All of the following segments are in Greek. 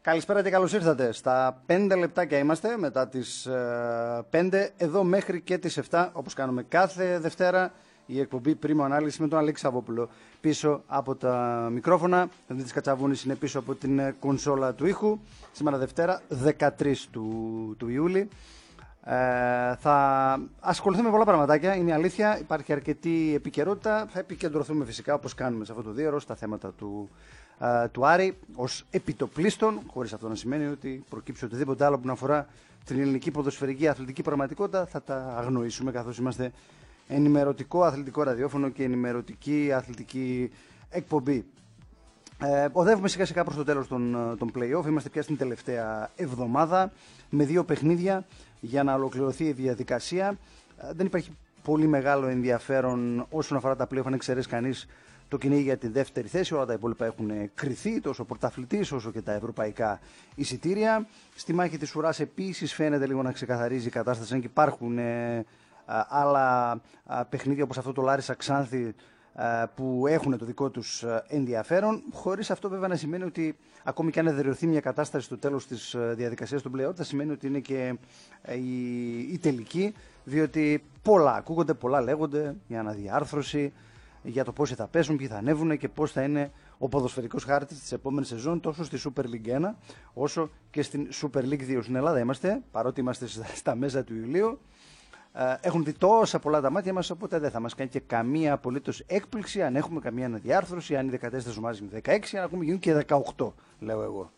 Καλησπέρα και καλώς ήρθατε. Στα 5 λεπτάκια είμαστε, μετά τις 5, εδώ μέχρι και τις 7, όπως κάνουμε κάθε Δευτέρα, η εκπομπή Πρίμο Ανάλυση με τον Αλέξη Σαββόπουλο πίσω από τα μικρόφωνα. Ο Δημήτρης Κατσαβούνης είναι πίσω από την κονσόλα του ήχου. Σήμερα Δευτέρα, 13 του Ιούλη. Θα ασχοληθούμε με πολλά πραγματάκια, είναι η αλήθεια. Υπάρχει αρκετή επικαιρότητα. Θα επικεντρωθούμε φυσικά, όπως κάνουμε σε αυτό το δύο ώρο, στα θέματα του Άρη ως επιτοπλίστων, χωρίς αυτό να σημαίνει ότι προκύψει οτιδήποτε άλλο που να αφορά την ελληνική ποδοσφαιρική αθλητική πραγματικότητα. Θα τα αγνοήσουμε, καθώς είμαστε ενημερωτικό αθλητικό ραδιόφωνο και ενημερωτική αθλητική εκπομπή. Οδεύουμε σιγά σιγά προς το τέλος των play-off. Είμαστε πια στην τελευταία εβδομάδα με 2 παιχνίδια για να ολοκληρωθεί η διαδικασία. Δεν υπάρχει πολύ μεγάλο ενδιαφέρον όσον αφορά τα play-off, αν εξαιρέσει κανείς το κυνήγι για τη δεύτερη θέση. Όλα τα υπόλοιπα έχουν κριθεί, τόσο ο πρωταθλητής όσο και τα ευρωπαϊκά εισιτήρια. Στη μάχη της ουράς επίσης φαίνεται λίγο να ξεκαθαρίζει η κατάσταση, αν και υπάρχουν άλλα παιχνίδια όπως αυτό το Λάρισα Ξάνθη που έχουν το δικό τους ενδιαφέρον, χωρίς αυτό βέβαια να σημαίνει ότι ακόμη και αν εδραιωθεί μια κατάσταση στο τέλος της διαδικασίας του play-off, θα σημαίνει ότι είναι και η τελική, διότι πολλά ακούγονται, πολλά λέγονται για αναδιάρθρωση, για το πόσοι θα πέσουν, ποιοι θα ανέβουν και πώς θα είναι ο ποδοσφαιρικός χάρτης της επόμενης σεζόν, τόσο στη Super League 1 όσο και στην Super League 2. Στην Ελλάδα είμαστε, παρότι είμαστε στα μέσα του Ιουλίου. Έχουν δει τόσα πολλά τα μάτια μας, οπότε δεν θα μας κάνει και καμία απολύτως έκπληξη αν έχουμε καμία αναδιάρθρωση, αν οι 14 ομάδες είναι 16, αν ακόμη γίνουν και 18, λέω εγώ.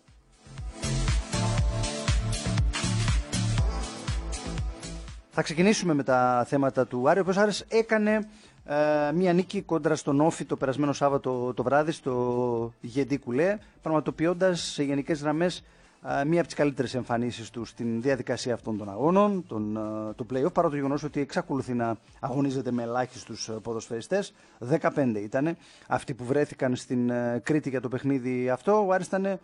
Θα ξεκινήσουμε με τα θέματα του Άρη, ο οποίος Άρης έκανε μία νίκη κόντρα στον Όφη το περασμένο Σάββατο το βράδυ στο Γεντή Κουλέ, πραγματοποιώντας σε γενικές γραμμές μία από τις καλύτερες εμφανίσεις του στην διαδικασία αυτών των αγώνων, το play-off, παρά το γεγονός ότι εξακολουθεί να αγωνίζεται με ελάχιστους ποδοσφαιριστές. 15 ήταν αυτοί που βρέθηκαν στην Κρήτη για το παιχνίδι αυτό. Ο Άρης ήταν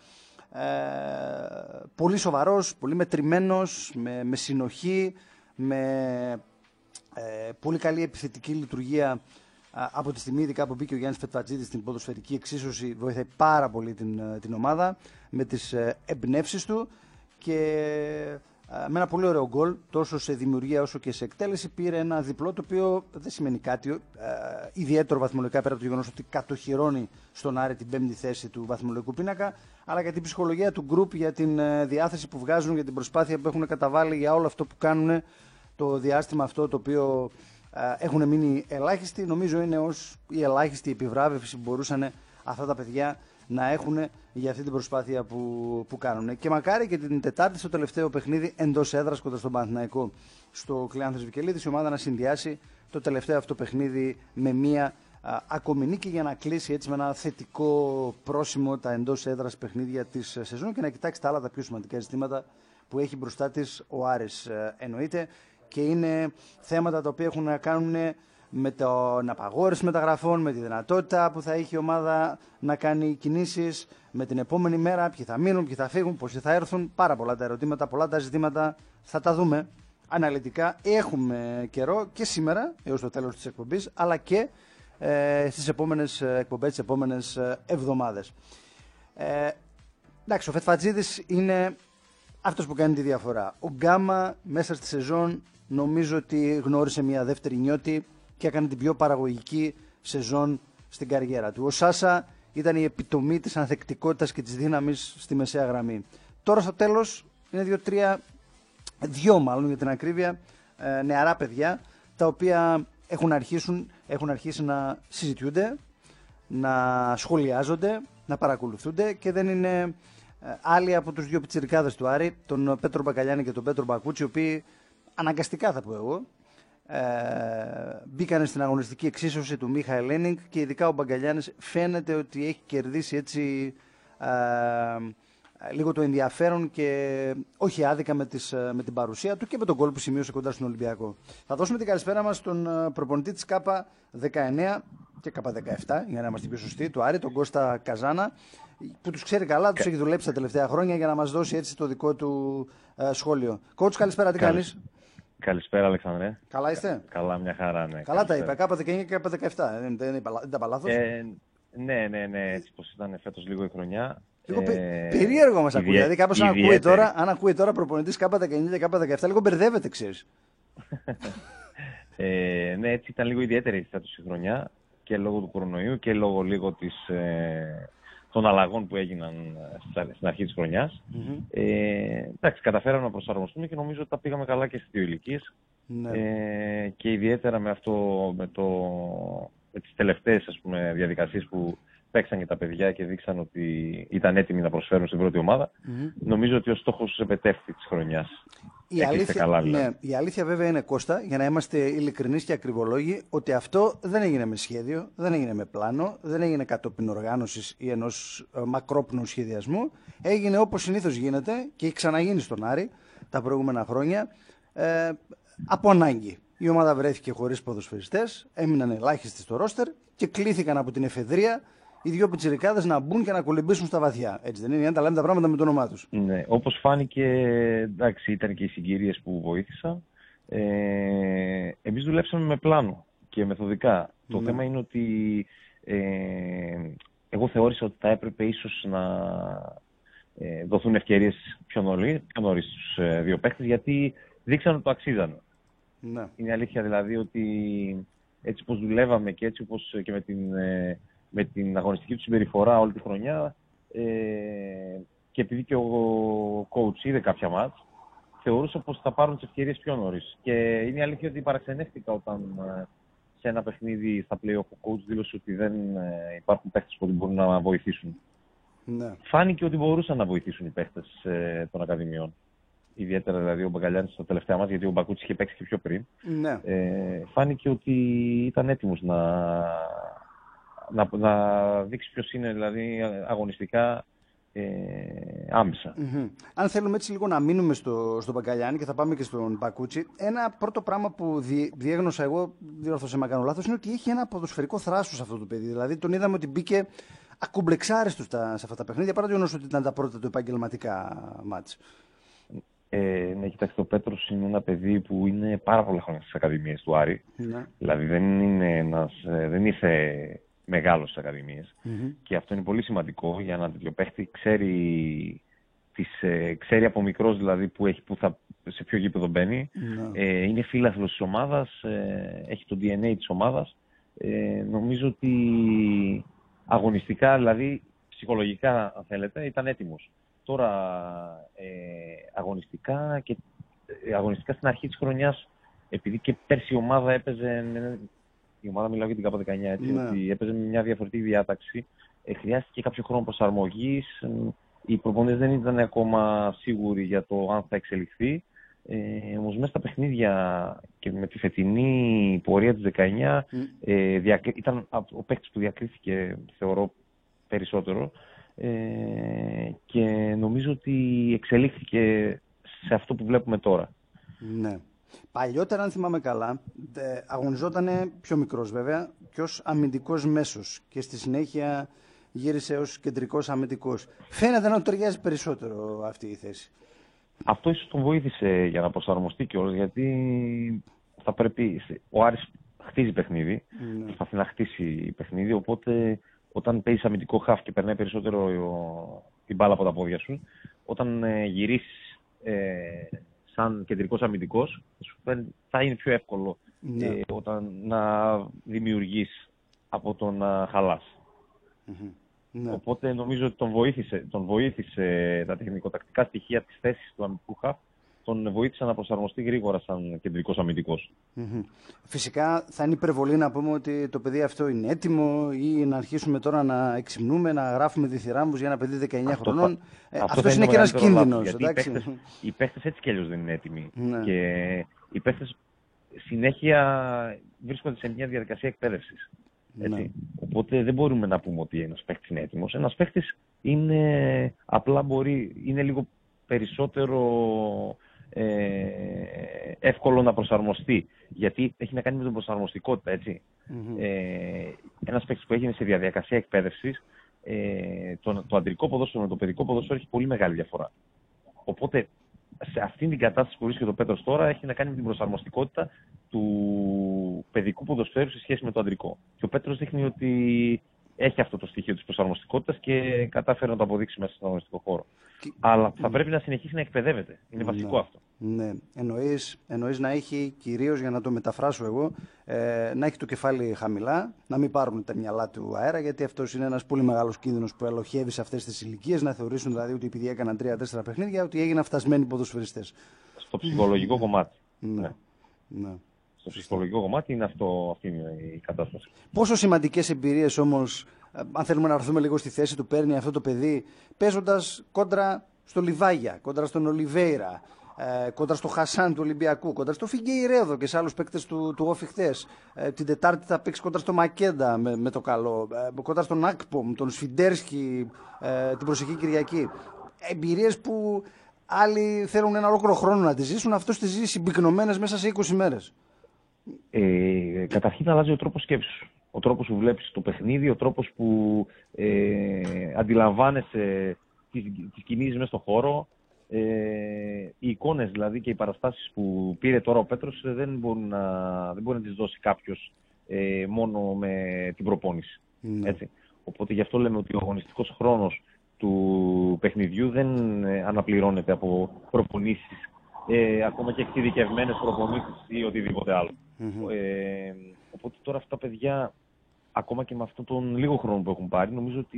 πολύ σοβαρός, πολύ μετρημένος, με συνοχή, με πολύ καλή επιθετική λειτουργία. Από τη στιγμή ειδικά που μπήκε ο Γιάννης Φετφατζίδης στην ποδοσφαιρική εξίσωση, βοηθάει πάρα πολύ την ομάδα με τις εμπνεύσεις του και με ένα πολύ ωραίο γκολ, τόσο σε δημιουργία όσο και σε εκτέλεση, πήρε ένα διπλό το οποίο δεν σημαίνει κάτι ιδιαίτερο βαθμολογικά, πέρα από το γεγονός ότι κατοχυρώνει στον Άρη την 5η θέση του βαθμολογικού πίνακα, αλλά για την ψυχολογία του γκρουπ, για την διάθεση που βγάζουν, για την προσπάθεια που έχουν καταβάλει για όλο αυτό που κάνουν το διάστημα αυτό το οποίο έχουν μείνει ελάχιστοι. Νομίζω είναι ως η ελάχιστη επιβράβευση που μπορούσαν αυτά τα παιδιά να έχουν για αυτή την προσπάθεια που κάνουν. Και μακάρι και την Τετάρτη στο τελευταίο παιχνίδι εντός έδρας κοντά στον Παναθηναϊκό στο Κλεάνθης Βικελίδης η ομάδα να συνδυάσει το τελευταίο αυτό παιχνίδι με μία ακόμη νίκη για να κλείσει έτσι με ένα θετικό πρόσημο τα εντός έδρας παιχνίδια της σεζόν και να κοιτάξει τα άλλα τα πιο σημαντικά ζητήματα που έχει μπροστά της ο Άρης, εννοείται. Και είναι θέματα τα οποία έχουν να κάνουν με την απαγόρευση μεταγραφών, με τη δυνατότητα που θα έχει η ομάδα να κάνει κινήσεις, με την επόμενη μέρα, ποιοι θα μείνουν, ποιοι θα φύγουν, πόσοι θα έρθουν. Πάρα πολλά τα ερωτήματα, πολλά τα ζητήματα. Θα τα δούμε αναλυτικά. Έχουμε καιρό και σήμερα έως το τέλος της εκπομπής, αλλά και στις επόμενες εκπομπές, τις επόμενες εβδομάδες. Εντάξει, ο Φετφατζίδης είναι αυτός που κάνει τη διαφορά. Ο Γκάμα μέσα στη σεζόν νομίζω ότι γνώρισε μια δεύτερη νιώτη και έκανε την πιο παραγωγική σεζόν στην καριέρα του. Ο Σάσα ήταν η επιτομή της ανθεκτικότητας και της δύναμης στη μεσαία γραμμή. Τώρα στο τέλος είναι δύο μάλλον για την ακρίβεια, νεαρά παιδιά τα οποία έχουν αρχίσει να συζητιούνται, να σχολιάζονται, να παρακολουθούνται και δεν είναι άλλοι από τους δύο πιτσιρικάδες του Άρη, τον Πέτρο Μπακαλιάνη και τον Πέτρο Μπακούτσι, οι οποίοι αναγκαστικά θα πω εγώ μπήκαν στην αγωνιστική εξίσωση του Μίχαελ Ένινγκ και ειδικά ο Μπαγκαλιάνης φαίνεται ότι έχει κερδίσει έτσι λίγο το ενδιαφέρον και όχι άδικα με την παρουσία του και με τον γκολ που σημείωσε κοντά στον Ολυμπιακό. Θα δώσουμε την καλησπέρα μας στον προπονητή της ΚΑΠΑ 19 και ΚΑΠΑ 17 για να είμαστε πιο σωστοί, του Άρη, τον Κώστα Καζάνα, που τους ξέρει καλά, τους έχει δουλέψει τα τελευταία χρόνια για να μας δώσει έτσι το δικό του σχόλιο. Coach, καλησπέρα, τι κάνεις? Καλησπέρα, Αλεξάνδρε. Καλά είστε? Καλά, μια χαρά, ναι. Καλά τα είπα, ΚΑΠΑ 19 και ΚΑΠΑ 17, δεν τα είπα λάθος? Ναι, έτσι πως ήταν φέτος λίγο η χρονιά. Λίγο περίεργο μας ακούει. Δηλαδή, κάπως αν ακούει τώρα προπονητής K19 και K17, λίγο μπερδεύεται, ξέρεις. Ναι, έτσι ήταν λίγο ιδιαίτερη η φέτος η χρονιά και λόγω του κορονοϊού και λόγω λίγο των αλλαγών που έγιναν στην αρχή της χρονιάς. Εντάξει, καταφέραμε να προσαρμοστούμε και νομίζω ότι τα πήγαμε καλά και στις δύο ηλικίες. Ναι. Και ιδιαίτερα με τις τελευταίες διαδικασίες που παίξαν και τα παιδιά και δείξαν ότι ήταν έτοιμοι να προσφέρουν στην πρώτη ομάδα. Νομίζω ότι ο στόχος επετεύχθη της χρονιάς. Η αλήθεια βέβαια είναι, Κώστα, για να είμαστε ειλικρινείς και ακριβολόγοι, ότι αυτό δεν έγινε με σχέδιο, δεν έγινε με πλάνο, δεν έγινε κατόπιν οργάνωσης ή ενός μακρόπνοου σχεδιασμού. Έγινε όπως συνήθως γίνεται και έχει ξαναγίνει στον Άρη τα προηγούμενα χρόνια, από ανάγκη. Η ομάδα βρέθηκε χωρίς ποδοσφαιριστές, έμειναν ελάχιστοι στο ρόστερ και κλήθηκαν από την εφεδρεία οι δύο πιτσιρικάδες να μπουν και να κολυμπήσουν στα βαθιά. Έτσι δεν είναι, για να τα λέμε τα πράγματα με το όνομά τους. Ναι, όπως φάνηκε, εντάξει, ήταν και οι συγκυρίες που βοήθησαν. Εμείς δουλέψαμε με πλάνο και μεθοδικά. Το θέμα είναι ότι εγώ θεώρησα ότι θα έπρεπε ίσως να δοθούν ευκαιρίες πιο νωρίς στους δύο παίκτες, γιατί δείξαν ότι το αξίζανε. Ναι. Είναι αλήθεια δηλαδή ότι έτσι όπως δουλεύαμε και έτσι όπως και με την αγωνιστική του συμπεριφορά όλη τη χρονιά, και επειδή και ο coach είδε κάποια μάτς, θεωρούσα πως θα πάρουν τις ευκαιρίες πιο νωρίς. Και είναι αλήθεια ότι παραξενεύτηκα όταν σε ένα παιχνίδι στα play-off ο coach δήλωσε ότι δεν υπάρχουν παίχτες που μπορούν να βοηθήσουν. Ναι. Φάνηκε ότι μπορούσαν να βοηθήσουν οι παίχτες των ακαδημιών. Ιδιαίτερα δηλαδή ο Μπαγκαλιάνης στα τελευταία μας, γιατί ο Μπακούτσης είχε παίξει και πιο πριν. Ναι. Φάνηκε ότι ήταν έτοιμος να δείξει ποιος είναι δηλαδή αγωνιστικά άμεσα. Αν θέλουμε έτσι λίγο να μείνουμε στον Μπαγκαλιάνη και θα πάμε και στον Μπακούτσι, ένα πρώτο πράγμα που διέγνωσα εγώ, διόρθωσε με κάνω λάθος, είναι ότι έχει ένα ποδοσφαιρικό θράσος αυτό το παιδί. Δηλαδή τον είδαμε ότι μπήκε ακουμπλεξάριστος σε αυτά τα παιχνίδια, παρά το γεγονός ότι ήταν τα πρώτα του επαγγελματικά μάτς. Ναι, κοιτάξτε, ο Πέτρος είναι ένα παιδί που είναι πάρα πολλά χρόνια στις ακαδημίες του Άρη. Ναι. Δηλαδή δεν ήρθε μεγάλος στις ακαδημίες. Και αυτό είναι πολύ σημαντικό για ένα τέτοιο παίχτη. Ξέρει από μικρός δηλαδή σε ποιο γήπεδο μπαίνει. Είναι φίλαθλος της ομάδας, έχει το DNA της ομάδας. Νομίζω ότι αγωνιστικά, δηλαδή ψυχολογικά αν θέλετε, ήταν έτοιμος. Τώρα αγωνιστικά στην αρχή της χρονιάς, επειδή και πέρσι η ομάδα έπαιζε, η ομάδα μιλάω για την K19, έτσι, ότι έπαιζε με μια διαφορετική διάταξη, χρειάστηκε κάποιο χρόνο προσαρμογής, οι προπονητές δεν ήταν ακόμα σίγουροι για το αν θα εξελιχθεί, όμως μέσα στα παιχνίδια και με τη φετινή πορεία της 19 ήταν ο παίκτης που διακρίθηκε, θεωρώ, περισσότερο. Και νομίζω ότι εξελίχθηκε σε αυτό που βλέπουμε τώρα. Ναι. Παλιότερα, αν θυμάμαι καλά, αγωνιζόταν πιο μικρός βέβαια και ως αμυντικός μέσος και στη συνέχεια γύρισε ως κεντρικός αμυντικός. Φαίνεται να του ταιριάζει περισσότερο αυτή η θέση. Αυτό ίσως τον βοήθησε για να προσαρμοστεί κιόλας, γιατί θα πρέπει, ο Άρης χτίζει παιχνίδι, προσπαθεί να χτίσει παιχνίδι, οπότε όταν παίζεις αμυντικό χαφ και περνάει περισσότερο την μπάλα από τα πόδια σου, όταν γυρίσεις σαν κεντρικός αμυντικός, θα είναι πιο εύκολο όταν να δημιουργείς από το να χαλάς. Ναι. Οπότε νομίζω ότι τον βοήθησε τα τεχνικοτακτικά στοιχεία της θέσης του αμυντικού χαφ, τον βοήθησε να προσαρμοστεί γρήγορα σαν κεντρικός αμυντικός. Φυσικά θα είναι υπερβολή να πούμε ότι το παιδί αυτό είναι έτοιμο ή να αρχίσουμε τώρα να εξυμνούμε, να γράφουμε διθυράμβους για ένα παιδί 19 χρονών. Αυτός είναι και ένας κίνδυνος. Οι παίχτες έτσι κι αλλιώς δεν είναι έτοιμοι. Ναι. Και οι παίχτες συνέχεια βρίσκονται σε μια διαδικασία εκπαίδευσης. Ναι. Οπότε δεν μπορούμε να πούμε ότι ένας παίχτης είναι έτοιμος. Ένας παίχτης είναι λίγο περισσότερο εύκολο να προσαρμοστεί, γιατί έχει να κάνει με την προσαρμοστικότητα, έτσι. Ένας παίκτης που έγινε σε διαδικασία εκπαίδευσης, το αντρικό ποδόσφαιρο με το παιδικό ποδόσφαιρο έχει πολύ μεγάλη διαφορά. Οπότε σε αυτήν την κατάσταση που βρίσκεται ο Πέτρος τώρα έχει να κάνει με την προσαρμοστικότητα του παιδικού ποδοσφαίρου σε σχέση με το αντρικό. Και ο Πέτρος δείχνει ότι έχει αυτό το στοιχείο της προσαρμοστικότητας και κατάφερε να το αποδείξει μέσα στον αγωνιστικό χώρο. Αλλά θα πρέπει να συνεχίσει να εκπαιδεύεται. Είναι βασικό αυτό. Ναι. Εννοείς να έχει, κυρίως για να το μεταφράσω εγώ, να έχει το κεφάλι χαμηλά, να μην πάρουν τα μυαλά του αέρα, γιατί αυτός είναι ένας πολύ μεγάλος κίνδυνος που ελοχεύει σε αυτές τις ηλικίες, να θεωρήσουν δηλαδή ότι επειδή έκαναν 3-4 παιχνίδια, ότι έγιναν φτασμένοι ποδοσφαιριστές. Στο ψυχολογικό κομμάτι. Ναι. Στο ψυχολογικό κομμάτι είναι αυτή είναι η κατάσταση. Πόσο σημαντικές εμπειρίες όμως, αν θέλουμε να έρθουμε λίγο στη θέση του, παίρνει αυτό το παιδί, παίζοντας κόντρα στο Λιβάγια, κόντρα στον Ολιβέιρα, κόντρα στο Χασάν του Ολυμπιακού, κόντρα στο Φιγκεϊρέδο και σε άλλους παίκτες του Όφι χθες. Την Τετάρτη θα παίξει κόντρα στο Μακέντα με το καλό, κόντρα στον Ακπομ, τον Σφιντέρσκι την προσεχή Κυριακή. Εμπειρίες που άλλοι θέλουν ένα ολόκληρο χρόνο να τις ζήσουν, αυτός τις ζει συμπυκνωμένες μέσα σε 20 μέρες. Καταρχήν αλλάζει ο τρόπος σκέψης. Ο τρόπος που βλέπεις το παιχνίδι, ο τρόπος που αντιλαμβάνεσαι τις κινήσεις μέσα στον χώρο. Οι εικόνες δηλαδή και οι παραστάσεις που πήρε τώρα ο Πέτρος δεν μπορεί να τις δώσει κάποιος μόνο με την προπόνηση. Έτσι. Οπότε γι' αυτό λέμε ότι ο αγωνιστικός χρόνος του παιχνιδιού δεν αναπληρώνεται από προπονήσεις, ακόμα και εξειδικευμένες προπονήσεις ή οτιδήποτε άλλο. Οπότε τώρα αυτά τα παιδιά, ακόμα και με αυτόν τον λίγο χρόνο που έχουν πάρει, νομίζω ότι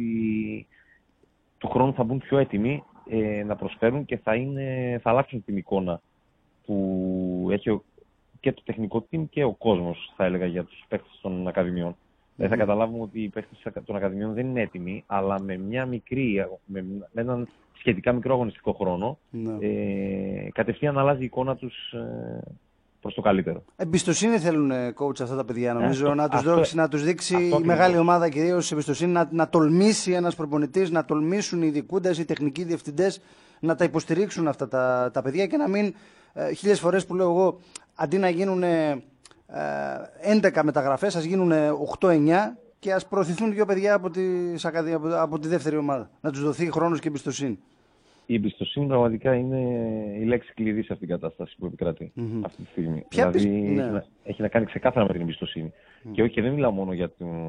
του χρόνου θα μπουν πιο έτοιμοι να προσφέρουν και θα αλλάξουν την εικόνα που έχει και το τεχνικό team και ο κόσμος, θα έλεγα, για τους παίκτες των ακαδημιών. Θα καταλάβουμε ότι οι παίκτες των ακαδημιών δεν είναι έτοιμοι, αλλά με με έναν σχετικά μικρό αγωνιστικό χρόνο, κατευθείαν αλλάζει η εικόνα τους προς το καλύτερο. Εμπιστοσύνη θέλουν, coach, αυτά τα παιδιά, νομίζω, να τους δείξει η μεγάλη ομάδα κυρίως εμπιστοσύνη, να τολμήσει ένας προπονητής, να τολμήσουν οι ειδικούντες, οι τεχνικοί διευθυντές να τα υποστηρίξουν αυτά τα παιδιά και να μην, χίλιες φορές που λέω εγώ, αντί να γίνουν 11 μεταγραφές, ας γίνουν 8-9 και ας προωθηθούν δύο παιδιά από τη δεύτερη ομάδα. Να τους δοθεί χρόνος και εμπιστοσύνη. Η εμπιστοσύνη πραγματικά είναι η λέξη κλειδί σε αυτήν την κατάσταση που επικρατεί αυτή τη στιγμή. Δηλαδή έχει να κάνει ξεκάθαρα με την εμπιστοσύνη. Και όχι, δεν μιλάω μόνο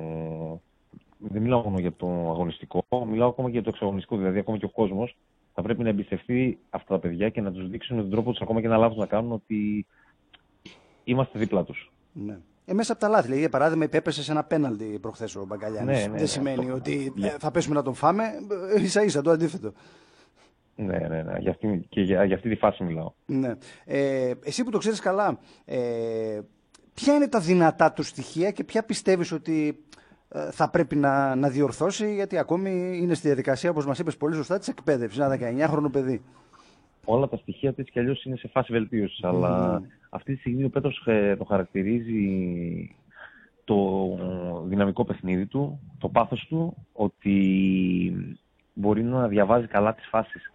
για το αγωνιστικό, μιλάω ακόμα και για το εξαγωνιστικό. Δηλαδή, ακόμα και ο κόσμος θα πρέπει να εμπιστευτεί αυτά τα παιδιά και να τους δείξουν με τον τρόπο τους, ακόμα και να λάθος να κάνουν, ότι είμαστε δίπλα τους. Ναι. Μέσα από τα λάθη. Δηλαδή, για παράδειγμα, υπέπεσε σε ένα πέναλτι προχθές ο Μπαγκαλιάνης. Δεν σημαίνει ότι θα πέσουμε να τον φάμε, ίσα-ίσα το αντίθετο. Ναι. Για αυτή τη φάση μιλάω. Ναι. Εσύ που το ξέρεις καλά, ποια είναι τα δυνατά του στοιχεία και ποια πιστεύεις ότι θα πρέπει να διορθώσει, γιατί ακόμη είναι στη διαδικασία, όπως μας είπες πολύ σωστά, της εκπαίδευσης, ένα 19χρονο παιδί. Όλα τα στοιχεία έτσι κι αλλιώς είναι σε φάση βελτίωσης, αλλά αυτή τη στιγμή ο Πέτρος το χαρακτηρίζει το δυναμικό παιχνίδι του, το πάθος του, ότι μπορεί να διαβάζει καλά τις φάσεις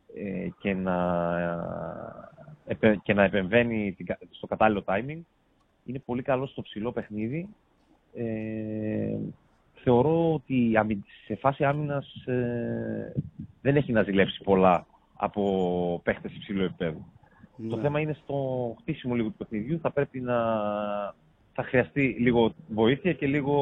και να επεμβαίνει στο κατάλληλο timing. Είναι πολύ καλό στο ψηλό παιχνίδι. Θεωρώ ότι σε φάση άμυνας δεν έχει να ζηλέψει πολλά από παίχτες υψηλού επίπεδου. Το θέμα είναι στο χτίσιμο λίγο του παιχνιδιού. Θα χρειαστεί λίγο βοήθεια και λίγο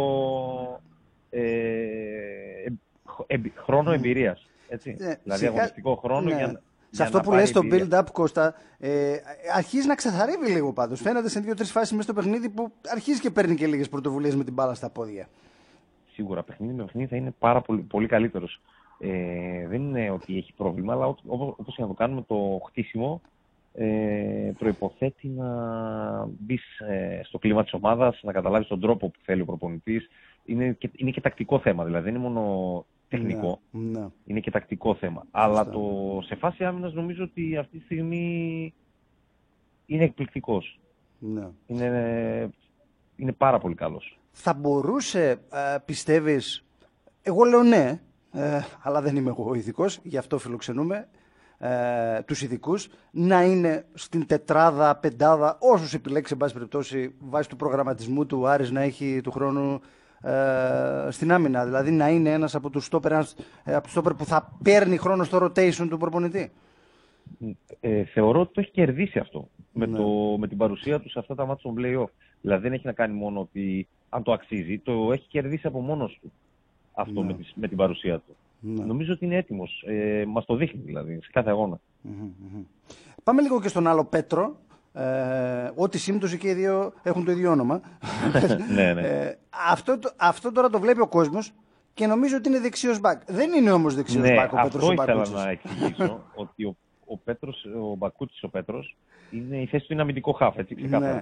χρόνο εμπειρίας. Έτσι. Δηλαδή αγωνιστικό χρόνο σε αυτό που λες το build-up, Κώστα, αρχίζει να ξεθαρρεύει λίγο πάντως. Φαίνεται σε 2-3 φάσεις μέσα στο παιχνίδι που αρχίζει και παίρνει και λίγες πρωτοβουλίες με την μπάλα στα πόδια. Σίγουρα, παιχνίδι με παιχνίδι θα είναι πάρα πολύ καλύτερος. Δεν είναι ότι έχει πρόβλημα, αλλά όπως και να το κάνουμε, το χτίσιμο προϋποθέτει να μπεις στο κλίμα της ομάδας, να καταλάβεις τον τρόπο που θέλει ο προπονητής. Είναι και τακτικό θέμα, δηλαδή δεν είναι μόνο τεχνικό. Είναι και τακτικό θέμα. Αλλά σε φάση άμυνας νομίζω ότι αυτή τη στιγμή είναι εκπληκτικός. Είναι πάρα πολύ καλός. Θα μπορούσε, πιστεύεις, εγώ λέω ναι, αλλά δεν είμαι εγώ ειδικός, γι' αυτό φιλοξενούμε τους ειδικούς, να είναι στην τετράδα, πεντάδα, όσους επιλέξει, εν πάση περιπτώσει, βάσει του προγραμματισμού του Άρης να έχει του χρόνου στην άμυνα. Δηλαδή να είναι ένας από τους στόπερ που θα παίρνει χρόνο στο rotation του προπονητή. Θεωρώ ότι το έχει κερδίσει αυτό με την παρουσία του σε αυτά τα μάτια των play-off. Δηλαδή δεν έχει να κάνει μόνο ότι αν το αξίζει, το έχει κερδίσει από μόνος του. αυτό με την παρουσία του. Νομίζω ότι είναι έτοιμος. Μας το δείχνει δηλαδή σε κάθε αγώνα. Πάμε λίγο και στον άλλο Πέτρο. Ό,τι σύμπτωση και οι δύο έχουν το ίδιο όνομα. Ναι. Αυτό τώρα το βλέπει ο κόσμος και νομίζω ότι είναι δεξιός μπακ. Δεν είναι όμως δεξιός μπακ ο Πέτρος ο Μπακούτσης. Αυτό ήθελα να εξηγήσω, ότι ο Μπακούτσης ο Πέτρος, η θέση του είναι αμυντικό χαφ, έτσι ξεκάθαρα.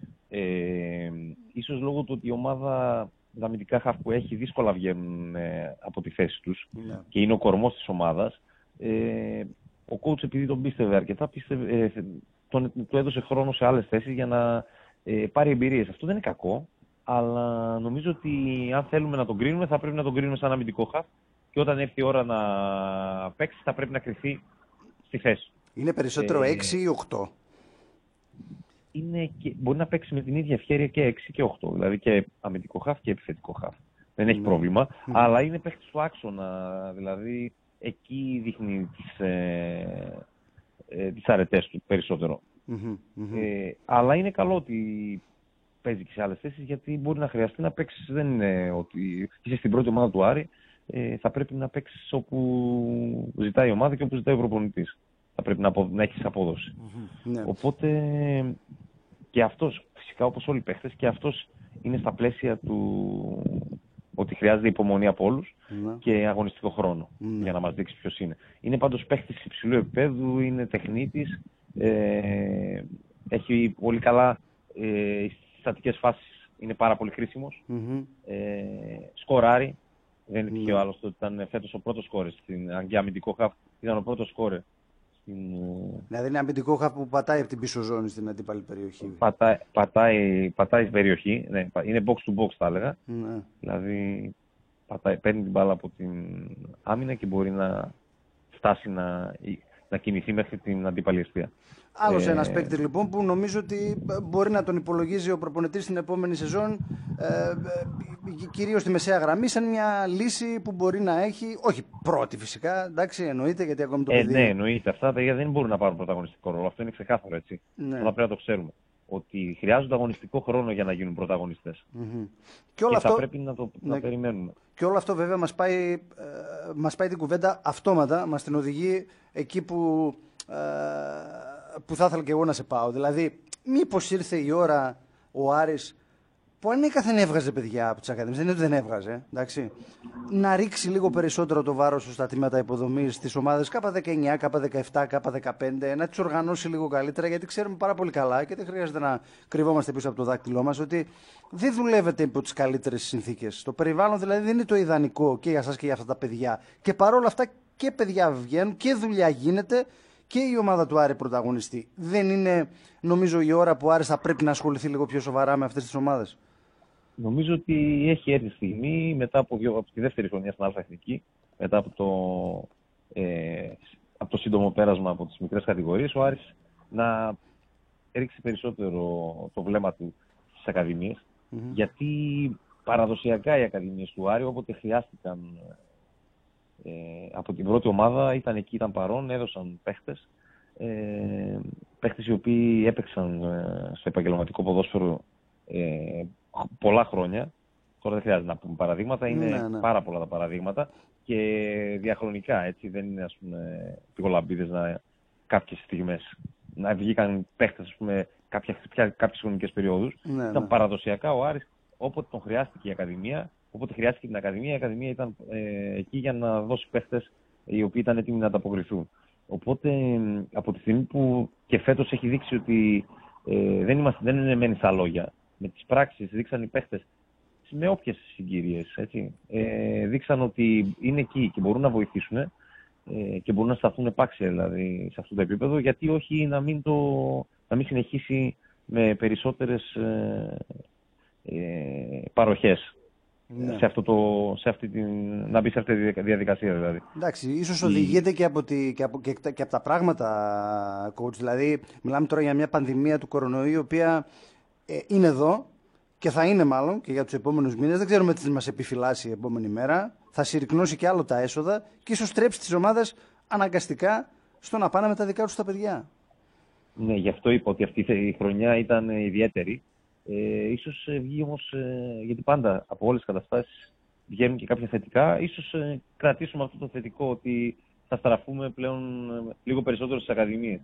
Ίσως λόγω του ότι η ομάδα, τα αμυντικά χαφ που έχει, δύσκολα βγαίνουν από τη θέση τους και είναι ο κορμός της ομάδας. Ο coach, επειδή τον πίστευε αρκετά, του έδωσε χρόνο σε άλλες θέσεις για να πάρει εμπειρίες. Αυτό δεν είναι κακό, αλλά νομίζω ότι αν θέλουμε να τον κρίνουμε, θα πρέπει να τον κρίνουμε σαν αμυντικό χαφ και όταν έρθει η ώρα να παίξει, θα πρέπει να κρυφθεί στη θέση. Είναι περισσότερο 6 ή 8? Μπορεί να παίξει με την ίδια ευχέρεια και 6 και 8, δηλαδή και αμυντικό χαφ και επιθετικό χαφ. Δεν έχει πρόβλημα, αλλά είναι παίχτης του άξονα, δηλαδή εκεί δείχνει τις αρετές του περισσότερο. Αλλά είναι καλό ότι παίζει και σε άλλες θέσεις, γιατί μπορεί να χρειαστεί να παίξεις. Δεν είναι ότι είσαι στην πρώτη ομάδα του Άρη, θα πρέπει να παίξεις όπου ζητάει η ομάδα και όπου ζητάει ο προπονητής. Θα πρέπει να έχεις απόδοση. Οπότε και αυτός, φυσικά όπως όλοι οι παίχτες, και αυτός είναι στα πλαίσια του ότι χρειάζεται υπομονή από όλους και αγωνιστικό χρόνο για να μας δείξει ποιος είναι. Είναι πάντως παίχτης υψηλού επίπεδου, είναι τεχνίτης, έχει πολύ καλά στις στατικές φάσεις, είναι πάρα πολύ χρήσιμος, σκοράρει. Δεν είναι τυχαίο άλλωστε ότι ήταν φέτος ο πρώτος σκόρερ στην αμυντικό χαφ, ήταν ο πρώτος σκόρερ. Δηλαδή είναι αμυντικό χαφ που πατάει από την πίσω ζώνη στην αντίπαλη περιοχή. Πατάει στην περιοχή, ναι, είναι box to box θα έλεγα. Δηλαδή παίρνει την μπάλα από την άμυνα και μπορεί να φτάσει να κινηθεί μέχρι την αντίπαλη εστία. Άλλος ένας παίκτης λοιπόν που νομίζω ότι μπορεί να τον υπολογίζει ο προπονητής στην επόμενη σεζόν, κυρίως στη μεσαία γραμμή, σαν μια λύση που μπορεί να έχει, όχι πρώτη φυσικά, εντάξει, εννοείται, γιατί ακόμη το παιδί... Ναι, εννοείται. Αυτά τα παιδιά δεν μπορούν να πάρουν πρωταγωνιστικό ρόλο, αυτό είναι ξεκάθαρο, έτσι. Θα πρέπει να το ξέρουμε. Ότι χρειάζονται αγωνιστικό χρόνο για να γίνουν πρωταγωνιστές. Και όλο αυτό... θα πρέπει να περιμένουμε. Και όλο αυτό βέβαια μας πάει την κουβέντα αυτόματα, μας την οδηγεί εκεί που θα ήθελα και εγώ να σε πάω. Δηλαδή, μήπως ήρθε η ώρα ο Άρης, που ανέκαθεν έβγαζε παιδιά από τις ακαδημίες, δεν είναι ότι δεν έβγαζε, εντάξει, να ρίξει λίγο περισσότερο το βάρος στα τμήματα υποδομής στις ομάδες K19, K17, K15, να τις οργανώσει λίγο καλύτερα, γιατί ξέρουμε πάρα πολύ καλά και δεν χρειάζεται να κρυβόμαστε πίσω από το δάκτυλό μας ότι δεν δουλεύετε υπό τις καλύτερες συνθήκες. Το περιβάλλον δηλαδή δεν είναι το ιδανικό και για σας και για αυτά τα παιδιά. Και παρόλα αυτά και παιδιά βγαίνουν και δουλειά γίνεται. Και η ομάδα του Άρη πρωταγωνιστή. Δεν είναι, νομίζω, η ώρα που ο Άρης θα πρέπει να ασχοληθεί λίγο πιο σοβαρά με αυτές τις ομάδες? Νομίζω ότι έχει έρθει η στιγμή, μετά από τη δεύτερη χρονιά στην Α' Εθνική, μετά από το σύντομο πέρασμα από τις μικρές κατηγορίες, ο Άρης να ρίξει περισσότερο το βλέμμα του στις ακαδημίες, γιατί παραδοσιακά οι ακαδημίες του Άρη, όποτε χρειάστηκαν από την πρώτη ομάδα, ήταν εκεί, ήταν παρόν, έδωσαν παίχτες. Παίχτες οι οποίοι έπαιξαν στο επαγγελματικό ποδόσφαιρο πολλά χρόνια. Τώρα δεν χρειάζεται να πούμε παραδείγματα, είναι πάρα πολλά τα παραδείγματα και διαχρονικά, έτσι, δεν είναι, ας πούμε, πηγολαμπίδες κάποιες στιγμές να βγήκαν παίχτες, ας πούμε, κάποιες χρονικές περιόδους. Ήταν παραδοσιακά ο Άρης, όποτε τον χρειάστηκε η Ακαδημία, όποτε χρειάστηκε την Ακαδημία, η Ακαδημία ήταν εκεί για να δώσει παίχτες οι οποίοι ήταν έτοιμοι να ανταποκριθούν. Οπότε από τη στιγμή που και φέτος έχει δείξει ότι δεν είναι μένει στα λόγια, με τις πράξεις δείξαν οι παίχτες με όποιες συγκυρίες, έτσι, δείξαν ότι είναι εκεί και μπορούν να βοηθήσουν και μπορούν να σταθούν επάξια δηλαδή σε αυτό το επίπεδο, γιατί όχι να μην συνεχίσει με περισσότερες από αυτή τη διαδικασία δηλαδή. Εντάξει, ίσως οδηγείται και από τα πράγματα, coach. Δηλαδή, μιλάμε τώρα για μια πανδημία του κορονοϊού, η οποία είναι εδώ και θα είναι μάλλον και για τους επόμενους μήνες. Δεν ξέρουμε τι μας επιφυλάσσει η επόμενη μέρα. Θα συρρικνώσει και άλλο τα έσοδα και ίσως στρέψει τις ομάδες αναγκαστικά στο να πάνε με τα δικά τους τα παιδιά. Ναι, γι' αυτό είπα ότι αυτή η χρονιά ήταν ιδιαίτερη. Ίσως βγει όμως, γιατί πάντα από όλες τις καταστάσεις βγαίνουν και κάποια θετικά. Ίσως κρατήσουμε αυτό το θετικό, ότι θα στραφούμε πλέον λίγο περισσότερο στις ακαδημίες.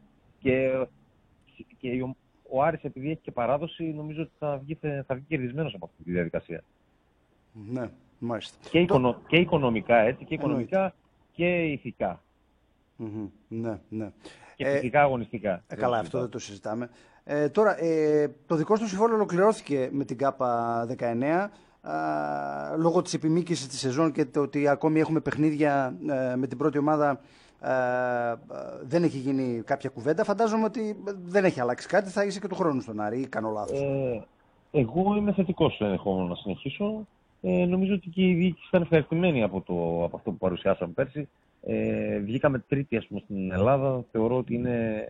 Και ο Άρης, επειδή έχει και παράδοση, νομίζω ότι θα βγει κερδισμένος από αυτή τη διαδικασία. Ναι, μάλιστα. Και οικονομικά, έτσι, και οικονομικά και ηθικά. Ναι, ναι. Και φυσικά αγωνιστικά. Καλά, αυτό δεν το συζητάμε. Τώρα, το δικό του συμβόλαιο ολοκληρώθηκε με την ΚΑΠΑ 19 λόγω της επιμήκυσης της σεζόν και το ότι ακόμη έχουμε παιχνίδια με την πρώτη ομάδα. Δεν έχει γίνει κάποια κουβέντα. Φαντάζομαι ότι δεν έχει αλλάξει κάτι. Θα είσαι και του χρόνου στον Άρη, ή κάνω λάθος? Εγώ είμαι θετικός στο ενδεχόμενο να συνεχίσω. Νομίζω ότι και η διοίκηση ήταν ευχαριστημένη από αυτό που παρουσιάσαμε πέρσι. Βγήκαμε τρίτη, ας πούμε, στην Ελλάδα. Θεωρώ ότι είναι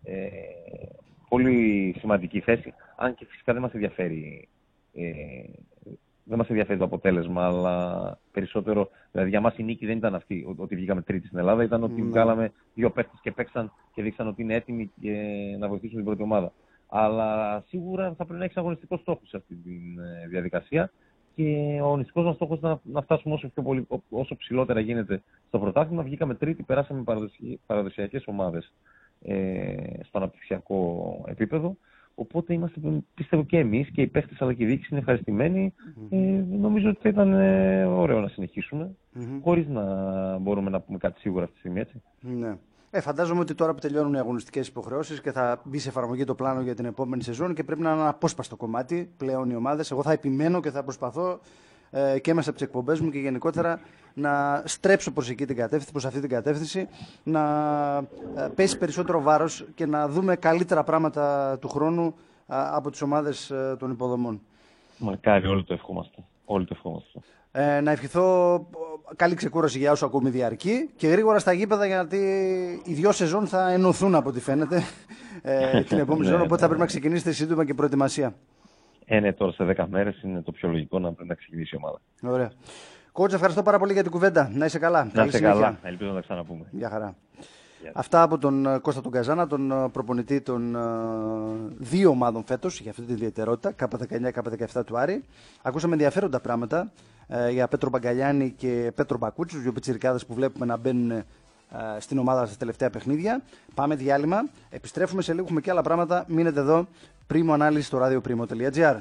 πολύ σημαντική θέση. Αν και φυσικά δεν μας ενδιαφέρει. Δεν μας ενδιαφέρει το αποτέλεσμα, αλλά περισσότερο, δηλαδή για μας η νίκη δεν ήταν αυτή ότι βγήκαμε τρίτη στην Ελλάδα, ήταν ότι βγάλαμε 2 παίκτες και παίξαν και δείξαν ότι είναι έτοιμοι και να βοηθήσουν την πρώτη ομάδα. Αλλά σίγουρα θα πρέπει να έχεις αγωνιστικό στόχο σε αυτή τη διαδικασία και ο αγωνιστικός μας στόχος ήταν να φτάσουμε όσο ψηλότερα γίνεται στο πρωτάθλημα. Βγήκαμε τρίτη, περάσαμε παραδοσιακές ομάδες στο αναπτυξιακό επίπεδο. Οπότε είμαστε, πιστεύω, και εμείς και οι παίχτες αλλά και η διοίκηση είναι ευχαριστημένοι. Νομίζω ότι θα ήταν ωραίο να συνεχίσουμε, χωρίς να μπορούμε να πούμε κάτι σίγουρα αυτή τη στιγμή, έτσι. Ναι. Φαντάζομαι ότι τώρα που τελειώνουν οι αγωνιστικές υποχρεώσεις και θα μπει σε εφαρμογή το πλάνο για την επόμενη σεζόν και πρέπει να είναι ένα απόσπαστο κομμάτι πλέον οι ομάδες. Εγώ θα επιμένω και θα προσπαθώ και μέσα από τις εκπομπές μου και γενικότερα να στρέψω προς εκεί την κατεύθυνση, προς αυτή την κατεύθυνση, να πέσει περισσότερο βάρος και να δούμε καλύτερα πράγματα του χρόνου από τις ομάδες των υποδομών. Μακάρι, όλοι το ευχόμαστε. Να ευχηθώ καλή ξεκούραση για όσο ακόμη διαρκεί και γρήγορα στα γήπεδα, γιατί οι 2 σεζόν θα ενωθούν από ό,τι φαίνεται την επόμενη σεζόν, οπότε θα πρέπει να ξεκινήσετε σύντομα και προετοιμασία. Ναι, τώρα σε 10 μέρες είναι το πιο λογικό να πρέπει να ξεκινήσει η ομάδα. Ωραία. Κότσα, ευχαριστώ πάρα πολύ για την κουβέντα. Να είσαι καλά. Να είσαι καλά. Ελπίζω να τα ξαναπούμε. Γεια χαρά. Αυτά από τον Κώστα τον Καζάνα, τον προπονητή των 2 ομάδων φέτος, για αυτή τη ιδιαιτερότητα, K19, K17 του Άρη. Ακούσαμε ενδιαφέροντα πράγματα για Πέτρο Μπαγκαλιάνη και Πέτρο Μπακούτσι, τους 2 πιτσιρικάδες που βλέπουμε να μπαίνουν στην ομάδα στα τελευταία παιχνίδια. Πάμε διάλειμμα. Επιστρέφουμε σε λίγο, έχουμε και άλλα πράγματα. Μείνετε εδώ. Πρίμο ανάλυση στο radioprimo.gr.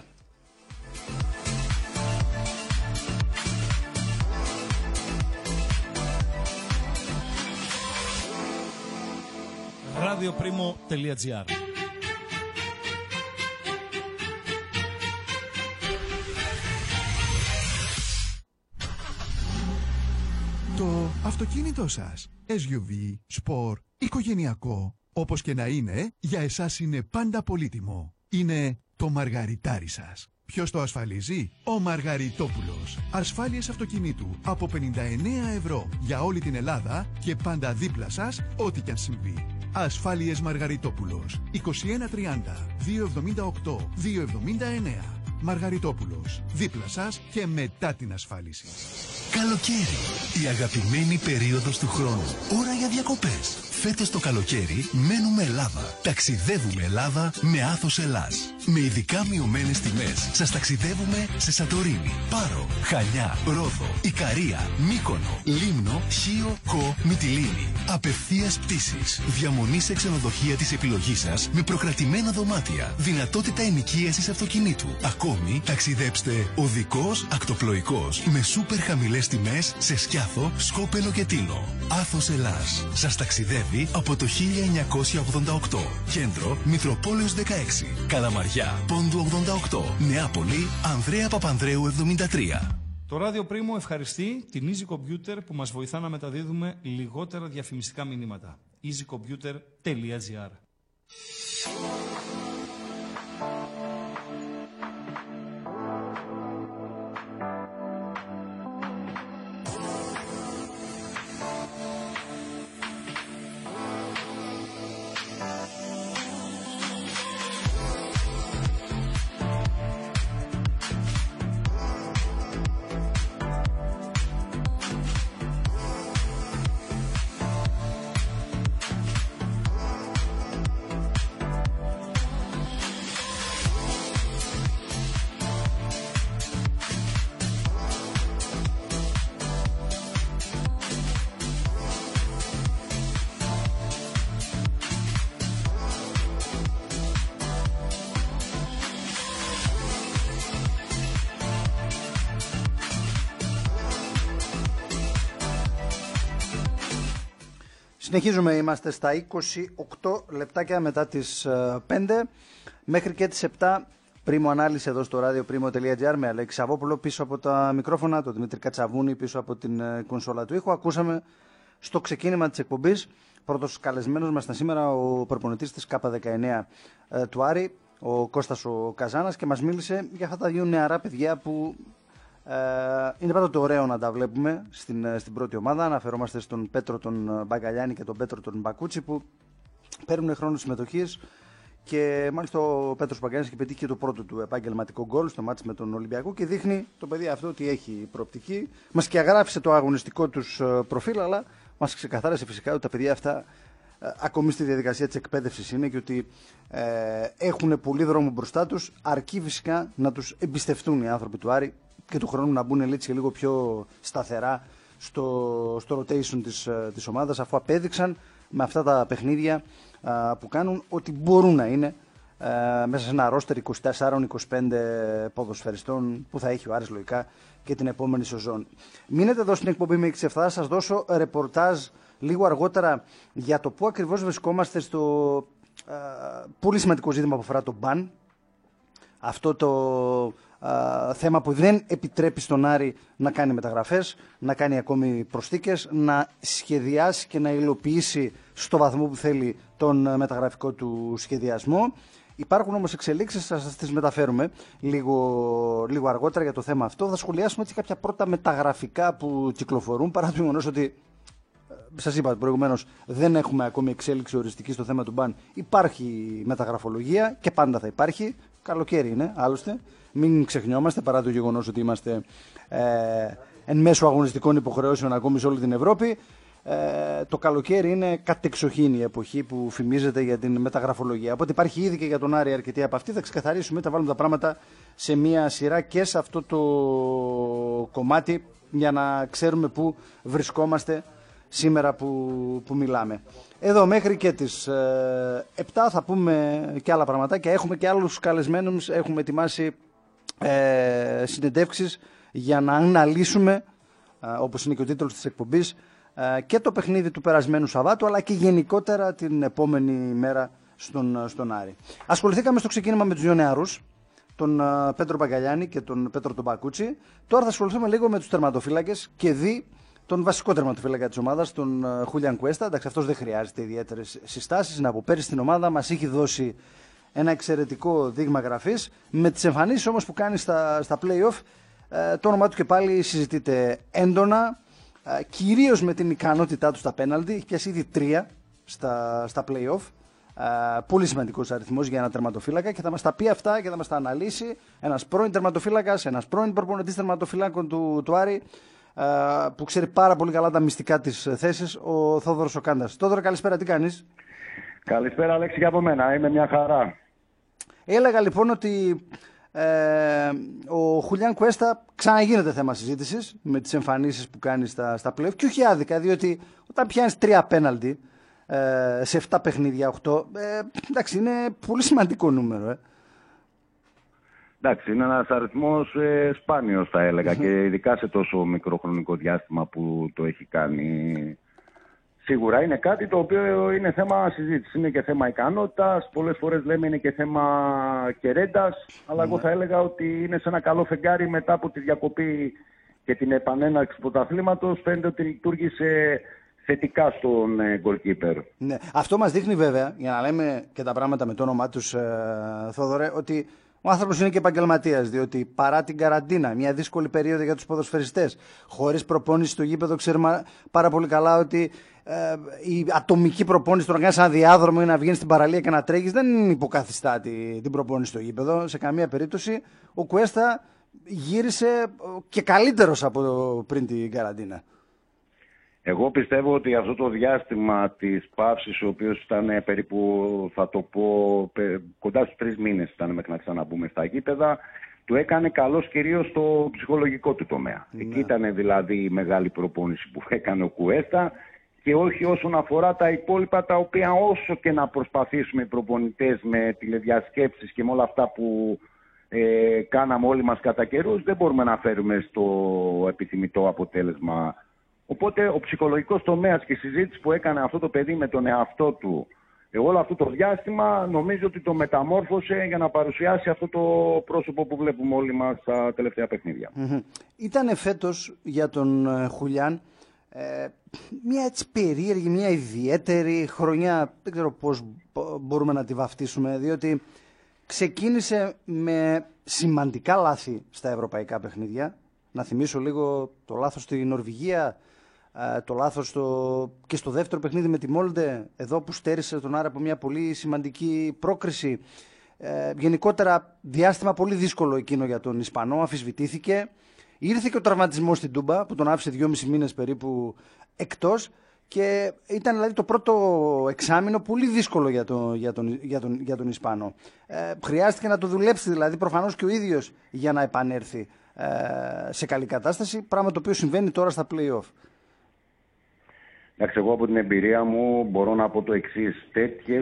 radioprimo.gr. Το αυτοκίνητό σας, SUV, sport, οικογενειακό, όπως και να είναι, για εσάς είναι πάντα πολύτιμο. Είναι το μαργαριτάρι σας. Ποιος το ασφαλίζει? Ο Μαργαριτόπουλος. Ασφάλειες αυτοκινήτου από 59 ευρώ για όλη την Ελλάδα και πάντα δίπλα σας, ό,τι κι αν συμβεί. Ασφάλειες Μαργαριτόπουλος. 2130 278 279. Μαργαριτόπουλος. Δίπλα σας και μετά την ασφάλιση. Καλοκαίρι. Η αγαπημένη περίοδος του χρόνου. Ώρα για διακοπές. Φέτος το καλοκαίρι μένουμε Ελλάδα. Ταξιδεύουμε Ελλάδα με Άθος Ελλάς. Με ειδικά μειωμένες τιμές σας ταξιδεύουμε σε Σαντορίνη, Πάρο, Χανιά, Ρόδο, Ικαρία, Μύκονο, Λίμνο, Χίο, Κο, Μυτιλήνη. Απευθείας πτήσεις. Διαμονή σε ξενοδοχεία της επιλογής σας με προκρατημένα δωμάτια. Δυνατότητα ενοικίασης αυτοκινήτου. Ακόμη ταξιδέψτε οδικός, ακτοπλοϊκός με σούπερ χαμηλές τιμές σε Σκιάθο, Σκόπελο και Τίνο. Άθος Ελλάς. Σας ταξιδεύει από το 1988. Κέντρο Μητροπόλεως 16. Καλαμαριά, Πόντου 88. Νεάπολη, Ανδρέα Παπανδρέου 73. Το Ράδιο Πρίμο ευχαριστεί την Easy Computer που μας βοηθά να μεταδίδουμε λιγότερα διαφημιστικά μηνύματα. easycomputer.gr. Συνεχίζουμε, είμαστε στα 28 λεπτάκια μετά τις 5 μέχρι και τις 7. Πρίμο ανάλυση εδώ στο radioprimo.gr με Αλέξη Σαββόπουλο πίσω από τα μικρόφωνα, τον Δημήτρη Κατσαβούνη πίσω από την κονσόλα του ήχου. Ακούσαμε στο ξεκίνημα της εκπομπής, πρώτος καλεσμένος μας ήταν σήμερα ο προπονητής της K19 του Άρη, ο Κώστας ο Καζάνας, και μας μίλησε για αυτά τα δύο νεαρά παιδιά που είναι πάντοτε ωραίο να τα βλέπουμε στην πρώτη ομάδα. Αναφερόμαστε στον Πέτρο τον Μπαγκαλιάνη και τον Πέτρο τον Μπακούτσι που παίρνουν χρόνο συμμετοχής. Και μάλιστα ο Πέτρος Μπαγκαλιάνης έχει πετύχει και το πρώτο του επαγγελματικό γκολ στο μάτς με τον Ολυμπιακό και δείχνει το παιδί αυτό ότι έχει προοπτική. Μας και αγράφησε το αγωνιστικό τους προφίλ, αλλά μας ξεκαθάρισε φυσικά ότι τα παιδιά αυτά ακόμη στη διαδικασία της εκπαίδευσης είναι και ότι έχουν πολύ δρόμο μπροστά τους, αρκεί φυσικά να τους εμπιστευτούν οι άνθρωποι του Άρη και του χρόνου να μπουν έτσι λίγο πιο σταθερά στο rotation της ομάδας, αφού απέδειξαν με αυτά τα παιχνίδια που κάνουν ότι μπορούν να είναι μέσα σε ένα ρόστερ 24-25 ποδοσφαιριστών που θα έχει ο Άρης λογικά και την επόμενη σεζόν. Μείνετε εδώ στην εκπομπή με 6-7, θα σας δώσω ρεπορτάζ λίγο αργότερα για το πού ακριβώς βρισκόμαστε στο πολύ σημαντικό ζήτημα που αφορά το μπαν. Αυτό το θέμα που δεν επιτρέπει στον Άρη να κάνει μεταγραφές, να κάνει ακόμη προσθήκες, να σχεδιάσει και να υλοποιήσει στο βαθμό που θέλει τον μεταγραφικό του σχεδιασμό. Υπάρχουν όμως εξελίξεις, θα σας τις μεταφέρουμε λίγο αργότερα για το θέμα αυτό. Θα σχολιάσουμε έτσι κάποια πρώτα μεταγραφικά που κυκλοφορούν, παρά το γεγονός ότι σας είπα προηγουμένως δεν έχουμε ακόμη εξέλιξη οριστική στο θέμα του μπαν. Υπάρχει μεταγραφολογία και πάντα θα υπάρχει. Καλοκαίρι είναι, άλλωστε. Μην ξεχνιόμαστε, παρά το γεγονός ότι είμαστε εν μέσω αγωνιστικών υποχρεώσεων ακόμη σε όλη την Ευρώπη. Το καλοκαίρι είναι κατεξοχήν η εποχή που φημίζεται για την μεταγραφολογία. Οπότε υπάρχει ήδη και για τον Άρη αρκετή από αυτή. Θα ξεκαθαρίσουμε, θα βάλουμε τα πράγματα σε μία σειρά και σε αυτό το κομμάτι για να ξέρουμε πού βρισκόμαστε σήμερα που μιλάμε. Εδώ μέχρι και τις 7 θα πούμε και άλλα πραγματάκια. Έχουμε και άλλους καλεσμένους, έχουμε ετοιμάσει συνεντεύξεις για να αναλύσουμε, όπως είναι και ο τίτλος της εκπομπής, και το παιχνίδι του περασμένου Σαββάτου, αλλά και γενικότερα την επόμενη μέρα στον Άρη. Ασχοληθήκαμε στο ξεκίνημα με τους δύο νεαρούς, τον Πέτρο Μπαγκαλιάνη και τον Πέτρο τον Μπακούτσι. Τώρα θα ασχοληθούμε λίγο με τους τερματοφύλακες και τον βασικό τερματοφύλακα της ομάδας, τον Χούλιαν Κουέστα. Εντάξει, αυτός δεν χρειάζεται ιδιαίτερες συστάσεις. Είναι από πέρυσι στην ομάδα, μας έχει δώσει ένα εξαιρετικό δείγμα γραφής. Με τις εμφανίσεις όμως που κάνει στα play-off, το όνομά του και πάλι συζητείται έντονα, κυρίως με την ικανότητά του στα πέναλτι. Έχει πιάσει ήδη 3 στα play-off. Πολύ σημαντικός αριθμός για ένα τερματοφύλακα και θα μας τα πει αυτά και θα μας τα αναλύσει ένας πρώην τερματοφύλακας, ένας πρώην προπονητής τερματοφυλάκων του Άρη, που ξέρει πάρα πολύ καλά τα μυστικά της θέσης, ο Θόδωρος ο Κάντας. Θόδωρο, καλησπέρα, τι κάνεις? Καλησπέρα, Αλέξη, και από μένα. Είμαι μια χαρά. Έλεγα λοιπόν ότι ο Χουλιάν Κουέστα ξαναγίνεται θέμα συζήτησης με τις εμφανίσεις που κάνει στα play-off, και όχι άδικα, διότι όταν πιάνεις 3 πέναλτι σε 7 παιχνίδια, 8, εντάξει, είναι πολύ σημαντικό νούμερο. Εντάξει, είναι ένας αριθμός σπάνιος, θα έλεγα, και ειδικά σε τόσο μικρό χρονικό διάστημα που το έχει κάνει. Σίγουρα είναι κάτι το οποίο είναι θέμα συζήτησης, είναι και θέμα ικανότητας, πολλές φορές λέμε είναι και θέμα κερέντας, αλλά εγώ θα έλεγα ότι είναι σε ένα καλό φεγγάρι μετά από τη διακοπή και την επανέναρξη του πρωταθλήματος. Φαίνεται ότι λειτουργήσε θετικά στον goalkeeper. Ναι. Αυτό μας δείχνει βέβαια, για να λέμε και τα πράγματα με το όνομά τους, Θόδωρε, ότι ο άνθρωπος είναι και επαγγελματίας, διότι παρά την καραντίνα, μια δύσκολη περίοδο για τους ποδοσφαιριστές, χωρίς προπόνηση στο γήπεδο, ξέρουμε πάρα πολύ καλά ότι η ατομική προπόνηση, το να κάνεις ένα διάδρομο ή να βγαίνεις στην παραλία και να τρέχεις, δεν υποκαθιστά την προπόνηση στο γήπεδο σε καμία περίπτωση. Ο Κουέστα γύρισε και καλύτερος από πριν την καραντίνα. Εγώ πιστεύω ότι αυτό το διάστημα της παύσης, ο οποίος ήταν περίπου, θα το πω, κοντά στους 3 μήνες ήταν μέχρι να ξαναμπούμε στα γήπεδα, του έκανε καλός κυρίως στο ψυχολογικό του τομέα. Ναι. Εκεί ήταν δηλαδή η μεγάλη προπόνηση που έκανε ο Κουέστα, και όχι όσον αφορά τα υπόλοιπα, τα οποία όσο και να προσπαθήσουμε οι προπονητές με τηλεδιασκέψεις και με όλα αυτά που κάναμε όλοι μας κατά καιρούς, δεν μπορούμε να φέρουμε στο επιθυμητό αποτέλεσμα Οπότε ο ψυχολογικός τομέας και η συζήτηση που έκανε αυτό το παιδί με τον εαυτό του όλο αυτό το διάστημα, νομίζω ότι το μεταμόρφωσε για να παρουσιάσει αυτό το πρόσωπο που βλέπουμε όλοι μας στα τελευταία παιχνίδια. Ήτανε φέτος για τον Χουλιάν μια έτσι περίεργη, μια ιδιαίτερη χρονιά, δεν ξέρω πώς μπορούμε να τη βαφτίσουμε, διότι ξεκίνησε με σημαντικά λάθη στα ευρωπαϊκά παιχνίδια. Να θυμίσω λίγο το λάθος στη Νορβηγία, το λάθος και στο δεύτερο παιχνίδι με τη Μόλντε, εδώ που στέρισε τον Άρα από μια πολύ σημαντική πρόκριση. Γενικότερα διάστημα πολύ δύσκολο εκείνο για τον Ισπανό, αμφισβητήθηκε. Ήρθε και ο τραυματισμός στην Τούμπα που τον άφησε 2,5 μήνες περίπου εκτός και ήταν δηλαδή το πρώτο εξάμηνο πολύ δύσκολο για τον Ισπανό. Χρειάστηκε να το δουλέψει δηλαδή προφανώς και ο ίδιος για να επανέλθει σε καλή κατάσταση, πράγμα το οποίο συμβαίνει τώρα στα play-off. Εντάξει, εγώ από την εμπειρία μου μπορώ να πω το εξής. Τέτοιες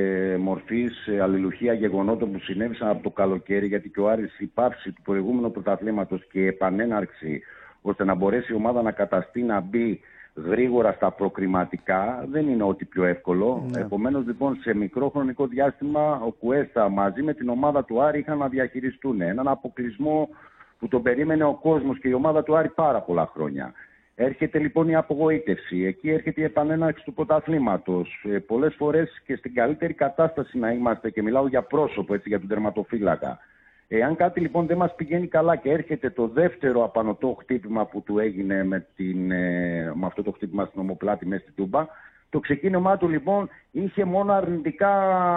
μορφής αλληλουχία γεγονότων που συνέβησαν από το καλοκαίρι, γιατί και ο Άρης η πάυση του προηγούμενου πρωταθλήματος και η επανέναρξη, ώστε να μπορέσει η ομάδα να καταστεί, να μπει γρήγορα στα προκριματικά, δεν είναι ό,τι πιο εύκολο. Ναι. Επομένως, λοιπόν, σε μικρό χρονικό διάστημα, ο Κουέστα μαζί με την ομάδα του Άρη είχαν να διαχειριστούν έναν αποκλεισμό που τον περίμενε ο κόσμος και η ομάδα του Άρη πάρα πολλά χρόνια. Έρχεται λοιπόν η απογοήτευση, εκεί έρχεται η επανέναρξη του πρωταθλήματος. Πολλές φορές και στην καλύτερη κατάσταση να είμαστε, και μιλάω για πρόσωπο, έτσι, για τον τερματοφύλακα. Αν κάτι λοιπόν δεν μας πηγαίνει καλά και έρχεται το δεύτερο απανωτό χτύπημα που του έγινε με αυτό το χτύπημα στην ομοπλάτη μέσα στην Τούμπα, το ξεκίνημά του λοιπόν είχε μόνο αρνητικά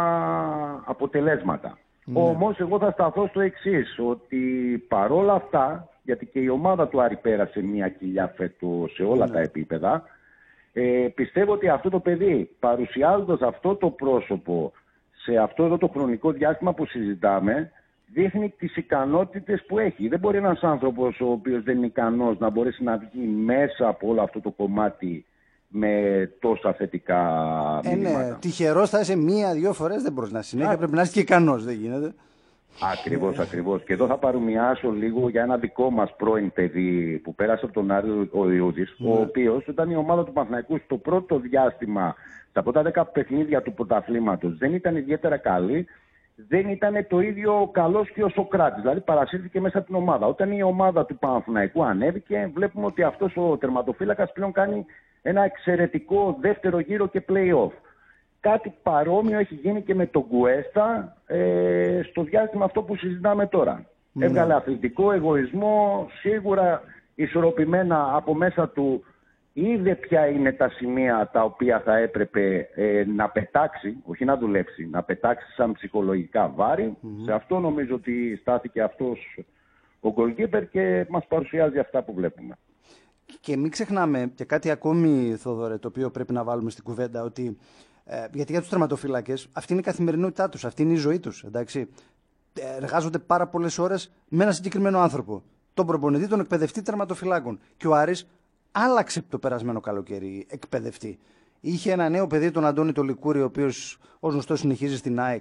αποτελέσματα. Όμως εγώ θα σταθώ στο εξής, ότι παρόλα αυτά, γιατί και η ομάδα του Άρη πέρασε μια κοιλιά φέτος σε όλα τα επίπεδα, πιστεύω ότι αυτό το παιδί, παρουσιάζοντας αυτό το πρόσωπο σε αυτό εδώ το χρονικό διάστημα που συζητάμε, δείχνει τις ικανότητες που έχει. Δεν μπορεί ένας άνθρωπος ο οποίος δεν είναι ικανός να μπορέσει να βγει μέσα από όλο αυτό το κομμάτι με τόσα θετικά μηνύματα. Ναι, τυχερός θα είσαι μία-δύο φορές, δεν μπορείς να συνέχεια, πρέπει να είσαι και ικανός, δεν γίνεται. Ακριβώς. Και εδώ θα παρομοιάσω λίγο για ένα δικό μας πρώην παιδί που πέρασε από τον Άρη ο Ιούδης, ο οποίος ήταν η ομάδα του Παναθηναϊκού στο πρώτο διάστημα, στα πρώτα 10 παιχνίδια του πρωταθλήματος, δεν ήταν ιδιαίτερα καλή, δεν ήταν το ίδιο καλός και ο Σοκράτης, δηλαδή παρασύρθηκε μέσα από την ομάδα. Όταν η ομάδα του Παναθηναϊκού ανέβηκε, βλέπουμε ότι αυτός ο τερματοφύλακας πλέον κάνει ένα εξαιρετικό δεύτερο γύρο και play-off. Κάτι παρόμοιο έχει γίνει και με τον Κουέστα στο διάστημα αυτό που συζητάμε τώρα. Έβγαλε αθλητικό εγωισμό, σίγουρα ισορροπημένα από μέσα του, είδε ποια είναι τα σημεία τα οποία θα έπρεπε να πετάξει, όχι να δουλέψει, να πετάξει σαν ψυχολογικά βάρη. Σε αυτό νομίζω ότι στάθηκε αυτός ο goalkeeper και μας παρουσιάζει αυτά που βλέπουμε. Και μην ξεχνάμε και κάτι ακόμη, Θοδωρέ, το οποίο πρέπει να βάλουμε στην κουβέντα, ότι γιατί για τους τερματοφύλακες αυτή είναι η καθημερινότητά τους, αυτή είναι η ζωή τους. Εντάξει. Εργάζονται πάρα πολλές ώρες με ένα συγκεκριμένο άνθρωπο. Τον προπονητή, τον εκπαιδευτή τερματοφυλάκων. Και ο Άρης άλλαξε το περασμένο καλοκαίρι εκπαιδευτή. Είχε ένα νέο παιδί, τον Αντώνη το Λικούρη, ο οποίος ως γνωστό συνεχίζει στην ΑΕΚ.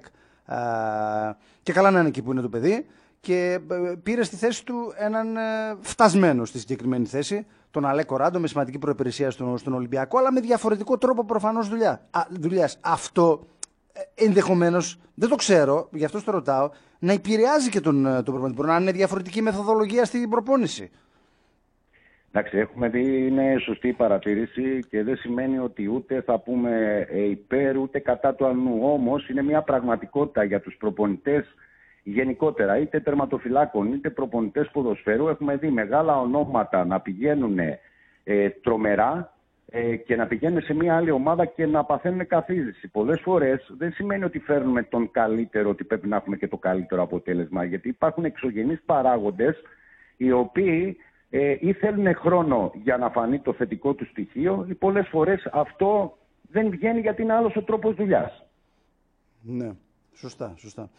Και καλά να είναι εκεί που είναι το παιδί. Και πήρε στη θέση του έναν φτασμένο στη συγκεκριμένη θέση, τον Αλέκο Ράντο, με σημαντική προϋπηρεσία στον Ολυμπιακό, αλλά με διαφορετικό τρόπο προφανώς δουλειάς. Αυτό ενδεχομένως, δεν το ξέρω, γι' αυτό το ρωτάω, να επηρεάζει και τον προπονητή. Μπορεί να είναι διαφορετική μεθοδολογία στην προπόνηση. Εντάξει, έχουμε δει, είναι σωστή η παρατήρηση και δεν σημαίνει ότι ούτε θα πούμε υπέρ ούτε κατά του αλλού. Όμως είναι μια πραγματικότητα για τους προπονητές γενικότερα, είτε τερματοφυλάκων είτε προπονητές ποδοσφαίρου. Έχουμε δει μεγάλα ονόματα να πηγαίνουν τρομερά και να πηγαίνουν σε μια άλλη ομάδα και να παθαίνουν καθίζηση. Πολλές φορές δεν σημαίνει ότι φέρνουμε τον καλύτερο, ότι πρέπει να έχουμε και το καλύτερο αποτέλεσμα, γιατί υπάρχουν εξωγενείς παράγοντες οι οποίοι ή θέλουν χρόνο για να φανεί το θετικό του στοιχείο, ή πολλές φορές αυτό δεν βγαίνει γιατί είναι άλλος ο τρόπος δουλειάς. Ναι, σωστά.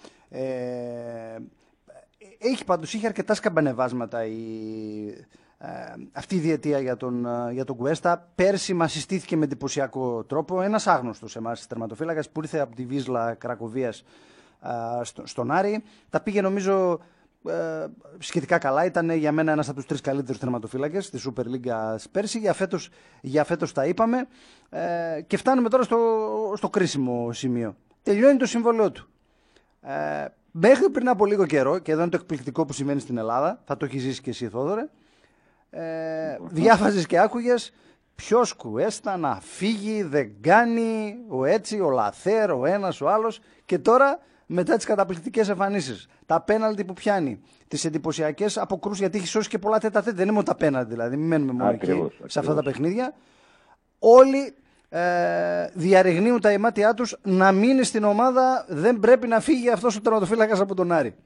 Είχε αρκετά σκαμπανεβάσματα αυτή η διετία για τον Κουέστα. Πέρσι μας συστήθηκε με εντυπωσιακό τρόπο ένας άγνωστος εμάς τερματοφύλακας που ήρθε από τη Βίσλα Κρακοβίας στον Άρη. Τα πήγε νομίζω σχετικά καλά. Ήταν για μένα ένας από τους 3 καλύτερους τερματοφύλακες της Super League πέρσι. Για φέτος τα είπαμε. Και φτάνουμε τώρα στο κρίσιμο σημείο. Τελειώνει το συμβόλαιό του. Μέχρι πριν από λίγο καιρό, και εδώ είναι το εκπληκτικό που σημαίνει στην Ελλάδα, θα το έχει ζήσει και εσύ, Θόδωρε, διάβαζες και άκουγες ποιος Κουέστα να φύγει, δεν κάνει, ο έτσι, ο Λαθέρ, ο ένας, ο άλλος. Και τώρα, μετά τις καταπληκτικές εμφανίσεις, τα πέναλτι που πιάνει, τις εντυπωσιακές αποκρούσεις, γιατί έχει σώσει και πολλά τέτα, δεν είναι μόνο τα πέναλτι, δηλαδή, μην μένουμε μόνο εκεί σε αυτά τα παιχνίδια. Όλοι διαρριγνύουν τα ημάτια τους να μείνει στην ομάδα, δεν πρέπει να φύγει αυτός ο τερματοφύλακας από τον Άρη.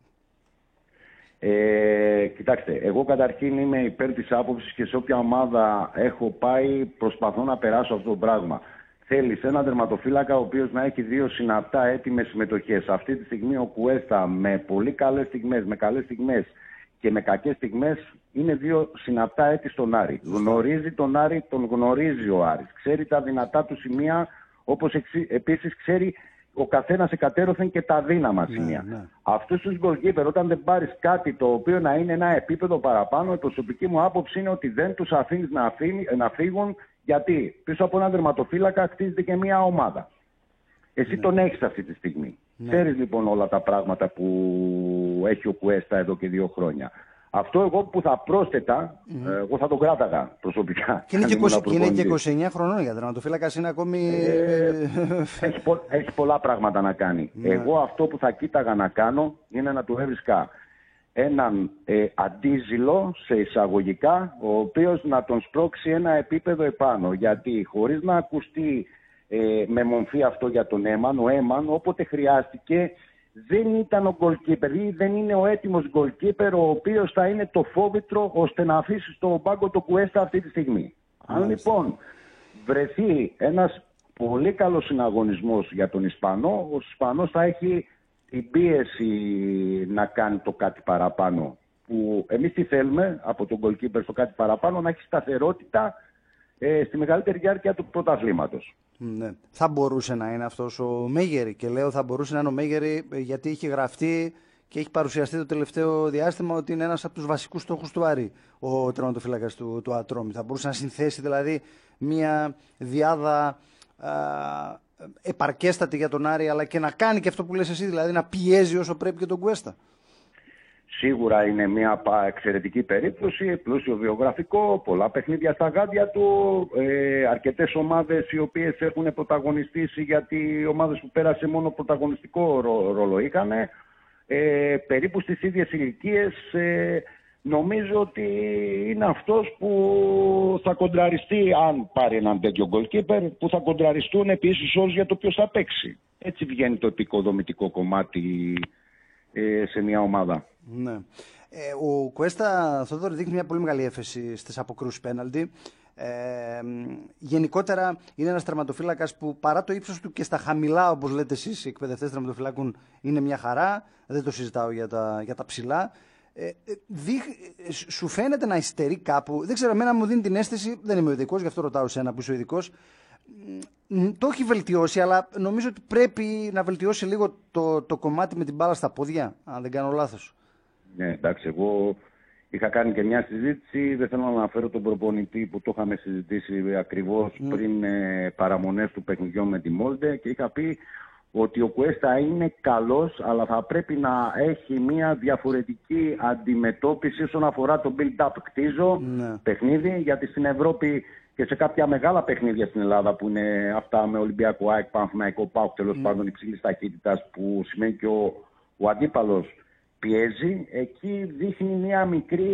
Κοιτάξτε, εγώ καταρχήν είμαι υπέρ της άποψης και σε όποια ομάδα έχω πάει προσπαθώ να περάσω αυτό το πράγμα. Θέλεις έναν τερματοφύλακα ο οποίος να έχει 2 συναπτά έτοιμες συμμετοχές. Αυτή τη στιγμή ο Κουέστα με πολύ καλές στιγμές, με καλές στιγμές και με κακές στιγμές είναι 2 συναπτά έτη στον Άρη. Γνωρίζει τον Άρη, τον γνωρίζει ο Άρης. Ξέρει τα δυνατά του σημεία, όπως επίσης ξέρει ο καθένας εκατέρωθεν και τα δύναμα σημεία. Ναι. Αυτούς τους goalkeeper, όταν δεν πάρεις κάτι το οποίο να είναι ένα επίπεδο παραπάνω, η προσωπική μου άποψη είναι ότι δεν τους αφήνεις να φύγουν, γιατί πίσω από έναν τερματοφύλακα χτίζεται και μια ομάδα. Εσύ τον έχεις αυτή τη στιγμή. Ξέρεις λοιπόν όλα τα πράγματα που έχει ο Κουέστα εδώ και 2 χρόνια. Αυτό εγώ που θα πρόσθετα, εγώ θα τον κράταγα προσωπικά. Και είναι και 29 χρονών για τερματοφύλακας, είναι ακόμη... Έχει πολλά πράγματα να κάνει. Εγώ αυτό που θα κοίταγα να κάνω είναι να του έβρισκα έναν αντίζηλο σε εισαγωγικά, ο οποίος να τον σπρώξει ένα επίπεδο επάνω. Γιατί χωρίς να ακουστεί με μομφή αυτό για τον Έμαν, ο Έμαν όποτε χρειάστηκε δεν ήταν ο goalkeeper ή δεν είναι ο έτοιμος goalkeeper ο οποίος θα είναι το φόβητρο ώστε να αφήσει στον πάγκο το Κουέστα αυτή τη στιγμή. Αν λοιπόν βρεθεί ένας πολύ καλός συναγωνισμός για τον Ισπανό, ο Ισπανός θα έχει την πίεση να κάνει το κάτι παραπάνω. Που εμείς τι θέλουμε από τον goalkeeper στο κάτι παραπάνω, να έχει σταθερότητα στη μεγαλύτερη διάρκεια του πρωταθλήματος. Ναι. Θα μπορούσε να είναι αυτός ο Μέγερη, και λέω θα μπορούσε να είναι ο Μέγερη γιατί έχει γραφτεί και έχει παρουσιαστεί το τελευταίο διάστημα ότι είναι ένας από τους βασικούς στόχους του Άρη ο τερματοφύλακας του Ατρόμη. Θα μπορούσε να συνθέσει δηλαδή μια διάδα επαρκέστατη για τον Άρη, αλλά και να κάνει και αυτό που λες εσύ, δηλαδή να πιέζει όσο πρέπει και τον Κουέστα. Σίγουρα είναι μια εξαιρετική περίπτωση, πλούσιο βιογραφικό, πολλά παιχνίδια στα γάντια του, αρκετές ομάδες οι οποίες έχουν πρωταγωνιστήσει, γιατί οι ομάδες που πέρασε μόνο πρωταγωνιστικό ρόλο είχαν, περίπου στις ίδιες ηλικίες. Νομίζω ότι είναι αυτός που θα κοντραριστεί, αν πάρει έναν τέτοιο goalkeeper, που θα κοντραριστούν επίσης όρους για το ποιος θα παίξει. Έτσι βγαίνει το επικοδομητικό κομμάτι σε μια ομάδα. Ναι. Ο Κουέστα, Θόδωρη, δείχνει μια πολύ μεγάλη έφεση στις αποκρούσεις πέναλτι. Γενικότερα είναι ένας τερματοφύλακας που παρά το ύψος του και στα χαμηλά, όπως λέτε εσείς οι εκπαιδευτές τερματοφυλάκων, είναι μια χαρά. Δεν το συζητάω για τα ψηλά. Σου φαίνεται να υστερεί κάπου? Δεν ξέρω, εμένα μου δίνει την αίσθηση, δεν είμαι ο ειδικός, γι' αυτό ρωτάω εσένα που είσαι ο ειδικός. Το έχει βελτιώσει, αλλά νομίζω ότι πρέπει να βελτιώσει λίγο το κομμάτι με την μπάλα στα πόδια, αν δεν κάνω λάθος. Ναι, εντάξει, εγώ είχα κάνει και μια συζήτηση, δεν θέλω να αναφέρω τον προπονητή που το είχαμε συζητήσει ακριβώς πριν παραμονές του παιχνιδιού με τη Μόλντε, και είχα πει ότι ο Κουέστα είναι καλός, αλλά θα πρέπει να έχει μια διαφορετική αντιμετώπιση όσον αφορά το build-up. Κτίζω παιχνίδι, γιατί στην Ευρώπη και σε κάποια μεγάλα παιχνίδια στην Ελλάδα, που είναι αυτά με Ολυμπιακό ΑΕΚ, Παναθηναϊκό ΠΑΟΚ, τέλος πάντων υψηλής ταχύτητας, που σημαίνει και ο αντίπαλος πιέζει, εκεί δείχνει μια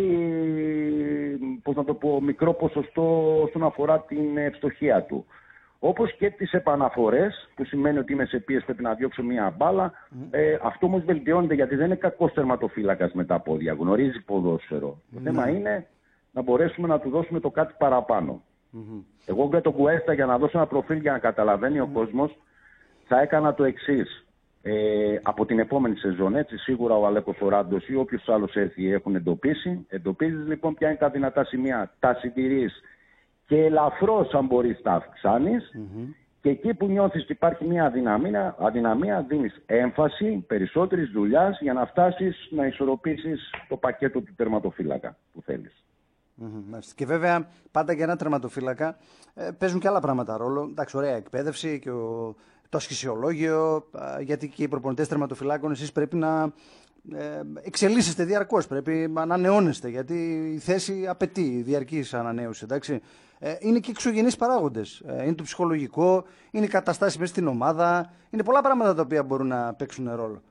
μικρό ποσοστό όσον αφορά την ευστοχία του. Όπως και τις επαναφορές, που σημαίνει ότι είμαι σε πίεση, πρέπει να διώξω μια μπάλα. Αυτό όμως βελτιώνεται, γιατί δεν είναι κακός τερματοφύλακας με τα πόδια. Γνωρίζει ποδόσφαιρο. Το θέμα είναι να μπορέσουμε να του δώσουμε το κάτι παραπάνω. Εγώ για τον Κουέστα, για να δώσω ένα προφίλ για να καταλαβαίνει ο κόσμος, θα έκανα το εξής. Από την επόμενη σεζόν, έτσι, σίγουρα ο Αλέκος Οράντος ή όποιος άλλος έρθει έχουν εντοπίσει. Εντοπίζεις λοιπόν ποια είναι τα δυνατά σημεία, τα συντηρείς και ελαφρώς, αν μπορείς, τα αυξάνεις. Και εκεί που νιώθεις ότι υπάρχει μια αδυναμία, δίνεις έμφαση περισσότερης δουλειάς για να φτάσεις να ισορροπήσεις το πακέτο του τερματοφύλακα που θέλεις. Και βέβαια πάντα για ένα τερματοφύλακα παίζουν και άλλα πράγματα ρόλο. Εντάξει, ωραία εκπαίδευση και το ασχησιολόγιο, γιατί και οι προπονητές τερματοφυλάκων εσείς πρέπει να εξελίσσεστε διαρκώς, πρέπει να ανανεώνεστε, γιατί η θέση απαιτεί διαρκής ανανέωση. Εντάξει. Είναι και εξωγενείς παράγοντες. Είναι το ψυχολογικό, είναι οι καταστάσεις μέσα στην ομάδα, είναι πολλά πράγματα τα οποία μπορούν να παίξουν ρόλο.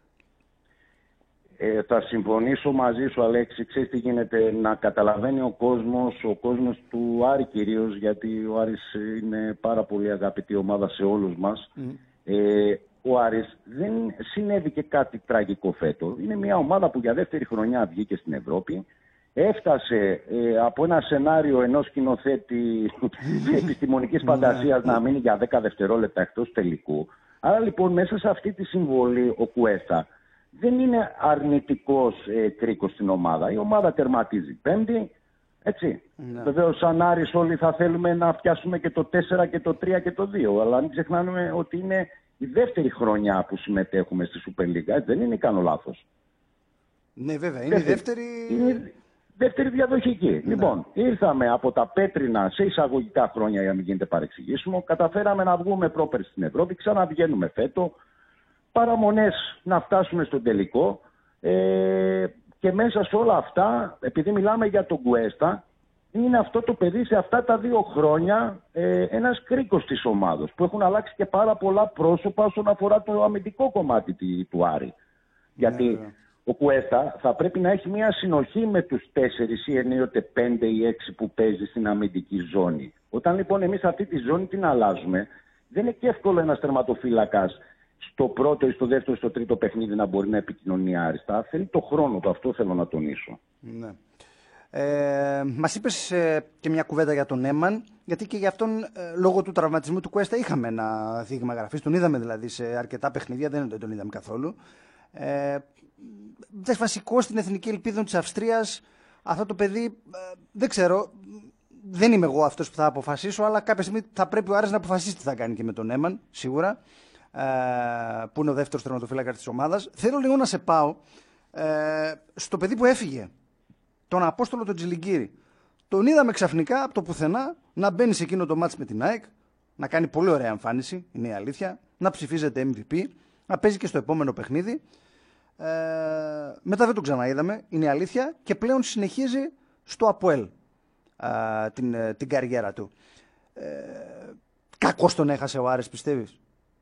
Θα συμφωνήσω μαζί σου, Αλέξη. Ξέρεις τι γίνεται, να καταλαβαίνει ο κόσμος του Άρη κυρίως, γιατί ο Άρης είναι πάρα πολύ αγαπητή ομάδα σε όλους μας. Ο Άρης δεν συνέβη και κάτι τραγικό φέτος. Είναι μια ομάδα που για δεύτερη χρονιά βγήκε στην Ευρώπη. Έφτασε από ένα σενάριο ενός σκηνοθέτη επιστημονικής φαντασίας να μείνει για 10 δευτερόλεπτα εκτός τελικού. Άρα λοιπόν μέσα σε αυτή τη συμβολή ο Κουέστα δεν είναι αρνητικός κρίκος στην ομάδα. Η ομάδα τερματίζει πέμπτη, έτσι. Βεβαίως σαν Άρης όλοι θα θέλουμε να πιάσουμε και το 4 και το 3 και το 2. Αλλά μην ξεχνάμε ότι είναι η δεύτερη χρονιά που συμμετέχουμε στη Super League. Δεν είναι, κάνω λάθος. Ναι, βέβαια, είναι η δεύτερη... Δεύτερη διαδοχική. Λοιπόν, ήρθαμε από τα πέτρινα σε εισαγωγικά χρόνια, για να μην γίνεται παρεξηγήσιμο. Καταφέραμε να βγούμε πρόπερ στην Ευρώπη, ξαναβγαίνουμε φέτο. Παραμονές να φτάσουμε στον τελικό. Και μέσα σε όλα αυτά, επειδή μιλάμε για τον Κουέστα, είναι αυτό το παιδί σε αυτά τα 2 χρόνια ένας κρίκος της ομάδος, που έχουν αλλάξει και πάρα πολλά πρόσωπα όσον αφορά το αμυντικό κομμάτι του Άρη. Γιατί ο Κουέστα θα πρέπει να έχει μια συνοχή με τους 4 ή ενίοτε 5 ή 6 που παίζει στην αμυντική ζώνη. Όταν λοιπόν εμείς αυτή τη ζώνη την αλλάζουμε, δεν είναι και εύκολο ένας τερματοφύλακας στο πρώτο ή στο δεύτερο ή στο τρίτο παιχνίδι να μπορεί να επικοινωνεί άριστα. Θέλει το χρόνο του, αυτό θέλω να τονίσω. Ναι. Μας είπες και μια κουβέντα για τον Έμαν, γιατί και για αυτόν λόγω του τραυματισμού του Κουέστα είχαμε ένα δείγμα γραφής. Τον είδαμε δηλαδή σε αρκετά παιχνίδια, δεν τον είδαμε καθόλου. Βασικό στην εθνική ελπίδα της Αυστρίας. Αυτό το παιδί δεν ξέρω, δεν είμαι εγώ αυτός που θα αποφασίσω, αλλά κάποια στιγμή θα πρέπει ο Άρης να αποφασίσει τι θα κάνει και με τον Έμαν, σίγουρα, που είναι ο δεύτερος τερματοφύλακας της ομάδας. Θέλω λίγο να σε πάω στο παιδί που έφυγε, τον Απόστολο τον Τζιλιγκίρι. Τον είδαμε ξαφνικά από το πουθενά να μπαίνει σε εκείνο το μάτς με την ΑΕΚ, να κάνει πολύ ωραία εμφάνιση, είναι η αλήθεια, να ψηφίζεται MVP, να παίζει και στο επόμενο παιχνίδι. Μετά δεν τον ξαναείδαμε, είναι η αλήθεια, και πλέον συνεχίζει στο ΑΠΟΕΛ την καριέρα του. Κακώς τον έχασε ο Άρης, πιστεύεις?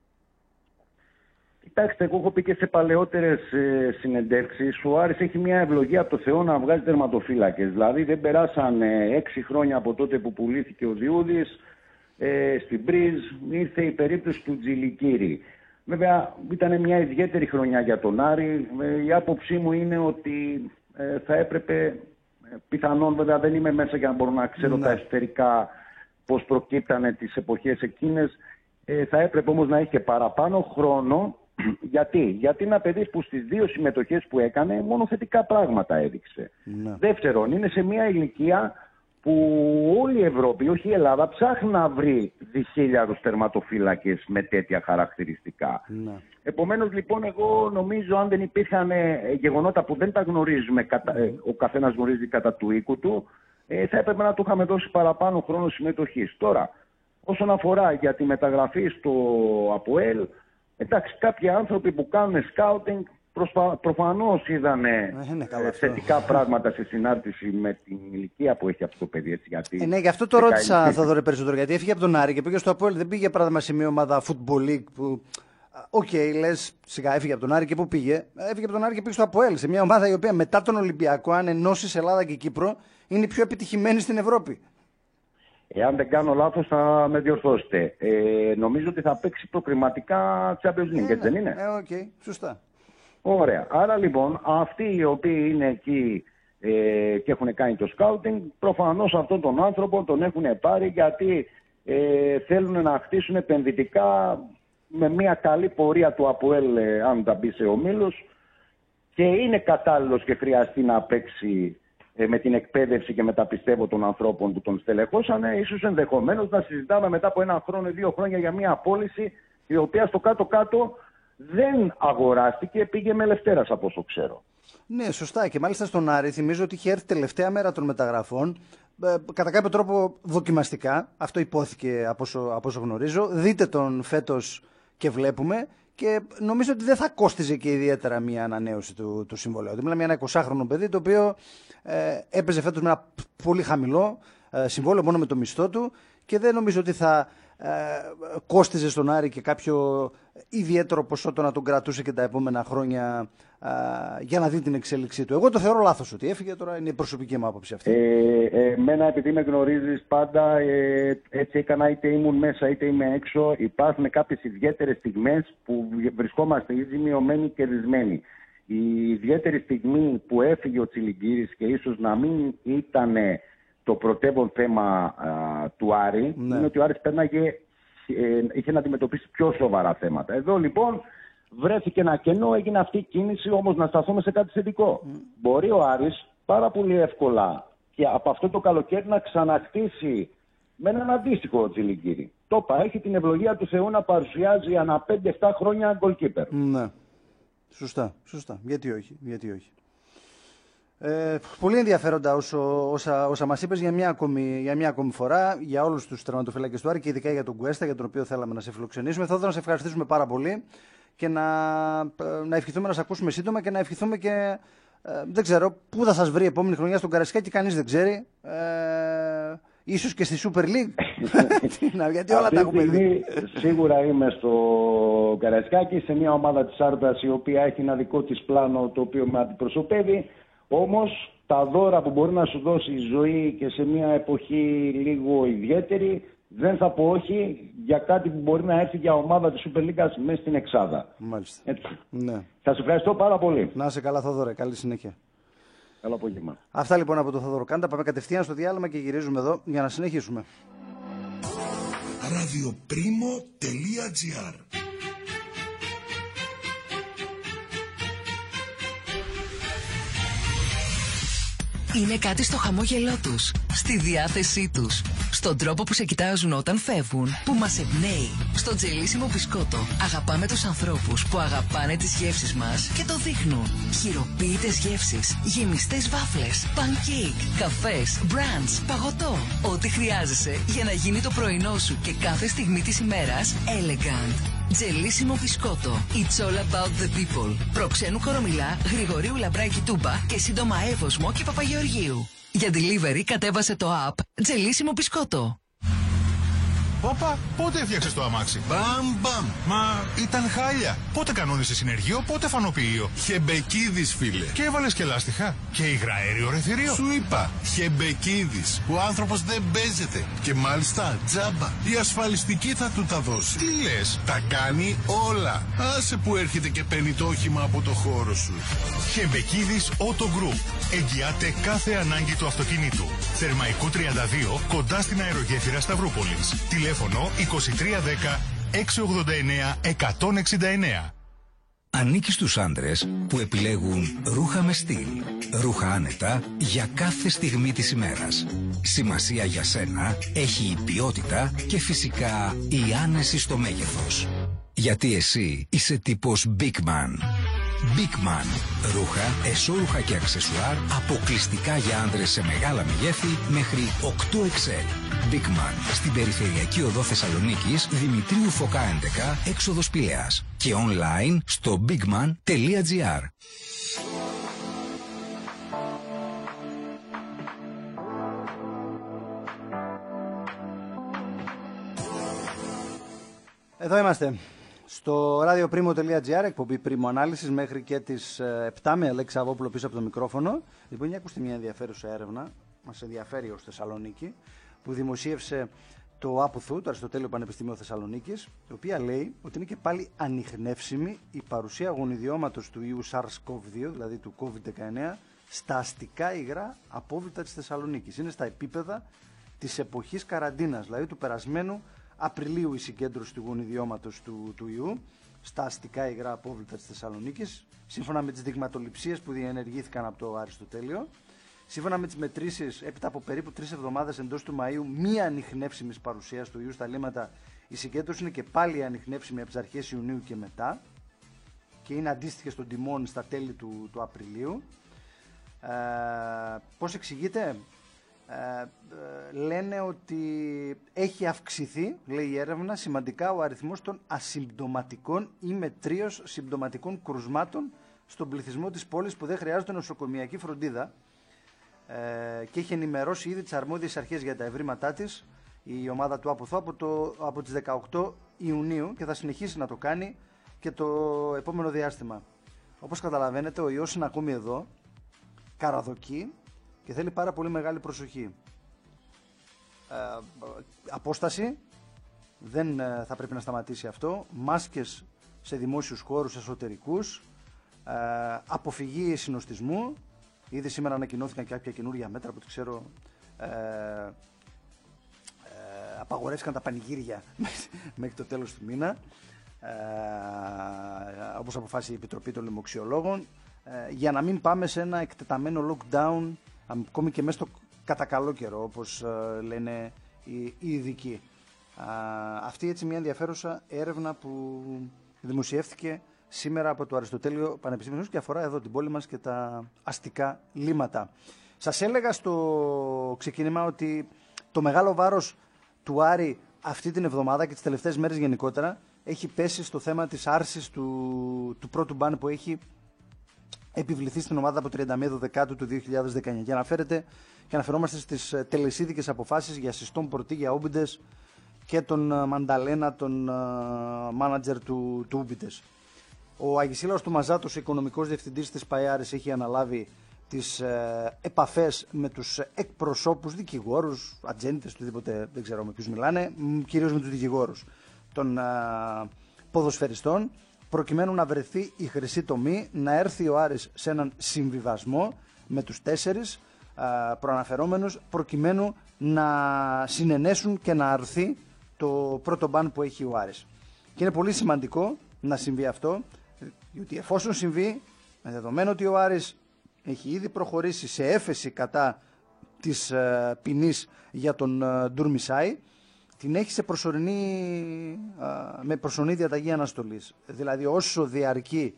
Κοιτάξτε, εγώ έχω πει και σε παλαιότερες συνεντεύξεις, ο Άρης έχει μια ευλογία από το Θεό να βγάζει τερματοφύλακες. Δηλαδή δεν περάσαν 6 χρόνια από τότε που πουλήθηκε ο Διούδης, στην Μπρίζ ήρθε η περίπτωση του Τζιλιγκίρι. Βέβαια ήταν μια ιδιαίτερη χρονιά για τον Άρη. Η άποψή μου είναι ότι θα έπρεπε, πιθανόν βέβαια δεν είμαι μέσα για να μπορώ να ξέρω τα εσωτερικά πώς προκύπτανε τις εποχές εκείνες, θα έπρεπε όμως να έχει και παραπάνω χρόνο. Γιατί είναι ένα παιδί που στις 2 συμμετοχές που έκανε μόνο θετικά πράγματα έδειξε. Δεύτερον, είναι σε μια ηλικία που όλη η Ευρώπη, όχι η Ελλάδα, ψάχνει να βρει διχίλιαρους τερματοφύλακες με τέτοια χαρακτηριστικά. Επομένως λοιπόν εγώ νομίζω, αν δεν υπήρχαν γεγονότα που δεν τα γνωρίζουμε, ο καθένας γνωρίζει κατά του οίκου του, θα έπρεπε να του είχαμε δώσει παραπάνω χρόνο συμμετοχής. Τώρα, όσον αφορά για τη μεταγραφή στο ΑΠΟΕΛ, εντάξει, κάποιοι άνθρωποι που κάνουν σκάουτινγκ προφανώς είδανε θετικά πράγματα σε συνάρτηση με την ηλικία που έχει αυτό το παιδί. Έτσι, γιατί ναι, γι' αυτό το ρώτησα, Θοδωρή, περισσότερο. Γιατί έφυγε από τον Άρη και πήγε στο ΑΠΟΕΛ. Δεν πήγε παράδειγμα σε μια ομάδα Football League που. Λες σιγά, έφυγε από τον Άρη και πού πήγε? Έφυγε από τον Άρη και πήγε στο ΑΠΟΕΛ. Σε μια ομάδα η οποία μετά τον Ολυμπιακό, αν ενώσεις Ελλάδα και Κύπρο, είναι η πιο επιτυχημένη στην Ευρώπη. Εάν δεν κάνω λάθος θα με διορθώσετε. Νομίζω ότι θα παίξει προκριματικά Champions League, δεν είναι? Σωστά. Ωραία. Άρα λοιπόν αυτοί οι οποίοι είναι εκεί και έχουν κάνει το σκάουτινγκ, προφανώς αυτόν τον άνθρωπο τον έχουν πάρει γιατί θέλουν να χτίσουν επενδυτικά με μια καλή πορεία του ΑΠΟΕΛ, αν τα μπει σε ομίλους, και είναι κατάλληλος και χρειαστεί να παίξει με την εκπαίδευση και με τα πιστεύω των ανθρώπων που τον στελεχώσανε, ίσως ενδεχομένως να συζητάμε μετά από 1 χρόνο ή 2 χρόνια για μια απόλυση η οποία στο κάτω-κάτω δεν αγοράστηκε, πήγε με Λευτέρας από όσο ξέρω. Ναι, σωστά. Και μάλιστα στον Άρη θυμίζω ότι είχε έρθει τελευταία μέρα των μεταγραφών, κατά κάποιο τρόπο δοκιμαστικά. Αυτό υπόθηκε από όσο γνωρίζω. Δείτε τον φέτος και βλέπουμε. Και νομίζω ότι δεν θα κόστιζε και ιδιαίτερα μια ανανέωση του συμβολέου. Μιλάμε για ένα 20χρονο παιδί το οποίο έπαιζε φέτος με ένα πολύ χαμηλό συμβόλαιο μόνο με το μισθό του και δεν νομίζω ότι θα κόστιζε στον Άρη και κάποιο ιδιαίτερο ποσό το να τον κρατούσε και τα επόμενα χρόνια για να δει την εξέλιξή του. Εγώ το θεωρώ λάθος ότι έφυγε, τώρα είναι η προσωπική μου άποψη αυτή. Εμένα, επειδή με γνωρίζεις πάντα, έτσι έκανα, είτε ήμουν μέσα είτε είμαι έξω. Υπάρχουν κάποιες ιδιαίτερες στιγμές που βρισκόμαστε ήδη μειωμένοι και κερδισμένοι. Η ιδιαίτερη στιγμή που έφυγε ο Τσιλιγκύρης και ίσως να μην ήταν το πρωτεύον θέμα του Άρη, ναι, είναι ότι ο Άρης είχε να αντιμετωπίσει πιο σοβαρά θέματα. Εδώ λοιπόν βρέθηκε ένα κενό, έγινε αυτή η κίνηση, όμως να σταθούμε σε κάτι θετικό. Μπορεί ο Άρης πάρα πολύ εύκολα και από αυτό το καλοκαίρι να ξανακτήσει με έναν αντίστοιχο Τσιλιγκύρη. Το είπα, έχει την ευλογία του Θεού να παρουσιάζει ανά 5-7 χρόνια goalkeeper. Ναι, σωστά. Γιατί όχι. Πολύ ενδιαφέροντα όσα μας είπες για μια ακόμη φορά, για όλους τους τερματοφύλακες του Άρη και ειδικά για τον Κουέστα, για τον οποίο θέλαμε να σε φιλοξενήσουμε. Θα ήθελα να σε ευχαριστήσουμε πάρα πολύ και να ευχηθούμε να σε ακούσουμε σύντομα και να ευχηθούμε και δεν ξέρω πού θα σας βρει η επόμενη χρονιά στον Καραϊσκάκη, κανείς δεν ξέρει. Ίσως και στη Super League. Γιατί όλα τα έχουμε δει. Σίγουρα είμαι στο Καραϊσκάκη, σε μια ομάδα της Άρτας η οποία έχει ένα δικό της πλάνο το οποίο με αντιπροσωπεύει. Όμως τα δώρα που μπορεί να σου δώσει η ζωή και σε μια εποχή λίγο ιδιαίτερη, δεν θα πω όχι για κάτι που μπορεί να έρθει για ομάδα της Super League μέσα στην εξάδα. Μάλιστα. Έτσι. Ναι. Θα σε ευχαριστώ πάρα πολύ. Να είσαι καλά, Θοδωρέ. Καλή συνέχεια. Καλό απόγευμα. Αυτά λοιπόν από τον Θοδωρο Κάντα. Πάμε κατευθείαν στο διάλειμμα και γυρίζουμε εδώ για να συνεχίσουμε. radioprimo.gr Είναι κάτι στο χαμόγελό τους, στη διάθεσή τους, στον τρόπο που σε κοιτάζουν όταν φεύγουν, που μας εμπνέει. Στο τζελίσιμο μπισκότο αγαπάμε τους ανθρώπους που αγαπάνε τις γεύσεις μας και το δείχνουν. Χειροποίητες γεύσεις, γεμιστές βάφλες, pancake, καφές, brunch, παγωτό. Ό,τι χρειάζεσαι για να γίνει το πρωινό σου και κάθε στιγμή της ημέρας elegant. Τζελίσιμο μπισκότο. It's all about the people. Προξένου Κορομιλά, Γρηγορίου Λαμπράκη Τούμπα και σύντομα Εύωσμο και Παπαγεωργίου. Για delivery κατέβασε το app Τζελίσιμο μπισκότο. Όπα, πότε έφτιαξες το αμάξι? Μπαμ. Μα ήταν χάλια. Πότε κανόνισες συνεργείο, πότε φανοποιείο? Χεμπεκίδης, φίλε. Και έβαλες και λάστιχα. Και υγραέριο ρεθυρίο. Σου είπα, Χεμπεκίδης. Ο άνθρωπος δεν παίζεται. Και μάλιστα τζάμπα. Η ασφαλιστική θα του τα δώσει. Τι λες? Τα κάνει όλα. Άσε που έρχεται και παίρνει το όχημα από το χώρο σου. Χεμπεκίδης Auto Group. Εγγυάται κάθε ανάγκη του αυτοκινήτου. Θερμαϊκού 32, κοντά στην αερογέφυρα Σταυρούπολης. Τηλέφωνο 2310 689 169. Ανήκει στους άντρες που επιλέγουν ρούχα με στυλ. Ρούχα άνετα για κάθε στιγμή της ημέρας. Σημασία για σένα έχει η ποιότητα και φυσικά η άνεση στο μέγεθος. Γιατί εσύ είσαι τύπος Big Man. Big Man. Ρούχα, εσώρουχα και αξεσουάρ αποκλειστικά για άντρες σε μεγάλα μεγέθη μέχρι 8XL. Big Man. Στην περιφερειακή οδό Θεσσαλονίκης, Δημητρίου Φωκά 11, έξοδος Πηλαίας. Και online στο bigman.gr. Εδώ είμαστε. Στο radioprimo.gr, εκπομπή Primo Ανάλυσης μέχρι και τις 7 με Αλέξη Σαββόπουλο πίσω από το μικρόφωνο. Λοιπόν, για ακούστε μια ενδιαφέρουσα έρευνα, μας ενδιαφέρει ως Θεσσαλονίκη, που δημοσίευσε το ΑΠΟΘΟΥ, το Αριστοτέλειο Πανεπιστήμιο Θεσσαλονίκης, η οποία λέει ότι είναι και πάλι ανιχνεύσιμη η παρουσία γονιδιώματος του ιού SARS-CoV-2, δηλαδή του COVID-19, στα αστικά υγρά απόβλητα της Θεσσαλονίκης. Είναι στα επίπεδα της εποχής καραντίνας, δηλαδή του περασμένου Απριλίου η συγκέντρωση του γονιδιώματος του ιού στα αστικά υγρά απόβλητα της Θεσσαλονίκης, σύμφωνα με τις δειγματοληψίες που διενεργήθηκαν από το Αριστοτέλειο. Σύμφωνα με τις μετρήσεις, έπειτα από περίπου 3 εβδομάδες εντός του Μαΐου μία ανιχνεύσιμης παρουσίας του ιού στα λίμματα, η συγκέντρωση είναι και πάλι ανιχνεύσιμη από τις αρχές Ιουνίου και μετά και είναι αντίστοιχες των τιμών στα τέλη του Απριλίου. Πώς εξηγείται? Λένε ότι έχει αυξηθεί, λέει η έρευνα, σημαντικά ο αριθμός των ασυμπτωματικών ή μετρίως συμπτωματικών κρουσμάτων στον πληθυσμό της πόλης που δεν χρειάζεται νοσοκομιακή φροντίδα, και έχει ενημερώσει ήδη τις αρμόδιες αρχές για τα ευρήματά της η ομάδα του ΑΠΟΘΟ από τις 18 Ιουνίου και θα συνεχίσει να το κάνει και το επόμενο διάστημα. Όπως καταλαβαίνετε, ο ιός είναι ακόμη εδώ, καραδοκεί και θέλει πάρα πολύ μεγάλη προσοχή. Απόσταση, δεν θα πρέπει να σταματήσει αυτό. Μάσκες σε δημόσιους χώρους εσωτερικούς, αποφυγή συνοστισμού. Ήδη σήμερα ανακοινώθηκαν και κάποια καινούργια μέτρα που ξέρω, απαγορεύτηκαν τα πανηγύρια μέχρι το τέλος του μήνα, όπως αποφάσισε η Επιτροπή των Λοιμοξιολόγων, για να μην πάμε σε ένα εκτεταμένο lockdown ακόμη και μέσα στο κατά καλό καιρό, όπως λένε οι ειδικοί. Αυτή έτσι μια ενδιαφέρουσα έρευνα που δημοσιεύτηκε σήμερα από το Αριστοτέλειο Πανεπιστήμιο και αφορά εδώ την πόλη μας και τα αστικά λίμματα. Σας έλεγα στο ξεκίνημα ότι το μεγάλο βάρος του Άρη αυτή την εβδομάδα και τις τελευταίες μέρες γενικότερα έχει πέσει στο θέμα της άρσης του πρώτου μπαν που έχει επιβληθεί στην ομάδα από 31 Δεκάτου του 2019. Και αναφερόμαστε στις τελεσίδικες αποφάσεις για Συστόν Πορτί, για Ούμπιντες και τον Μανταλένα, τον μάνατζερ του Ούμπιντες. Ο Αγισίλαος του Μαζάτος, οικονομικός διευθυντής της ΠΑΕΑΡΕΣ, έχει αναλάβει τις επαφές με τους εκπροσώπους, δικηγόρους, ατζέντες, οτιδήποτε, δεν ξέρω με ποιους μιλάνε, κυρίως με τους δικηγόρους των ποδοσφαιριστών, προκειμένου να βρεθεί η χρυσή τομή, να έρθει ο Άρης σε έναν συμβιβασμό με τους 4 προαναφερόμενους, προκειμένου να συνενέσουν και να αρθεί το πρώτο μπαν που έχει ο Άρης. Και είναι πολύ σημαντικό να συμβεί αυτό, διότι εφόσον συμβεί, με δεδομένο ότι ο Άρης έχει ήδη προχωρήσει σε έφεση κατά της ποινής για τον Ντουρμισάη, την έχει σε με προσωρινή διαταγή αναστολής. Δηλαδή όσο διαρκεί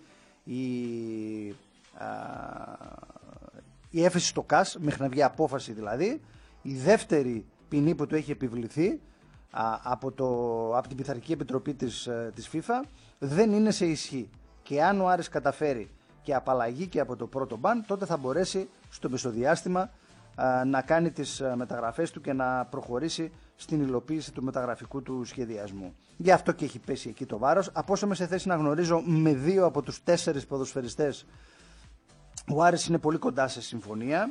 η έφεση στο ΚΑΣ, μέχρι να βγει απόφαση δηλαδή, η δεύτερη ποινή που του έχει επιβληθεί από την Πειθαρχική Επιτροπή της FIFA δεν είναι σε ισχύ. Και αν ο Άρης καταφέρει και απαλλαγή και από το πρώτο μπαν, τότε θα μπορέσει στο μεσοδιάστημα να κάνει τις μεταγραφές του και να προχωρήσει στην υλοποίηση του μεταγραφικού του σχεδιασμού. Γι' αυτό και έχει πέσει εκεί το βάρος. Από όσο είμαι σε θέση να γνωρίζω, με 2 από τους 4 ποδοσφαιριστές ο Άρης είναι πολύ κοντά σε συμφωνία.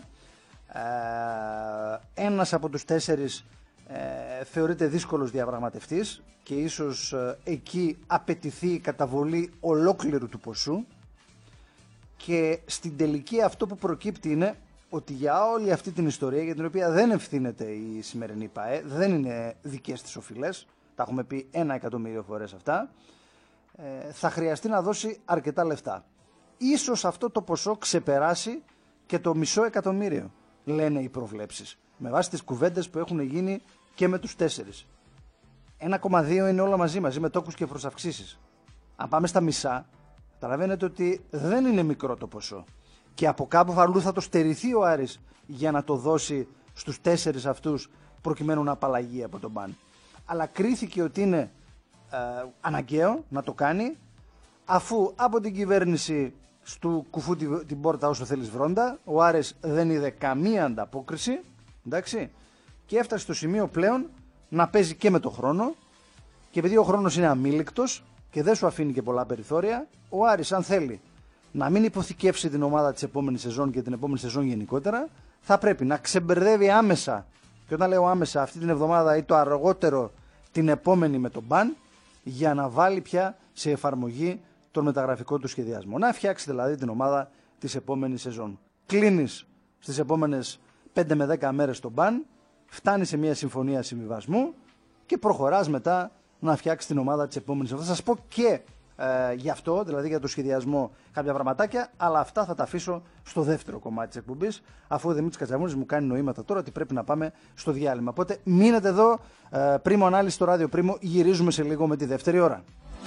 Ένας από τους 4 θεωρείται δύσκολος διαπραγματευτής και ίσως εκεί απαιτηθεί η καταβολή ολόκληρου του ποσού, και στην τελική αυτό που προκύπτει είναι ότι για όλη αυτή την ιστορία, για την οποία δεν ευθύνεται η σημερινή ΠΑΕ, δεν είναι δικές της οφειλές, τα έχουμε πει 1 εκατομμύριο φορές αυτά, θα χρειαστεί να δώσει αρκετά λεφτά. Ίσως αυτό το ποσό ξεπεράσει και το μισό εκατομμύριο, λένε οι προβλέψεις, με βάση τις κουβέντες που έχουν γίνει και με τους 4. 1,2 είναι όλα μαζί με τόκους και προσαυξήσεις. Αν πάμε στα μισά, καταλαβαίνετε ότι δεν είναι μικρό το ποσό. Και από κάπου αλλού θα το στερηθεί ο Άρης για να το δώσει στους 4 αυτούς, προκειμένου να απαλλαγεί από τον μπαν. Αλλά κρίθηκε ότι είναι αναγκαίο να το κάνει, αφού από την κυβέρνηση στου κουφού την πόρτα όσο θέλεις βρόντα, ο Άρης δεν είδε καμία ανταπόκριση, εντάξει, και έφτασε στο σημείο πλέον να παίζει και με το χρόνο, και επειδή ο χρόνος είναι αμήλικτος και δεν σου αφήνει και πολλά περιθώρια, ο Άρης, αν θέλει να μην υποθηκεύσει την ομάδα της επόμενης σεζόν και την επόμενη σεζόν γενικότερα, θα πρέπει να ξεμπερδεύει άμεσα, και όταν λέω άμεσα, αυτή την εβδομάδα ή το αργότερο την επόμενη με τον μπαν, για να βάλει πια σε εφαρμογή τον μεταγραφικό του σχεδιασμό. Να φτιάξει δηλαδή την ομάδα της επόμενης σεζόν. Κλείνεις στις επόμενες 5 με 10 μέρες τον μπαν, φτάνει σε μια συμφωνία συμβιβασμού και προχωράς μετά να φτιάξεις την ομάδα της επόμενης σεζόν. Θα σας πω και γι' αυτό, δηλαδή για το σχεδιασμό, κάποια πραγματάκια, αλλά αυτά θα τα αφήσω στο δεύτερο κομμάτι της εκπομπής, αφού ο Δημήτρης Κατσαβούνης μου κάνει νοήματα τώρα ότι πρέπει να πάμε στο διάλειμμα. Οπότε μείνετε εδώ, Πρίμο Ανάλυση στο Ράδιο Πρίμο, γυρίζουμε σε λίγο με τη δεύτερη ώρα.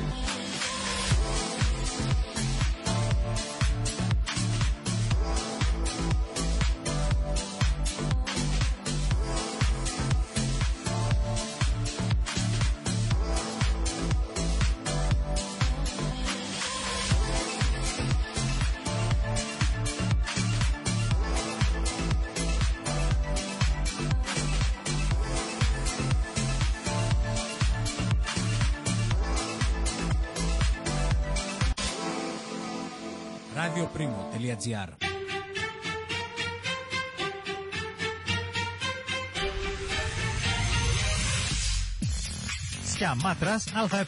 radioprimo.gr. Σκιαμάτρας ΑΕ.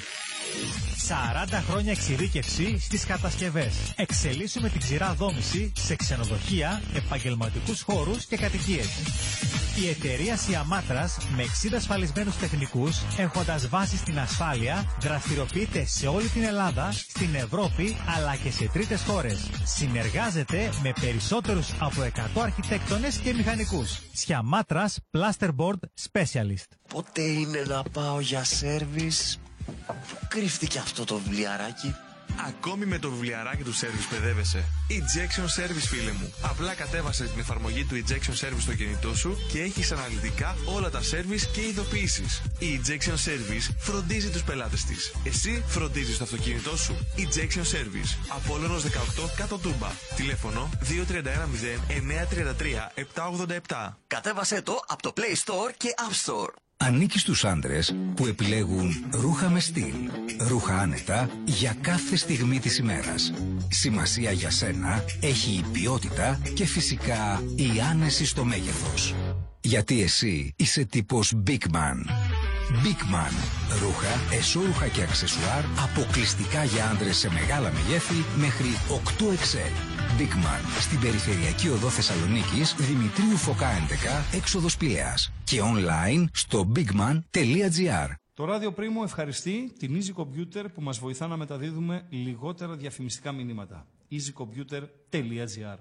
40 χρόνια εξειδίκευση στις κατασκευές. Εξελίσσουμε την ξηρά δόμηση σε ξενοδοχεία, επαγγελματικούς χώρους και κατοικίες. Η εταιρεία Σιαμάτρας, με 60 ασφαλισμένους τεχνικούς, έχοντας βάση στην ασφάλεια, δραστηριοποιείται σε όλη την Ελλάδα, στην Ευρώπη αλλά και σε τρίτες χώρες. Συνεργάζεται με περισσότερους από 100 αρχιτέκτονες και μηχανικούς. Σιαμάτρας Plasterboard Specialist. Πότε είναι να πάω για σέρβις? Πού κρύφτηκε αυτό το βιβλιαράκι? Ακόμη με το βιβλιαράκι του Service παιδεύεσαι. Ejection Service, φίλε μου. Απλά κατέβασες την εφαρμογή του Ejection Service στο κινητό σου και έχεις αναλυτικά όλα τα service και ειδοποιήσεις. Η Ejection Service φροντίζει τους πελάτες της. Εσύ φροντίζεις το αυτοκίνητό σου. Ejection Service. Απόλλωνος 18 κάτω Τούμπα. Τηλέφωνο 2310-933-787. Κατέβασέ το από το Play Store και App Store. Ανήκει στους άντρες που επιλέγουν ρούχα με στυλ, ρούχα άνετα για κάθε στιγμή της ημέρας. Σημασία για σένα έχει η ποιότητα και φυσικά η άνεση στο μέγεθος. Γιατί εσύ είσαι τύπος Big Man. Big Man. Ρούχα, εσώρουχα και αξεσουάρ αποκλειστικά για άντρες σε μεγάλα μεγέθη μέχρι 8XL. Big Man. Στην περιφερειακή οδό Θεσσαλονίκης, Δημητρίου Φωκά 11, έξοδος Πηλαίας. Και online στο bigman.gr. Το Ράδιο Πρίμο ευχαριστεί την Easy Computer που μας βοηθά να μεταδίδουμε λιγότερα διαφημιστικά μηνύματα. easycomputer.gr.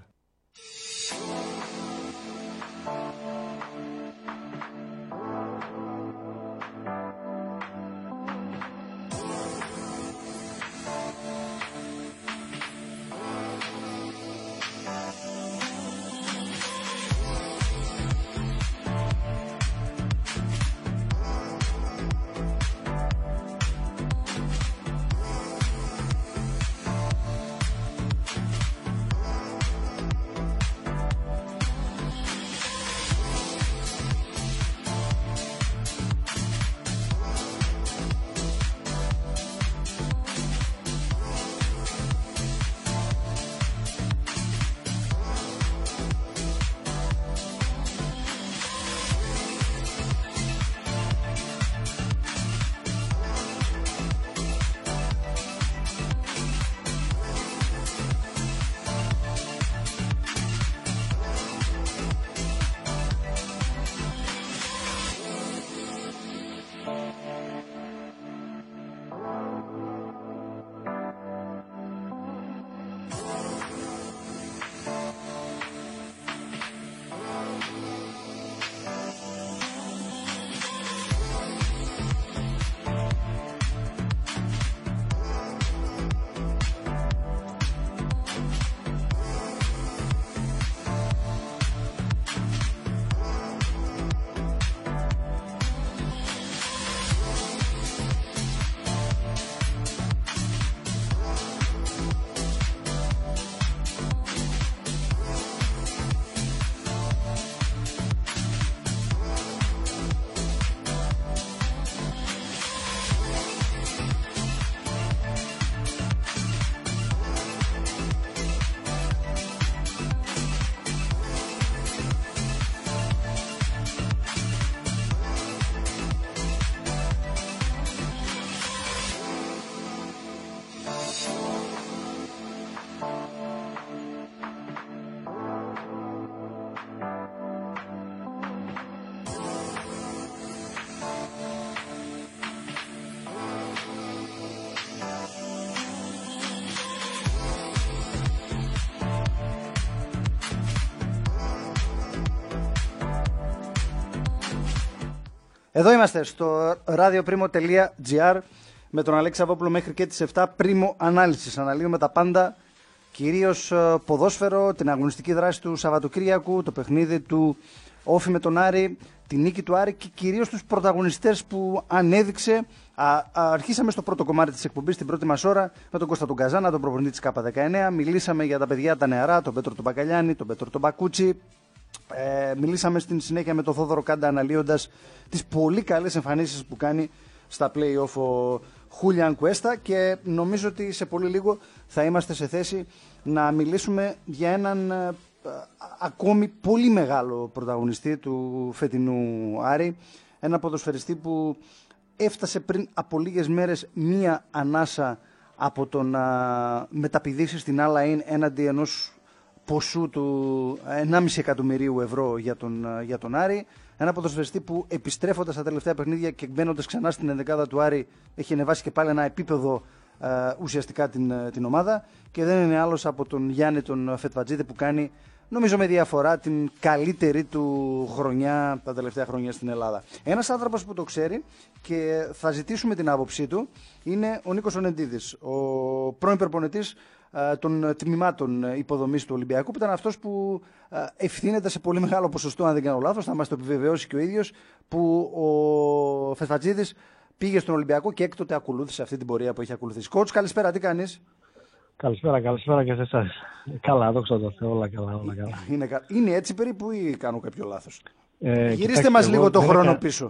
Εδώ είμαστε στο radioprimo.gr με τον Αλέξη Σαββόπουλο μέχρι και τις 7. Πρίμο ανάλυσης. Αναλύουμε τα πάντα, κυρίως ποδόσφαιρο, την αγωνιστική δράση του Σαββατοκύριακου, το παιχνίδι του Όφη με τον Άρη, τη νίκη του Άρη και κυρίως τους πρωταγωνιστές που ανέδειξε. Αρχίσαμε στο πρώτο κομμάτι της εκπομπής, την πρώτη μας ώρα, με τον Κώστα τον Καζάνα, τον προπονητή της K19. Μιλήσαμε για τα παιδιά τα νεαρά, τον Πέτρο τον Μπακαλιάνη, τον Πέτρο τον Μπακούτσι. Μιλήσαμε στην συνέχεια με τον Θόδωρο Κάντα, αναλύοντας τις πολύ καλές εμφανίσεις που κάνει στα play-off ο Χούλιαν Κουέστα, και νομίζω ότι σε πολύ λίγο θα είμαστε σε θέση να μιλήσουμε για έναν ακόμη πολύ μεγάλο πρωταγωνιστή του φετινού Άρη, ένα ποδοσφαιριστή που έφτασε πριν από λίγες μέρες μία ανάσα από το να μεταπηδήσει στην Al-Ain έναντι ενός ποσού του 1,5 εκατομμυρίου ευρώ για τον Άρη. Ένα ποδοσφαιριστή που επιστρέφοντας στα τελευταία παιχνίδια και μπαίνοντας ξανά στην ενδεκάδα του Άρη έχει ανεβάσει και πάλι ένα επίπεδο ουσιαστικά την ομάδα, και δεν είναι άλλος από τον Γιάννη τον Φετβατζίδη, που κάνει νομίζω με διαφορά την καλύτερη του χρονιά τα τελευταία χρόνια στην Ελλάδα. Ένας άνθρωπος που το ξέρει και θα ζητήσουμε την άποψή του είναι ο Νίκος Ονεντίδης, ο πρώην προπονητής των τμήματων υποδομής του Ολυμπιακού, που ήταν αυτός που ευθύνεται σε πολύ μεγάλο ποσοστό, αν δεν κάνω λάθος, θα μας το επιβεβαιώσει και ο ίδιος, που ο Φετφατζίδης πήγε στον Ολυμπιακό και έκτοτε ακολούθησε αυτή την πορεία που έχει ακολουθήσει. Coach, καλησπέρα, τι κάνεις? Καλησπέρα και σε εσάς. Καλά, δόξα τω Θεώ, όλα καλά. Είναι έτσι περίπου ή κάνω κάποιο λάθος? Γυρίστε μας λίγο το χρόνο πίσω.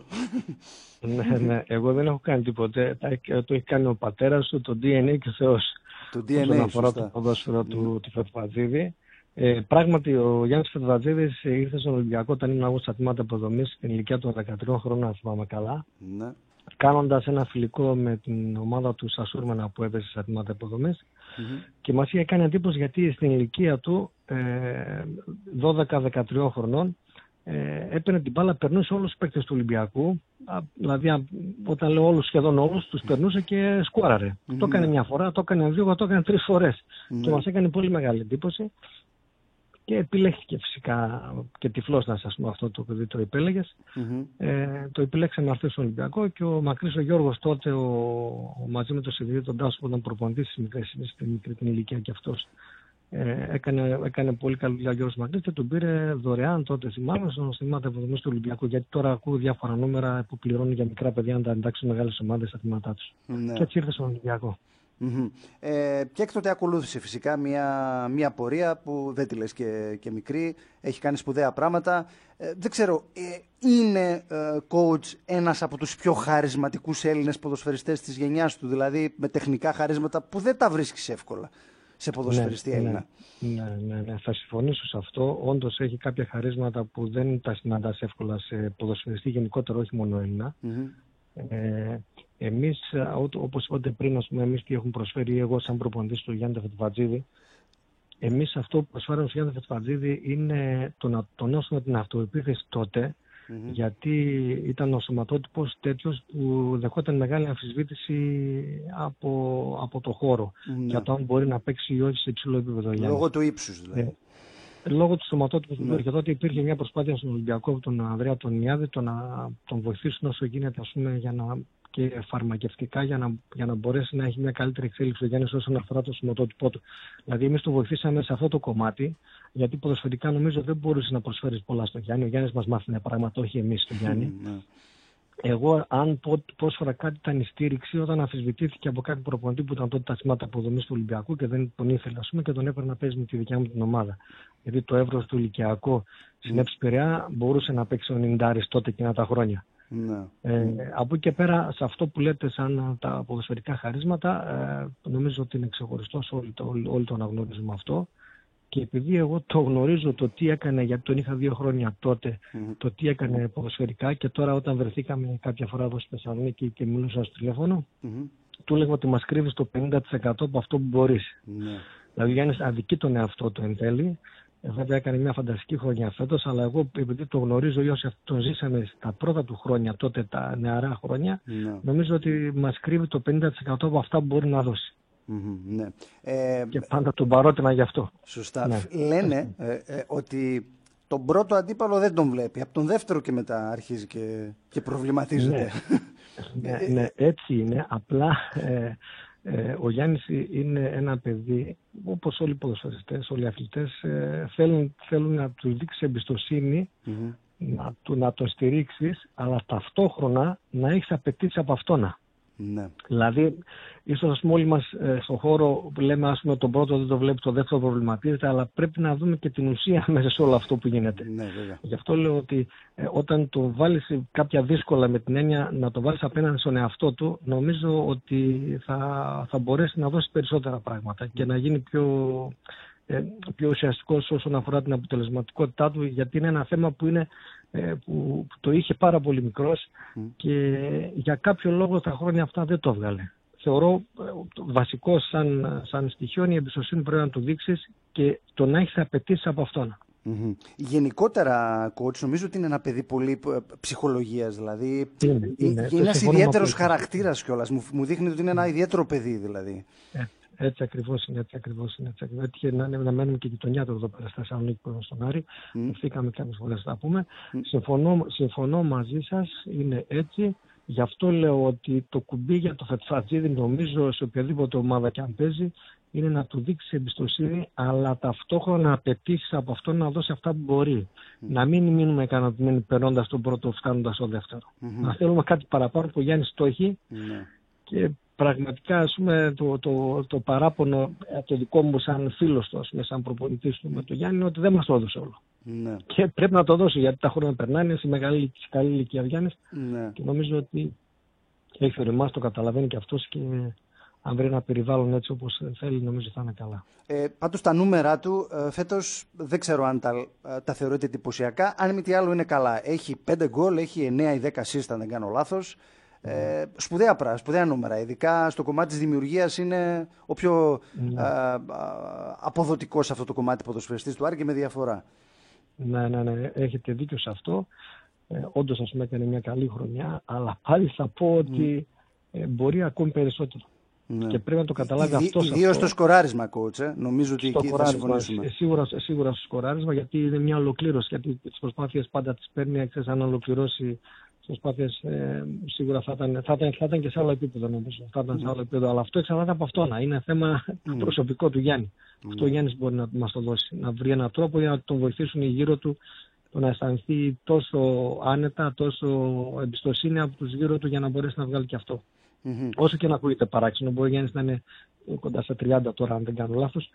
Ναι, εγώ δεν έχω κάνει τίποτε. Το έχει κάνει ο πατέρας του, το DNA και ο Θεός. Το DNA, όσον αφορά το ποδόσφαιρο του Φετβατζίδη. Πράγματι, ο Γιάννης Φετβατζίδης ήρθε στον Ολυμπιακό όταν ήμουν εγώ στα τμήματα υποδομής στην ηλικία του 13 χρόνων, αν θυμάμαι καλά. Ναι. Κάνοντας ένα φιλικό με την ομάδα του Σασούρμενα που έπαιζε στα τμήματα υποδομής. Και μας είχε κάνει εντύπωση γιατί στην ηλικία του 12-13 χρονών έπαιρνε την μπάλα, περνούσε όλους τους παίκτες του Ολυμπιακού. Δηλαδή, όταν λέω όλους, σχεδόν όλους, τους περνούσε και σκόραρε. Το έκανε μια φορά, το έκανε δύο, το έκανε 3 φορές. Και μας έκανε πολύ μεγάλη εντύπωση. Και επιλέχθηκε φυσικά και τυφλός, να σας πω, αυτό το παιδί το επέλεγες. Το επιλέξαμε αυτό στον Ολυμπιακό και ο μακρύς ο Γιώργος τότε, μαζί με τον Σιδηρή τον Τάσο που ήταν προπονητής στην μικρή την ηλικία και αυτός, έκανε πολύ καλή δουλειά ο Γιώργος Μακρύς και τον πήρε δωρεάν τότε, θυμάμαι, στον τμήματα υποδομής του Ολυμπιακού. Γιατί τώρα ακούω διάφορα νούμερα που πληρώνουν για μικρά παιδιά να τα εντάξουν μεγάλες ομάδες στα τμήματά τους. Και έτσι ήρθε στον Ολυμπιακό. Και έκτοτε ακολούθησε φυσικά μια πορεία που δεν τη λες και μικρή, έχει κάνει σπουδαία πράγματα. Δεν ξέρω, είναι coach ένας από τους πιο χαρισματικούς Έλληνες ποδοσφαιριστές της γενιάς του, δηλαδή με τεχνικά χαρίσματα που δεν τα βρίσκεις εύκολα σε ποδοσφαιριστή Έλληνα? Ναι, θα συμφωνήσω σε αυτό. Όντως έχει κάποια χαρίσματα που δεν τα συναντάς εύκολα σε ποδοσφαιριστή γενικότερα, όχι μόνο Έλληνα. Εμείς, όπως είπατε πριν, εμείς τι έχουμε προσφέρει, εγώ σαν προπονητής του Γιάννη Φετβατζίδη, εμείς αυτό που προσφέραμε στο Γιάννη Φετβατζίδη είναι το να τονώσουμε την αυτοεπίθεση τότε, γιατί ήταν ο σωματότυπος τέτοιος που δεχόταν μεγάλη αμφισβήτηση από το χώρο για το αν μπορεί να παίξει ή όχι σε υψηλό επίπεδο. Λόγω του ύψους δηλαδή. Λόγω του σωματότυπου που υπήρχε τότε, υπήρχε μια προσπάθεια στον Ολυμπιακό από τον Ανδρέα τον Ιάδη να τον βοηθήσουν όσο γίνεται, ας πούμε, και φαρμακευτικά για να μπορέσει να έχει μια καλύτερη εξέλιξη ο Γιάννης όσον αφορά το σωματότυπό του. Δηλαδή, εμείς τον βοηθήσαμε σε αυτό το κομμάτι, γιατί ποδοσφαιρικά νομίζω δεν μπορούσε να προσφέρει πολλά στον Γιάννη. Ο Γιάννης μας μάθαινε πράγματα, όχι εμείς στον Γιάννη. Εγώ, αν πρόσφερα κάτι, ήταν η στήριξη όταν αμφισβητήθηκε από κάτι προπονητή που ήταν τότε τα τμήματα αποδομής του Ολυμπιακού και δεν τον ήθελε, ας πούμε, και τον έπαιρνε να παίζει με τη δικιά μου την ομάδα. Γιατί το εύρος του Ηλικιακού στην Έψη Πειραιά μπορούσε να παίξει ο 90 τότε εκείνα τα χρόνια. Από εκεί και πέρα, σε αυτό που λέτε σαν τα ποδοσφαιρικά χαρίσματα, νομίζω ότι είναι ξεχωριστό, όλοι το αναγνωρίζουμε αυτό. Και επειδή εγώ το γνωρίζω το τι έκανε, γιατί τον είχα 2 χρόνια τότε, το τι έκανε ποδοσφαιρικά, και τώρα όταν βρεθήκαμε κάποια φορά εδώ στη Θεσσαλονίκη και μιλούσα στο τηλέφωνο, του έλεγα ότι μας κρύβεις το 50% από αυτό που μπορείς. Δηλαδή, Γιάννης αδικεί τον εαυτό του εν τέλει. Βέβαια έκανε μια φανταστική χρονιά φέτος, αλλά εγώ επειδή το γνωρίζω ή όσοι τον ζήσαμε στα πρώτα του χρόνια, τότε τα νεαρά χρόνια, νομίζω ότι μας κρύβει το 50% από αυτά που μπορεί να δώσει. Ναι. Και πάντα τον παρότρινα γι' αυτό. Σωστά. Λένε ότι τον πρώτο αντίπαλο δεν τον βλέπει. Από τον δεύτερο και μετά αρχίζει και προβληματίζεται. Ναι, έτσι είναι. Απλά ο Γιάννης είναι ένα παιδί, όπως όλοι οι ποδοσφαιριστές, όλοι οι αθλητές, θέλουν να του δείξεις εμπιστοσύνη, να το στηρίξεις, αλλά ταυτόχρονα να έχεις απαιτήσεις από αυτόνα. Ναι. Δηλαδή, ίσως ας πούμε όλοι μας στον χώρο λέμε ας πούμε τον πρώτο δεν το βλέπει, το δεύτερο προβληματίζεται, αλλά πρέπει να δούμε και την ουσία μέσα σε όλο αυτό που γίνεται. Ναι, βέβαια. Γι' αυτό λέω ότι όταν το βάλεις κάποια δύσκολα με την έννοια να το βάλεις απέναντι στον εαυτό του, νομίζω ότι θα μπορέσει να δώσει περισσότερα πράγματα και να γίνει πιο ουσιαστικός όσον αφορά την αποτελεσματικότητά του, γιατί είναι ένα θέμα που που το είχε πάρα πολύ μικρός και για κάποιο λόγο τα χρόνια αυτά δεν το έβγαλε. Θεωρώ βασικό σαν στοιχείο η εμπιστοσύνη πρέπει να του δείξεις και το να έχεις απαιτήσεις από αυτόν. Γενικότερα, coach, νομίζω ότι είναι ένα παιδί πολύ ψυχολογίας. Δηλαδή, είναι ένας ιδιαίτερος χαρακτήρας κιόλας. Μου δείχνει ότι είναι ένα ιδιαίτερο παιδί, δηλαδή. Έτσι ακριβώς είναι. Έτυχε να μένουμε και γειτονιά του εδώ πέρα στα Θεσσαλονίκη στον Άρη. Ευθύκαμε κάποιες φορές να πούμε. Συμφωνώ μαζί σας, είναι έτσι. Γι' αυτό λέω ότι το κουμπί για το Φετφατζίδη, νομίζω σε οποιαδήποτε ομάδα και αν παίζει, είναι να του δείξει εμπιστοσύνη, αλλά ταυτόχρονα να απαιτήσει από αυτό να δώσει αυτά που μπορεί. Να μην μείνουμε ικανοποιημένοι περνώντας τον πρώτο, φτάνοντας στο δεύτερο. Να θέλουμε κάτι παραπάνω που ο Γιάννης το έχει. Και πραγματικά, ας πούμε, το παράπονο το δικό μου σαν φίλος του, σαν προπονητής του με τον Γιάννη, είναι ότι δεν μας το έδωσε όλο. Ναι. Και πρέπει να το δώσει, γιατί τα χρόνια περνάνε, σε καλή ηλικία Γιάννης. Ναι. Και νομίζω ότι έχει οριμάσει, το καταλαβαίνει και αυτός και αν βρει ένα περιβάλλον έτσι όπως θέλει, νομίζω θα είναι καλά. Πάντως τα νούμερα του φέτος δεν ξέρω αν τα θεωρείτε εντυπωσιακά. Αν μη τι άλλο είναι καλά. Έχει 5 γκολ, έχει 9 ή 10 assist, αν δεν κάνω λάθος. Σπουδαία νούμερα. Ειδικά στο κομμάτι της δημιουργίας είναι ο πιο αποδοτικός σε αυτό το κομμάτι ποδοσφαιριστής του Άρη και με διαφορά. Ναι, έχετε δίκιο σε αυτό. Όντως, ας πούμε, έκανε μια καλή χρονιά, αλλά πάλι θα πω ότι μπορεί ακόμη περισσότερο. Ναι. Και πρέπει να το καταλάβει αυτός. Ιδίως στο σκοράρισμα, coach. Νομίζω ότι εκεί θα συμφωνήσουμε. Σίγουρα στο σκοράρισμα, γιατί είναι μια ολοκλήρωση. Γιατί τις προσπάθειες πάντα τις παίρνει, ξέρεις, αν ολοκληρώσει τις προσπάθειες, σίγουρα θα ήταν και σε άλλο επίπεδο, νομίζω. Θα ήταν σε άλλο επίπεδο. Αλλά αυτό εξαρτάται από αυτό. Είναι θέμα προσωπικό του Γιάννη. Αυτό ο Γιάννης μπορεί να μας το δώσει. Να βρει έναν τρόπο για να τον βοηθήσουν οι γύρω του, το να αισθανθεί τόσο άνετα, τόσο εμπιστοσύνη από τους γύρω του για να μπορέσει να βγάλει και αυτό. Όσο και να ακούγεται παράξενο, μπορεί ο Γιάννης να είναι κοντά στα 30 τώρα, αν δεν κάνω λάθος.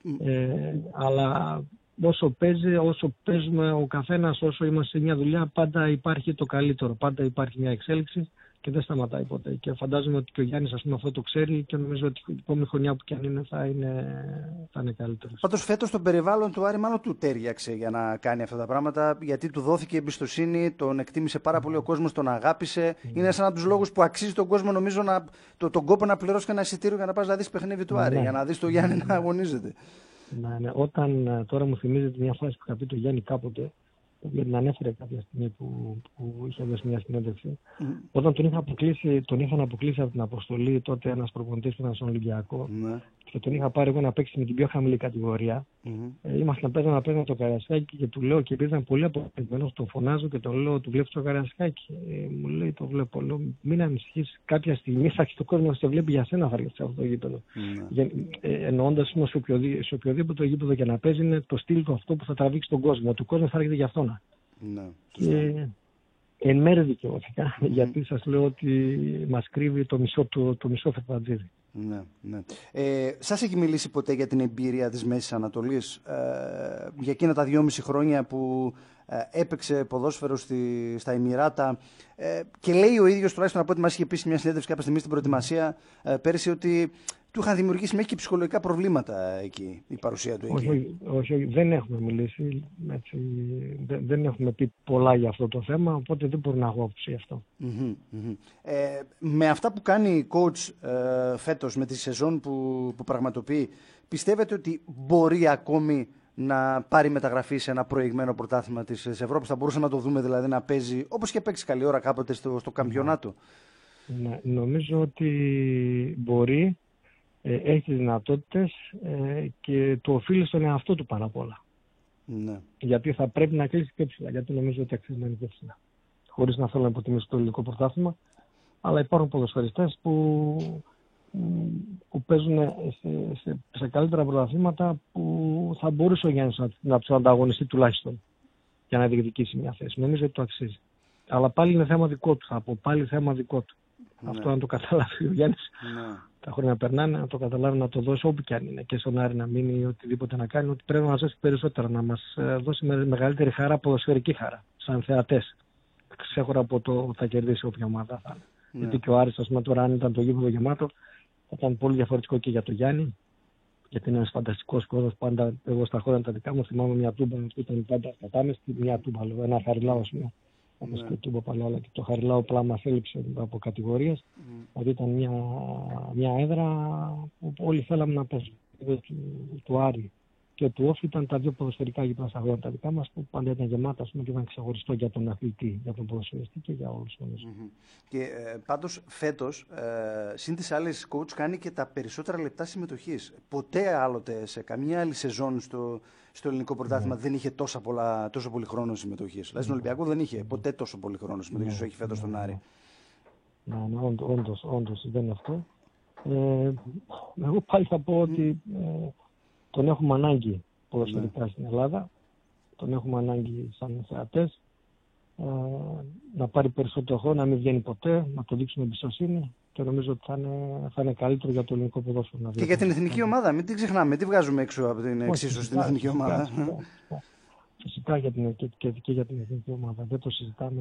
Αλλά όσο παίζουμε ο καθένας, όσο είμαστε σε μια δουλειά, πάντα υπάρχει το καλύτερο. Πάντα υπάρχει μια εξέλιξη και δεν σταματάει ποτέ. Και φαντάζομαι ότι και ο Γιάννης, ας πούμε, αυτό το ξέρει και νομίζω ότι η επόμενη χρονιά που κι αν είναι θα είναι καλύτερος. Πάντως φέτος το περιβάλλον του Άρη μάλλον του τέριαξε για να κάνει αυτά τα πράγματα, γιατί του δόθηκε εμπιστοσύνη, τον εκτίμησε πάρα πολύ ο κόσμος, τον αγάπησε. Είναι σαν από τους λόγους που αξίζει τον κόσμο, νομίζω, τον κόπο να πληρώσει ένα εισιτήριο για να πας να δεις παιχνίδι του Άρη, για να δεις τον Γιάννη να αγωνίζεται. Ναι. Όταν τώρα μου θυμίζεται μια φάση που είχα πει το Γιάννη κάποτε, την ανέφερε κάποια στιγμή που είχε δώσει μια συνέντευξη. Όταν τον είχαν αποκλείσει από την αποστολή, τότε ένας προπονητής που ήταν στον Ολυμπιακό, και τον είχα πάρει εγώ να παίξει με την πιο χαμηλή κατηγορία. Ήμασταν να παίζαμε το Καραϊσκάκι και του λέω, και επειδή ήταν πολύ αποφασισμένος, τον φωνάζω και τον λέω: του βλέπεις το Καραϊσκάκι? Μου λέει: το βλέπω. Λέω: μην ανησυχείς, κάποια στιγμή θα έχει το κόσμο να σε βλέπει, για σένα θα έρθει αυτό το γήπεδο. Εννοώντας σε οποιοδήποτε γήπεδο και να παίζει, είναι το στυλ του αυτό που θα τραβήξει τον κόσμο. Του κόσμου θα έρχεται για αυτόν. Και εν μέρει δικαιώθηκα, γιατί σας λέω ότι μας κρύβει το μισό Φετφατζίδη. Ναι. Σας έχει μιλήσει ποτέ για την εμπειρία της Μέσης Ανατολής, για εκείνα τα 2,5 χρόνια που έπαιξε ποδόσφαιρο στα Εμιράτα, και λέει ο ίδιος, τουλάχιστον από ό,τι μας είχε πει σε μια συνέντευξη κάποια στιγμή στην προετοιμασία πέρυσι, ότι του είχαν δημιουργήσει μέχρι και ψυχολογικά προβλήματα εκεί, η παρουσία του εκεί. Όχι, δεν έχουμε μιλήσει, έτσι, δεν έχουμε πει πολλά για αυτό το θέμα, οπότε δεν μπορώ να έχω άποψη γι' αυτό. Με αυτά που κάνει coach φέτος, με τη σεζόν που πραγματοποιεί, πιστεύετε ότι μπορεί ακόμη να πάρει μεταγραφή σε ένα προηγμένο πρωτάθλημα της Ευρώπης? Θα μπορούσαμε να το δούμε δηλαδή να παίζει όπως και παίξει καλή ώρα κάποτε στο καμπιονάτο? Ναι, νομίζω ότι μπορεί. Έχει δυνατότητες και το οφείλει στον εαυτό του πάνω απ' όλα. Ναι. Γιατί θα πρέπει να κλείσει πιο ψηλά. Γιατί νομίζω ότι αξίζει να είναι πιο ψηλά. Χωρίς να θέλω να υποτιμήσω το ελληνικό πρωτάθλημα. Αλλά υπάρχουν ποδοσφαιριστές που παίζουν σε καλύτερα πρωταθλήματα που θα μπορούσε ο Γιάννης να τους ανταγωνιστεί τουλάχιστον για να διεκδικήσει μια θέση. Νομίζω ότι το αξίζει. Αλλά πάλι είναι θέμα δικό του. Θα πω πάλι θέμα δικό του. Ναι. Αυτό να το καταλάβει ο Γιάννης. Ναι. Τα χρόνια περνάνε, να το καταλάβει, να το δώσει όπου κι αν είναι. Και στον Άρη να μείνει ή οτιδήποτε να κάνει. Ότι πρέπει να μας δώσει περισσότερα. Να μας δώσει μεγαλύτερη χαρά, ποδοσφαιρική χαρά. Σαν θεατές. Ξέχωρα από το θα κερδίσει όποια ομάδα θα είναι. Ναι. Γιατί και ο Άρης, ας πούμε, τώρα αν ήταν το γήπεδο γεμάτο, θα ήταν πολύ διαφορετικό και για τον Γιάννη. Γιατί είναι ένας φανταστικός κόσμος. Πάντα εγώ στα χρόνια τα δικά μου θυμάμαι μια τούμπα που ήταν πάντα κατάμεστη, μια τούμπα, λέω, ένα Χαριλάου, ας πούμε. Όπως και τούμπα παλιά, αλλά και το Χαριλάου απλά μας έλειψε από κατηγορίες. Δηλαδή ήταν μια έδρα που όλοι θέλαμε να παίζουν. Του Άρη και του Όφη ήταν τα δύο ποδοσφαιρικά γήπεδα στα χρόνια τα δικά μας που πάντα ήταν γεμάτα, ας πούμε, και ήταν ξεχωριστό για τον αθλητή, για τον ποδοσφαιριστή και για όλους. Και πάντως φέτος, συν τις άλλες, coach κάνει και τα περισσότερα λεπτά συμμετοχής. Ποτέ άλλοτε σε καμία άλλη σεζόν στο ελληνικό πρωτάθλημα δεν είχε τόσο πολύ χρόνο συμμετοχής. Δηλαδή στον Ολυμπιακό δεν είχε ποτέ τόσο πολύ χρόνο συμμετοχής όσο έχει φέτος στον Άρη. Ναι, όντως δεν είναι αυτό. Εγώ πάλι θα πω ότι τον έχουμε ανάγκη ποδοσφαιρικά στην Ελλάδα. Τον έχουμε ανάγκη σαν θεατές. Να πάρει περισσότερο χρόνο, να μην βγαίνει ποτέ, να το δείξουμε εμπιστοσύνη και νομίζω ότι θα είναι καλύτερο για το ελληνικό ποδόσφαιρο. Και για την εθνική ομάδα, μην την ξεχνάμε, μην τη βγάζουμε έξω από την εξίσωση στην εθνική ομάδα. Φυσικά και για την εθνική ομάδα. Δεν το συζητάμε,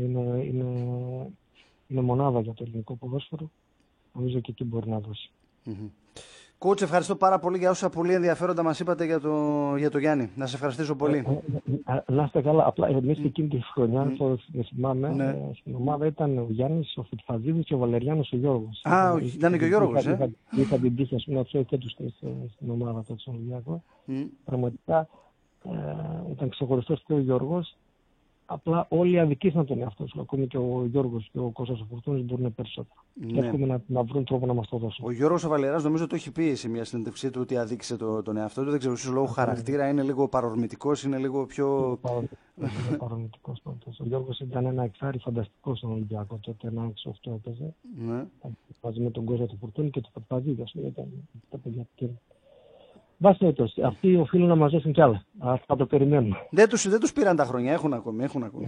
είναι μονάδα για το ελληνικό ποδόσφαιρο. Νομίζω και εκεί μπορεί να δώσει. Κότς, ευχαριστώ πάρα πολύ για όσα πολύ ενδιαφέροντα μας είπατε για το Γιάννη. Να σε ευχαριστήσω πολύ. Να είστε καλά. Απλά εμείς εκείνη τη χρονιά, το θυμάμαι, στην ομάδα ήταν ο Γιάννης, ο Φιτφατζίδης και ο Βαλεριάνος ο Γιώργος. Ήταν και ο Γιώργος, Είχα την τύχη, ας πούμε, να τους και τους τρεις στην ομάδα του στον Ολυμπιακό. Πραγματικά ήταν ξεχωριστός και ο Γιώργος. Απλά όλοι αδικήσαν τον εαυτό του. Ακόμη και ο Γιώργος και ο Κώστας ο Φουρτούνης μπορούν περισσότερο. Και εύχομαι να βρουν τρόπο να μας το δώσουν. Ο Γιώργος ο Βαλεράς νομίζω το έχει πει σε μια συνέντευξή του ότι αδίκησε τον εαυτό του. Δεν ξέρω, ίσως λόγω χαρακτήρα είναι λίγο παρορμητικός, είναι λίγο πιο. Παρορμητικός πάντως. Ο Γιώργος ήταν ένα εξάρι φανταστικό στον Ολυμπιακό. Τότε ένα 6-8 έπαιζε. Μαζί με τον Κώστα του Φουρτούνη και το Παπαδίδη. Ήταν τα παιδιά του. Αυτοί οφείλουν να μας δώσουν κι άλλα. Θα το περιμένουμε. Δεν τους πήραν τα χρόνια, έχουν ακόμη.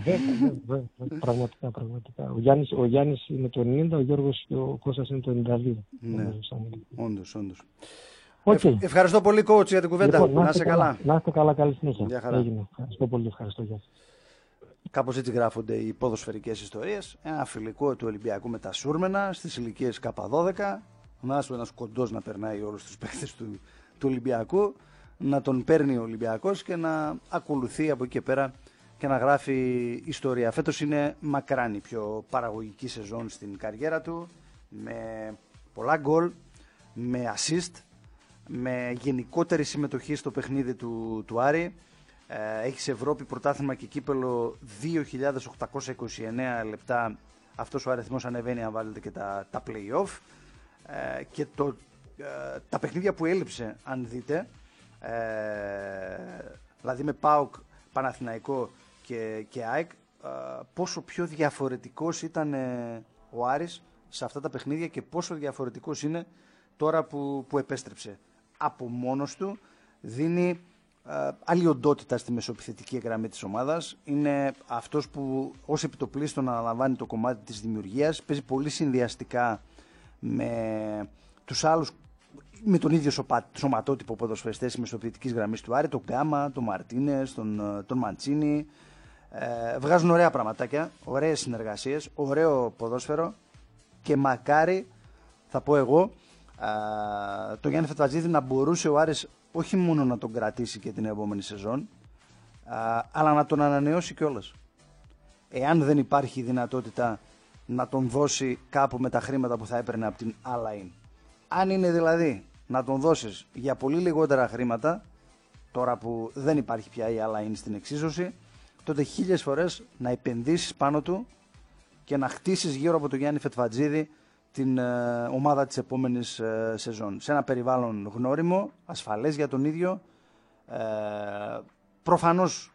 Πραγματικά. Ο Γιάννης είναι το 90, ο Γιώργος και ο Κώστας είναι το 92. Ναι, όντως. Ευχαριστώ πολύ, coach, για την κουβέντα. Λοιπόν, να είστε καλά. Να είστε καλά, καλή συνέχεια. Γεια χαρά. Ευχαριστώ πολύ, ευχαριστώ. Γεια σας. Κάπως έτσι γράφονται οι ποδοσφαιρικές ιστορίες. Ένα φιλικό του Ολυμπιακού με τα Σούρμενα στις ηλικίες K12. Ένας κοντός να περνάει όλους τους παίκτες του Ολυμπιακού, να τον παίρνει ο Ολυμπιακός και να ακολουθεί από εκεί και πέρα και να γράφει ιστορία. Φέτος είναι μακράν η πιο παραγωγική σεζόν στην καριέρα του, με πολλά γκολ, με assist, με γενικότερη συμμετοχή στο παιχνίδι του Άρη. Έχει σε Ευρώπη πρωτάθλημα και κύπελο 2.829 λεπτά. Αυτός ο αριθμός ανεβαίνει αν βάλετε και τα play-off. Και τα παιχνίδια που έλειψε, αν δείτε, δηλαδή με ΠΑΟΚ, Παναθηναϊκό και ΑΕΚ, πόσο πιο διαφορετικός ήταν ο Άρης σε αυτά τα παιχνίδια και πόσο διαφορετικός είναι τώρα που επέστρεψε. Από μόνος του δίνει άλλη οντότητα στη μεσοεπιθετική γραμμή της ομάδας. Είναι αυτός που ως επιτοπλίστων αναλαμβάνει το κομμάτι της δημιουργίας, παίζει πολύ συνδυαστικά με τους άλλους, με τον ίδιο σωματότυπο ποδοσφαιριστές της μεσοεπιθετικής γραμμής του Άρη, τον Γκάμα, τον Μαρτίνες, τον Μαντσίνη. Βγάζουν ωραία πραγματάκια, ωραίες συνεργασίες, ωραίο ποδόσφαιρο και μακάρι, θα πω εγώ, το Γιάννη Φετφατζίδη να μπορούσε ο Άρης όχι μόνο να τον κρατήσει και την επόμενη σεζόν, αλλά να τον ανανεώσει κιόλας. Εάν δεν υπάρχει δυνατότητα να τον δώσει κάπου με τα χρήματα που θα έπαιρνε από την Al-Ain. Αν είναι δηλαδή να τον δώσεις για πολύ λιγότερα χρήματα, τώρα που δεν υπάρχει πια η Al-Ain στην εξίσωση, τότε 1000 φορές να επενδύσεις πάνω του και να χτίσεις γύρω από τον Γιάννη Φετφατζίδη την ομάδα της επόμενης σεζόν. Σε ένα περιβάλλον γνώριμο, ασφαλές για τον ίδιο, προφανώς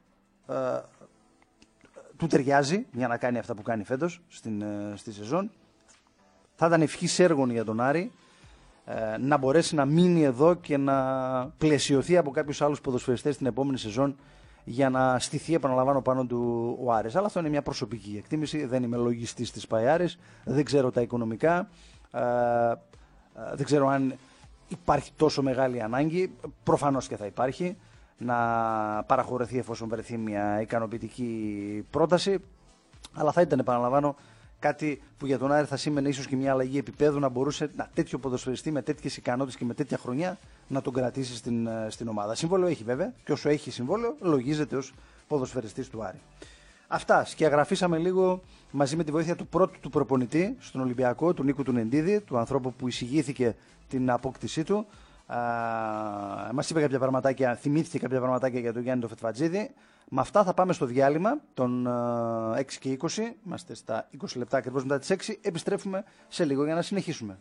του ταιριάζει για να κάνει αυτά που κάνει φέτος στη σεζόν. Θα ήταν ευχής έργων για τον Άρη να μπορέσει να μείνει εδώ και να πλαισιωθεί από κάποιους άλλους ποδοσφαιριστές την επόμενη σεζόν για να στηθεί, επαναλαμβάνω, πάνω του ο Άρης. Αλλά αυτό είναι μια προσωπική εκτίμηση, δεν είμαι λογιστής της ΠΑΕ-Άρης, δεν ξέρω τα οικονομικά, δεν ξέρω αν υπάρχει τόσο μεγάλη ανάγκη, προφανώς και θα υπάρχει, να παραχωρηθεί εφόσον βρεθεί μια ικανοποιητική πρόταση, αλλά θα ήταν, επαναλαμβάνω, κάτι που για τον Άρη θα σήμαινε ίσως και μια αλλαγή επίπεδου, να μπορούσε τέτοιο ποδοσφαιριστή με τέτοιες ικανότητες και με τέτοια χρονιά να τον κρατήσει στην ομάδα. Συμβόλαιο έχει βέβαια, και όσο έχει συμβόλαιο λογίζεται ως ποδοσφαιριστής του Άρη. Αυτά, σκιαγραφίσαμε λίγο μαζί με τη βοήθεια του πρώτου του προπονητή στον Ολυμπιακό, του Νίκου του Νεντίδη, του ανθρώπου που εισηγήθηκε την απόκτησή του. Μας είπε κάποια πραγματάκια, θυμήθηκε κάποια πραγματάκια για τον Γιάννη τον Φετφατζίδη. Με αυτά θα πάμε στο διάλειμμα των 6 και 20. Είμαστε στα 20 λεπτά ακριβώς μετά τις 6. Επιστρέφουμε σε λίγο για να συνεχίσουμε.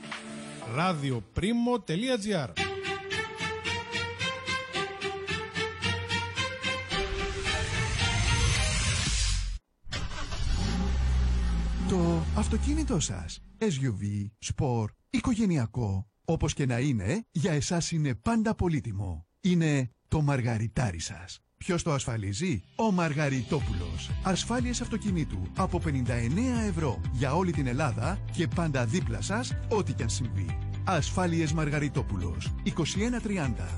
radioprimo.gr. Το αυτοκίνητό σας, SUV, sport, οικογενειακό, όπως και να είναι, για εσάς είναι πάντα πολύτιμο. Είναι το μαργαριτάρι σας. Ποιος το ασφαλίζει? Ο Μαργαριτόπουλος. Ασφάλειες αυτοκινήτου από 59 ευρώ για όλη την Ελλάδα και πάντα δίπλα σας, ό,τι κι αν συμβεί. Ασφάλειες Μαργαριτόπουλος. 2130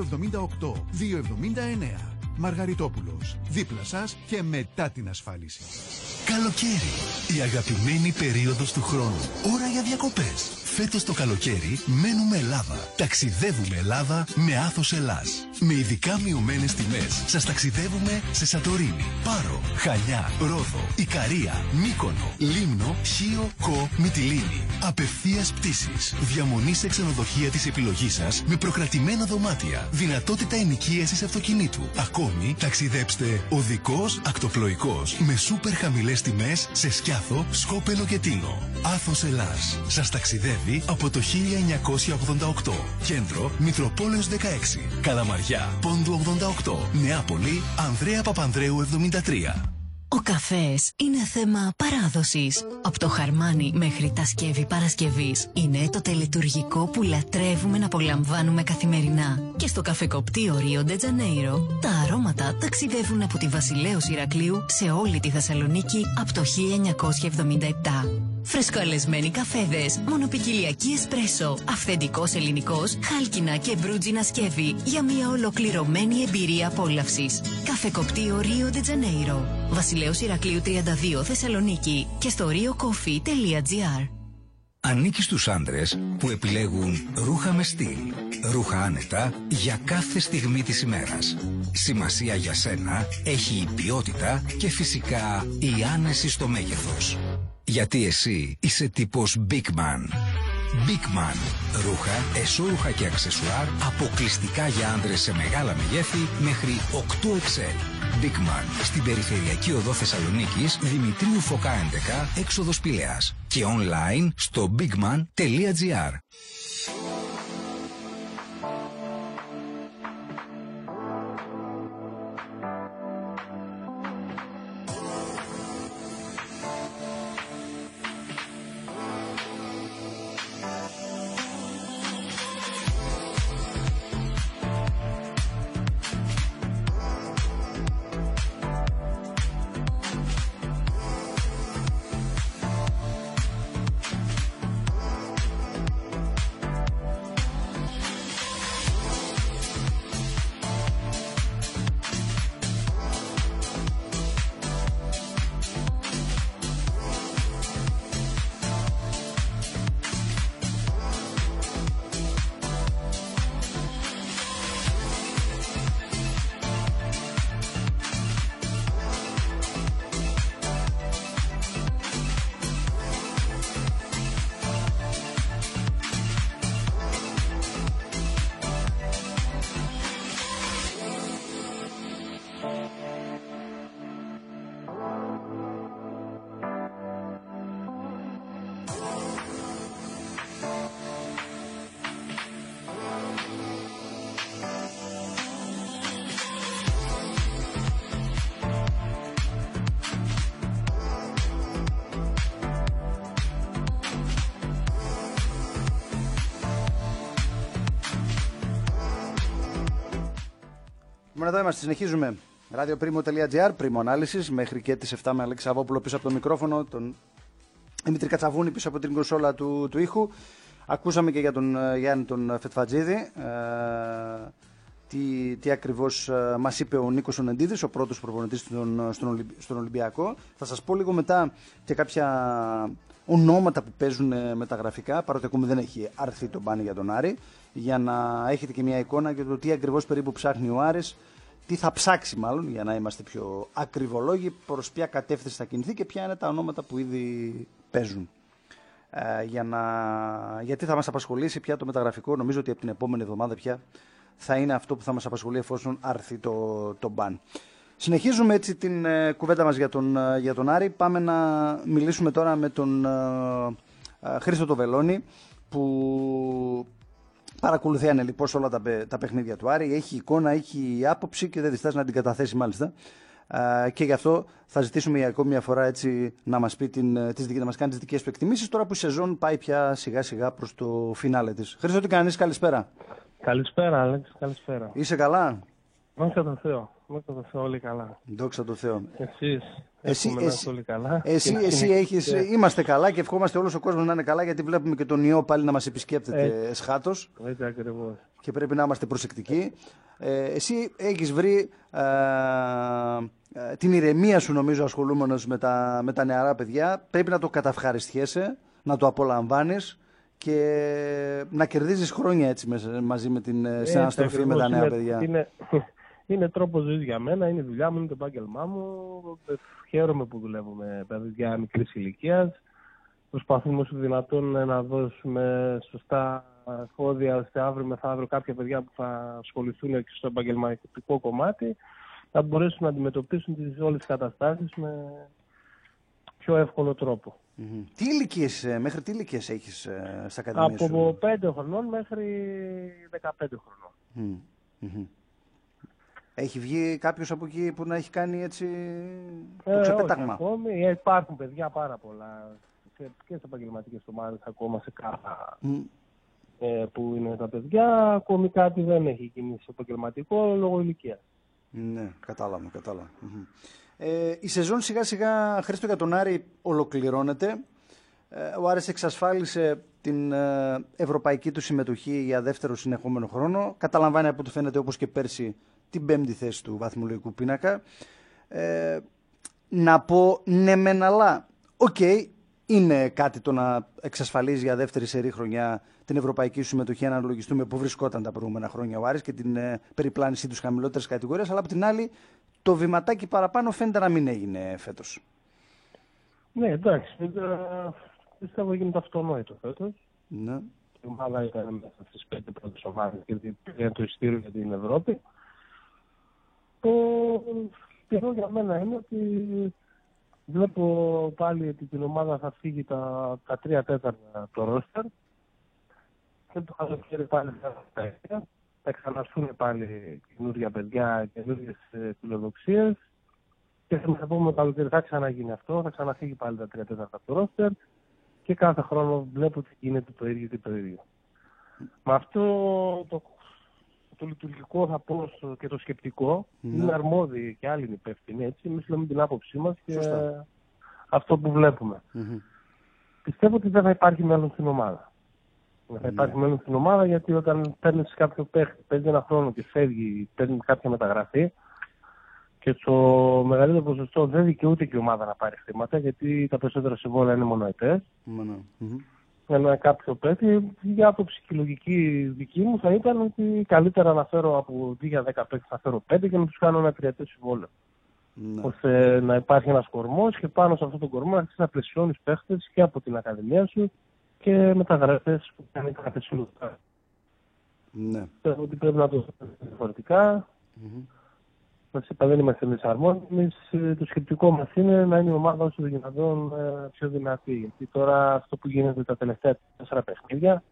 278 279. Μαργαριτόπουλος. Δίπλα σας και μετά την ασφάλιση. Καλοκαίρι. Η αγαπημένη περίοδος του χρόνου. Ώρα για διακοπές. Φέτος το καλοκαίρι μένουμε Ελλάδα. Ταξιδεύουμε Ελλάδα με Άθος Ελλάς. Με ειδικά μειωμένες τιμές σας ταξιδεύουμε σε Σαντορίνη, Πάρο, Χανιά, Ρόδο, Ικαρία, Μύκονο, Λίμνο, Χίο, Κο, Μυτιλήνη. Απευθείας πτήσεις. Διαμονή σε ξενοδοχεία της επιλογής σας με προκρατημένα δωμάτια. Δυνατότητα ενοικίασης αυτοκινήτου. Ακόμη ταξιδέψτε οδικός, ακτοπλοϊκός με σούπερ χαμηλές τιμές σε Σκιάθο, Σκόπελο και Τίνο. Άθος Ελλάς. Σας ταξιδεύει από το 1988. Κέντρο Μητροπόλεως 16. Καλαμαριά, Πόντου 88. Νεάπολη, Ανδρέα Παπανδρέου 73. Ο καφές είναι θέμα παράδοσης. Από το χαρμάνι μέχρι τα σκεύη Παρασκευής είναι το τελετουργικό που λατρεύουμε να απολαμβάνουμε καθημερινά. Και στο καφεκοπτείο Ρίο ντε Τζανέιρο τα αρώματα ταξιδεύουν από τη Βασιλέως Ηρακλείου σε όλη τη Θεσσαλονίκη από το 1977. Φρεσκοαλεσμένοι καφέδες, μονοπικιλιακή εσπρέσο, αυθεντικός ελληνικός, χάλκινα και μπρούτζινα σκεύη για μια ολοκληρωμένη εμπειρία απόλαυσης. Καφεκοπτείο Ρίο ντε Τζανέιρο, Βασιλέως Ηρακλείου 32 Θεσσαλονίκη και στο riocoffee.gr. Ανήκει στους άντρες που επιλέγουν ρούχα με στυλ, ρούχα άνετα για κάθε στιγμή της ημέρας. Σημασία για σένα έχει η ποιότητα και φυσικά η άνεση στο μέγεθος. Γιατί εσύ είσαι τύπος Big Man. Big Man. Ρούχα, εσώρουχα και αξεσουάρ αποκλειστικά για άντρες σε μεγάλα μεγέθη μέχρι 8XL. Big Man. Στην περιφερειακή οδό Θεσσαλονίκης, Δημητρίου Φωκά 11, έξοδος Πηλαίας. Και online στο bigman.gr. Λοιπόν, εδώ είμαστε, συνεχίζουμε. radioprimo.gr, Primo Analysis, μέχρι και τις 7 με Αλέξη Σαββόπουλο πίσω από το μικρόφωνο, τον Δημήτρη Κατσαβούνη πίσω από την κονσόλα του ήχου. Ακούσαμε και για τον Γιάννη τον Φετφατζίδη, τι ακριβώς μας είπε ο Νίκος Ονεντίδης, ο πρώτος προπονητής στον Ολυμπιακό. Θα σας πω λίγο μετά και κάποια ονόματα που παίζουν μεταγραφικά, παρότι ακόμη δεν έχει αρθεί το μπάνι για τον Άρη, για να έχετε και μια εικόνα για το τι ακριβώς περίπου ψάχνει ο Άρης, τι θα ψάξει μάλλον, για να είμαστε πιο ακριβολόγοι, προς ποια κατεύθυνση θα κινηθεί και ποια είναι τα ονόματα που ήδη παίζουν. Γιατί θα μας απασχολήσει πια το μεταγραφικό, νομίζω ότι από την επόμενη εβδομάδα πια θα είναι αυτό που θα μας απασχολεί εφόσον αρθεί το μπαν. Συνεχίζουμε έτσι την κουβέντα μας για τον Άρη. Πάμε να μιλήσουμε τώρα με τον Χρήστο το Βελόνη, που παρακολουθεί ανελιπώς όλα τα παιχνίδια του Άρη. Έχει εικόνα, έχει άποψη και δεν διστάζει να την καταθέσει μάλιστα. Και γι' αυτό θα ζητήσουμε για ακόμη μια φορά έτσι, να μας κάνει τις δικές του εκτιμήσεις, τώρα που η σεζόν πάει πια σιγά σιγά προς το φινάλε της. Χρήστο, τι κάνεις, καλησπέρα. Καλησπέρα, Άλεξ, καλησπέρα. Είσαι καλά? Δόξα τω Θεώ. Δόξα τω Θεώ, όλοι καλά. Δόξα τω Θεώ. Εσείς όλοι καλά. Είμαστε καλά και ευχόμαστε όλος ο κόσμος να είναι καλά, γιατί βλέπουμε και τον ιό πάλι να μας επισκέπτεται εσχάτως. Έτσι ακριβώς. Και πρέπει να είμαστε προσεκτικοί. Εσύ έχεις βρει την ηρεμία σου, νομίζω, ασχολούμενος με τα νεαρά παιδιά. Πρέπει να το καταυχαριστιέσαι, να το απολαμβάνεις και να κερδίζεις χρόνια έτσι μαζί με την συναναστροφή με τα νέα παιδιά. Είναι τρόπος ζωής για μένα, είναι η δουλειά μου, είναι το επάγγελμά μου. Χαίρομαι που δουλεύω με παιδιά μικρής ηλικίας. Προσπαθούμε όσο δυνατόν να δώσουμε σωστά εφόδια, ώστε αύριο μεθαύριο κάποια παιδιά που θα ασχοληθούν και στο επαγγελματικό κομμάτι θα μπορέσουν να αντιμετωπίσουν όλες τις καταστάσεις με πιο εύκολο τρόπο. Μέχρι τι ηλικίες έχεις στα ακαδημία σου? Από 5 χρονών μέχρι 15 χρονών. Έχει βγει κάποιος από εκεί που να έχει κάνει έτσι το ξεπέταγμα? Όχι ακόμη. Υπάρχουν παιδιά πάρα πολλά και σε επαγγελματικές ομάδες ακόμα σε κάφα που είναι τα παιδιά. Ακόμη κάτι δεν έχει κινήσει επαγγελματικό λόγω ηλικίας. Ναι, κατάλαβα. Η σεζόν σιγά σιγά, Χρήστο, για τον Άρη ολοκληρώνεται. Ο Άρης εξασφάλισε την ευρωπαϊκή του συμμετοχή για δεύτερο συνεχόμενο χρόνο. Καταλαμβάνει από ό,τι φαίνεται, όπως και πέρσι, την 5η θέση του βαθμολογικού πίνακα. Να πω ναι μεν αλλά, είναι κάτι το να εξασφαλίζει για δεύτερη σερή χρονιά την ευρωπαϊκή συμμετοχή, αν αναλογιστούμε που βρισκόταν τα προηγούμενα χρόνια ο Άρης και την περιπλάνησή του χαμηλότερες κατηγορίες, αλλά από την άλλη το βηματάκι παραπάνω φαίνεται να μην έγινε φέτος. Ναι, εντάξει. Πιστεύω γίνεται αυτονόητο φέτος. Ναι. Η ομάδα ήταν μέσα στις 5 πρώτες ομάδες και πήρε το ειστήριο για την Ευρώπη. Το πιθανό για μένα είναι ότι βλέπω πάλι ότι την ομάδα θα φύγει τα 3/4 το ρόστερ και το καλοκαίρι πάλι θα ξαναστούν πάλι καινούργια παιδιά, καινούργιες φιλοδοξίες και στο επόμενο καλοκαίρι θα ξαναγίνει αυτό, θα ξαναφύγει πάλι τα 3/4 το ρόστερ και κάθε χρόνο βλέπω ότι γίνεται το ίδιο και το ίδιο. Με αυτό το λειτουργικό θα πω και το σκεπτικό είναι αρμόδιοι και άλλοι είναι υπεύθυνοι, έτσι. Εμείς λέμε την άποψή μας και αυτό που βλέπουμε. Πιστεύω ότι δεν θα υπάρχει μέλλον στην ομάδα. Δεν θα υπάρχει μέλλον στην ομάδα γιατί όταν παίρνεις κάποιο παίχτη, παίζει ένα χρόνο και φεύγει, παίρνει κάποια μεταγραφή και το μεγαλύτερο ποσοστό δεν δικαιούται και η ομάδα να πάρει χρήματα γιατί τα περισσότερα συμβόλαια είναι μονοετές. Ένα κάποιο παίκτη, η άποψη και η λογική δική μου θα ήταν ότι καλύτερα να φέρω από 2 για 10 παίκτες να φέρω 5 και να τους κάνω ένα 3ετές συμβόλαιο. Ώστε να υπάρχει ένας κορμός και πάνω σε αυτόν τον κορμό να αρχίσεις να πλαισιώνεις παίκτες και από την ακαδημία σου και μεταγραφές που κάνει κάθε συλλογικά. Ναι. Πιστεύω ότι πρέπει να το δούμε διαφορετικά. Μας είπα, δεν είμαστε εμείς αρμόδιοι. Το σκεπτικό μας είναι να είναι η ομάδα όσο δυνατόν πιο δυνατή. Γιατί τώρα αυτό που γίνεται τα τελευταία 4 παιχνίδια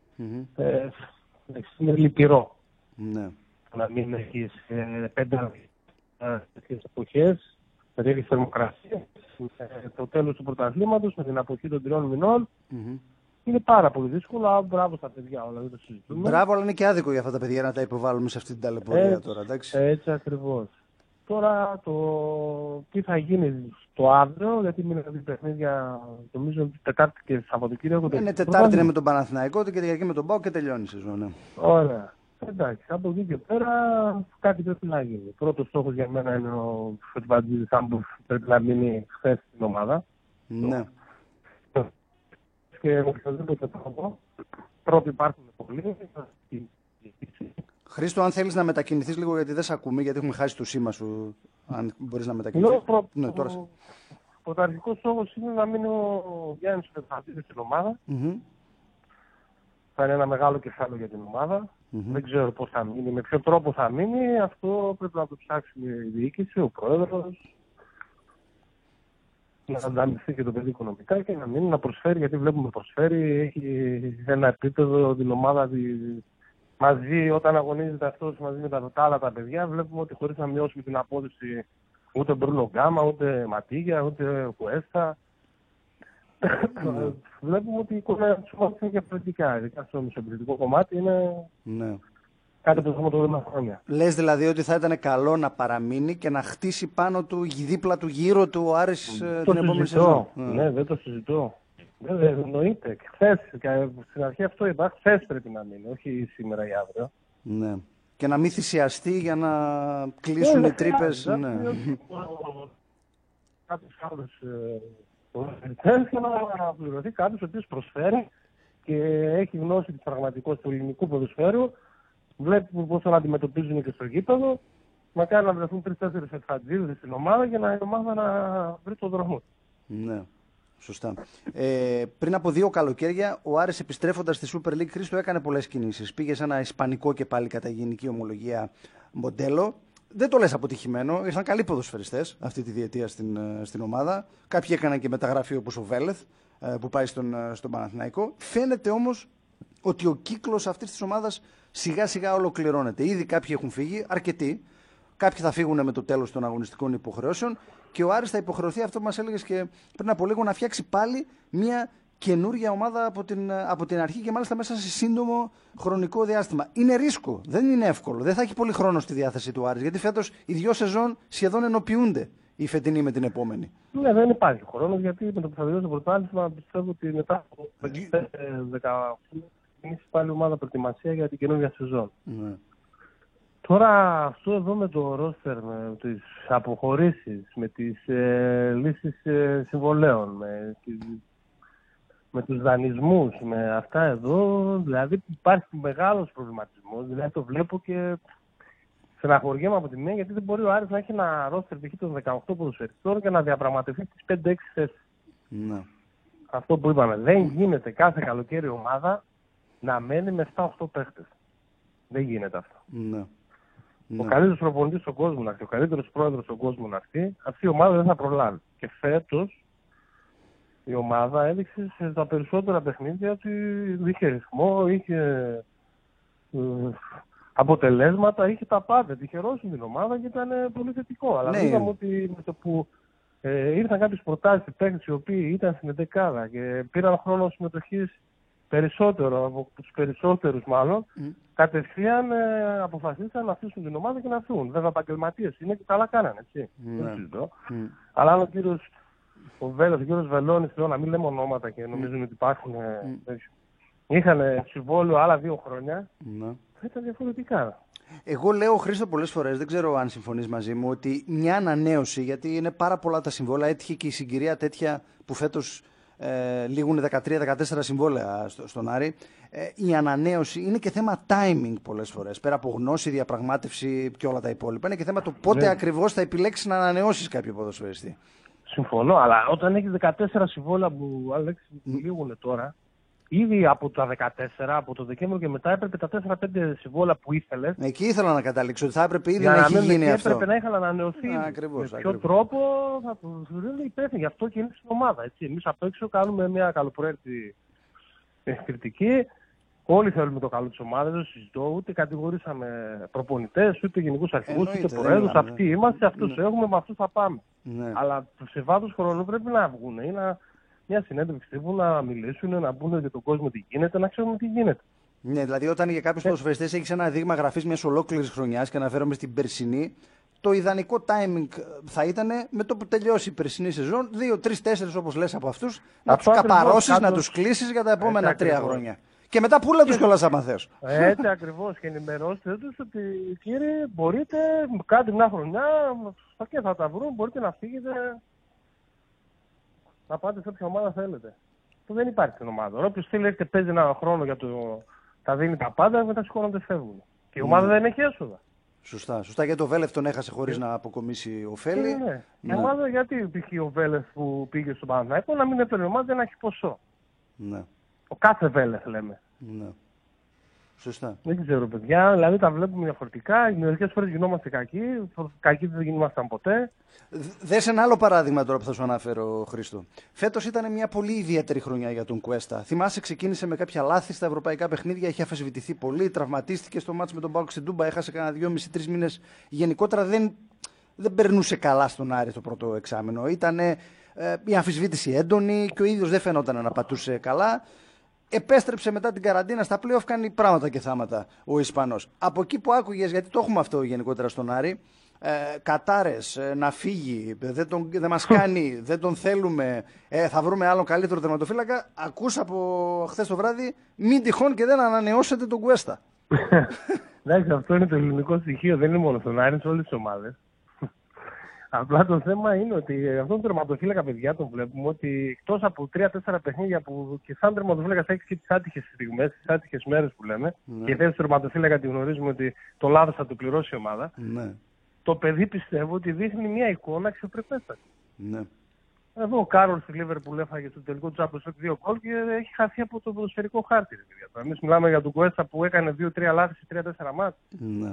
είναι λυπηρό. Ναι. Να μην έχεις 5 τέτοιες εποχές, με τέτοιες θερμοκρασίες, το τέλος του πρωταθλήματος, με την αποχή των 3 μηνών Είναι πάρα πολύ δύσκολο, αλλά μπράβο στα παιδιά όλα, δεν το συζητούμε. Μπράβο, αλλά είναι και άδικο για αυτά τα παιδιά να τα υποβάλουμε σε αυτή την ταλαιπωρία τώρα, εντάξει. Έτσι ακριβώς. Τώρα τι θα γίνει το αύριο, γιατί είναι δύο παιχνίδια, νομίζω Τετάρτη και Σαββατοκύριακο. Είναι Τετάρτη είναι με τον Παναθηναϊκό και Κυριακή με τον ΠΑΟΚ και τελειώνει η σεζόν. Ναι. Ωραία. Εντάξει, από εκεί και πέρα κάτι πρέπει να γίνει. Πρώτος στόχος για μένα είναι ο Φετβαντζίδης που πρέπει να μείνει χθες στην ομάδα. Ναι. Και οποιοδήποτε τρόπο, τρόποι υπάρχουν πολλοί. Χρήστο, αν θέλεις να μετακινηθείς λίγο, γιατί δεν σε ακούμε, γιατί έχουμε χάσει το σήμα σου, αν μπορείς να μετακινηθείς. Ναι, τώρα. Ο πρωταρχικός στόχος είναι να μείνει ο Γιάννης Φετβαντζίδης στην ομάδα. Θα είναι ένα μεγάλο κεφάλαιο για την ομάδα. Δεν ξέρω πώς θα μείνει, με ποιο τρόπο θα μείνει. Αυτό πρέπει να το ψάξει η διοίκηση, ο πρόεδρος. Να ανταμυφθεί και το παιδί οικονομικά και να μείνει να προσφέρει, γιατί βλέπουμε προσφέρει. Έχει ένα επίπεδο την ομάδα μαζί, όταν αγωνίζεται αυτός μαζί με τα άλλα τα παιδιά. Βλέπουμε ότι χωρίς να μειώσουμε την απόδοση ούτε Μπρούνο Γκάμα, ούτε Ματίγια, ούτε Κουέστα. Βλέπουμε ότι η εικόνα της ομάδας είναι διαφορετικά. Ειδικά στο μεσοεπιθετικό κομμάτι είναι κάτι που έχουμε το δούμε χρόνια. Λες δηλαδή ότι θα ήταν καλό να παραμείνει και να χτίσει πάνω του, δίπλα του, γύρω του ο Άρης την επόμενη σεζόν. Ναι, δεν το συζητώ. Εννοείται. Χθες, στην αρχή αυτό είπα, χθες πρέπει να μείνει, όχι σήμερα ή αύριο. Ναι. Και να μην θυσιαστεί για να κλείσουν οι τρύπες. Κάποιος άλλος θέλει να πληρωθεί κάποιος ο οποίος προσφέρει και έχει γνώση της πραγματικότητας του ελληνικού ποδοσφαίρου. Βλέπουμε πώς θα αντιμετωπίζουν και στο γήπεδο. Μακάρι να βρεθούν 3-4 Φετβαντζίδες στην ομάδα για η ομάδα να βρει τον δρόμο. Ναι, σωστά. Πριν από 2 καλοκαίρια, ο Άρης επιστρέφοντας στη Super League, Χρήστο, έκανε πολλές κινήσεις. Πήγε σε ένα ισπανικό και πάλι κατά γενική ομολογία μοντέλο. Δεν το λες αποτυχημένο. Ήρθαν καλοί ποδοσφαιριστές αυτή τη διετία στην ομάδα. Κάποιοι έκαναν και μεταγραφή όπως ο Βέλεθ που πάει στον Παναθηναϊκό. Φαίνεται όμως ότι ο κύκλος αυτής της ομάδας σιγά σιγά ολοκληρώνεται. Ήδη κάποιοι έχουν φύγει, αρκετοί. Κάποιοι θα φύγουν με το τέλος των αγωνιστικών υποχρεώσεων και ο Άρης θα υποχρεωθεί, αυτό που μας έλεγες και πριν από λίγο, να φτιάξει πάλι μια καινούργια ομάδα από την αρχή και μάλιστα μέσα σε σύντομο χρονικό διάστημα. Είναι ρίσκο, δεν είναι εύκολο. Δεν θα έχει πολύ χρόνο στη διάθεση του Άρης, γιατί φέτος οι 2 σεζόν σχεδόν ενοποιούνται, η φετινή με την επόμενη. Ναι, δεν υπάρχει χρόνος, γιατί με το που θα τελειώσει το πρωτάθλημα πιστεύω ότι μετά από 18 είναι πάλι ομάδα προετοιμασία για την καινούργια σεζόν. Ναι. Τώρα αυτό εδώ με το ρόστερ, με τις αποχωρήσεις, με τις λύσεις συμβολέων, με τους δανεισμούς, με αυτά εδώ, δηλαδή υπάρχει μεγάλος προβληματισμός. Δηλαδή το βλέπω και στεναχωριέμαι από τη μία, γιατί δεν μπορεί ο Άρης να έχει ένα ρόστερ π.χ. των 18 ποδοσφαιριστών και να διαπραγματευτεί τις 5-6 θέσεις. Ναι. Αυτό που είπαμε, δεν γίνεται κάθε καλοκαίρι ομάδα να μένει με 7-8 παίχτες. Δεν γίνεται αυτό. Ναι. Ο καλύτερος προπονητής στον κόσμο να έρθει, ο καλύτερος πρόεδρος στον κόσμο να έρθει, αυτή η ομάδα δεν θα προλάβει. Και φέτος η ομάδα έδειξε στα περισσότερα παιχνίδια ότι είχε ρυθμό, είχε αποτελέσματα, είχε τα πάντα. Τυχερώσουν την ομάδα και ήταν πολύ θετικό. Αλλά είδαμε ότι με το που ήρθαν κάποιες προτάσεις παίκτες οι οποίοι ήταν στην 11 και πήραν χρόνο συμμετοχής περισσότερο από τους περισσότερους μάλλον, κατευθείαν αποφασίσαν να αφήσουν την ομάδα και να φύγουν. Βέβαια επαγγελματίες είναι και καλά κάνανε, έτσι. Δεν συζητώ. Αλλά αν ο Βέλος, ο κύριος Βελώνης, να μην λέμε ονόματα και νομίζουν ότι υπάρχουν, είχαν συμβόλαιο άλλα 2 χρόνια, θα ήταν διαφορετικά. Εγώ λέω, Χρήστο, πολλές φορές, δεν ξέρω αν συμφωνείς μαζί μου, ότι μια ανανέωση, γιατί είναι πάρα πολλά τα συμβόλαια, έτυχε και η συγκυρία τέτοια που φέτος λήγουν 13-14 συμβόλαια στον Άρη. Η ανανέωση είναι και θέμα timing πολλές φορές. Πέρα από γνώση, διαπραγμάτευση και όλα τα υπόλοιπα. Είναι και θέμα το πότε ακριβώς θα επιλέξεις να ανανεώσεις κάποιο ποδοσφαιριστή. Συμφωνώ, αλλά όταν έχεις 14 συμβόλαια που λήγουν τώρα, ήδη από τα 14, από το Δεκέμβριο και μετά έπρεπε τα 4-5 συμβόλαια που ήθελες. Εκεί ήθελα να καταλήξω, ότι θα έπρεπε ήδη να έχει γίνει αυτό. Έπρεπε να είχαν ανανεωθεί. Ακριβώς. Με ποιο τρόπο θα το θεωρούν υπεύθυνοι. Γι' αυτό και είναι στην ομάδα. Εμείς απ' έξω κάνουμε μια καλοπροαίρετη κριτική. Όλοι θέλουμε το καλό της ομάδας, δεν συζητώ. Ούτε κατηγορήσαμε προπονητές, ούτε γενικούς αρχηγούς, ούτε προέδρους. Αυτοί είμαστε, αυτούς έχουμε, με αυτούς θα πάμε. Αλλά σε βάθος χρόνου πρέπει να βγουν ή μια συνέντευξη τύπου να μιλήσουν, να πούνε για τον κόσμο τι γίνεται, να ξέρουμε τι γίνεται. Ναι, δηλαδή όταν για κάποιους ποδοσφαιριστές έχεις ένα δείγμα γραφής μιας ολόκληρης χρονιάς και αναφέρομαι στην περσινή, το ιδανικό timing θα ήταν με το που τελειώσει η περσινή σεζόν, 2, 3, 4 όπως λες από αυτούς, να τους καπαρώσεις, να τους κλείσεις για τα επόμενα 3 χρόνια. Και μετά πούλα τους κιόλας άμα θες. Έτσι ακριβώς, και ενημερώστε τους ότι κύριε μπορείτε, κάντε μια χρονιά και θα τα βρουν, μπορείτε να φύγετε, να πάτε σε όποια ομάδα θέλετε. Αυτό δεν υπάρχει στην ομάδα. Όποιος θέλει έρχεται παίζει ένα χρόνο για το... θα δίνει τα πάντα, μετά σηκώνονται φεύγουν. Και η ομάδα δεν έχει έσοδα. Σωστά. Γιατί το Βέλεφ τον έχασε χωρίς να αποκομίσει ωφέλη. Ναι. Η ομάδα, γιατί π.χ. ο Βέλεφ που πήγε στον Παναθηναϊκό να μην έπαιρνε ομάδα, δεν έχει ποσό. Ναι. Ο κάθε Βέλεφ λέμε. Ναι. Σωστά. Δεν ξέρω, παιδιά, δηλαδή τα βλέπουμε διαφορετικά. Μερικές φορές γινόμαστε κακοί, κακοί δεν γινόμασταν ποτέ. Δες ένα άλλο παράδειγμα τώρα που θα σου αναφέρω, Χρήστο. Φέτος ήταν μια πολύ ιδιαίτερη χρονιά για τον Κουέστα. Θυμάσαι, ξεκίνησε με κάποια λάθη στα ευρωπαϊκά παιχνίδια, είχε αφισβητηθεί πολύ, τραυματίστηκε στο μάτς με τον ΠΑΟΚ στην Τούμπα, έχασε κανένα 2,5-3 μήνες. Γενικότερα δεν περνούσε καλά στον Άρη το πρώτο εξάμηνο. Ήταν η αμφισβήτηση έντονη και ο ίδιος δεν φαινόταν να πατούσε καλά. Επέστρεψε μετά την καραντίνα στα play-off, κάνει πράγματα και θάματα ο Ισπανός. Από εκεί που άκουγες, γιατί το έχουμε αυτό γενικότερα στον Άρη, κατάρες, να φύγει, δεν μας κάνει, δεν τον θέλουμε, θα βρούμε άλλον καλύτερο τερματοφύλακα, ακούς από χθες το βράδυ, μην τυχόν και δεν ανανεώσετε τον Κουέστα. Εντάξει, αυτό είναι το ελληνικό στοιχείο, δεν είναι μόνο στον Άρη, είναι σε όλες τις ομάδες. Απλά το θέμα είναι ότι αυτόν τον τερματοφύλακα, παιδιά, τον βλέπουμε ότι εκτός από 3-4 παιχνίδια που και σαν τερματοφύλακα θα έχει και τις άτυχες στιγμές, τις άτυχες μέρες που λέμε, και η θέση του τερματοφύλακα τη γνωρίζουμε ότι το λάθος θα το πληρώσει η ομάδα. Ναι. Το παιδί πιστεύω ότι δείχνει μια εικόνα αξιοπρεπέστατη. Ναι. Εδώ ο Κάρολ στη Λίβερπουλ έφαγε στο τελικό του Champions League 2 γκολ και έχει χαθεί από το ποδοσφαιρικό χάρτη. Εμείς μιλάμε για τον Κουέστα που έκανε 2-3 λάθη σε 3-4 μάτς. Ναι.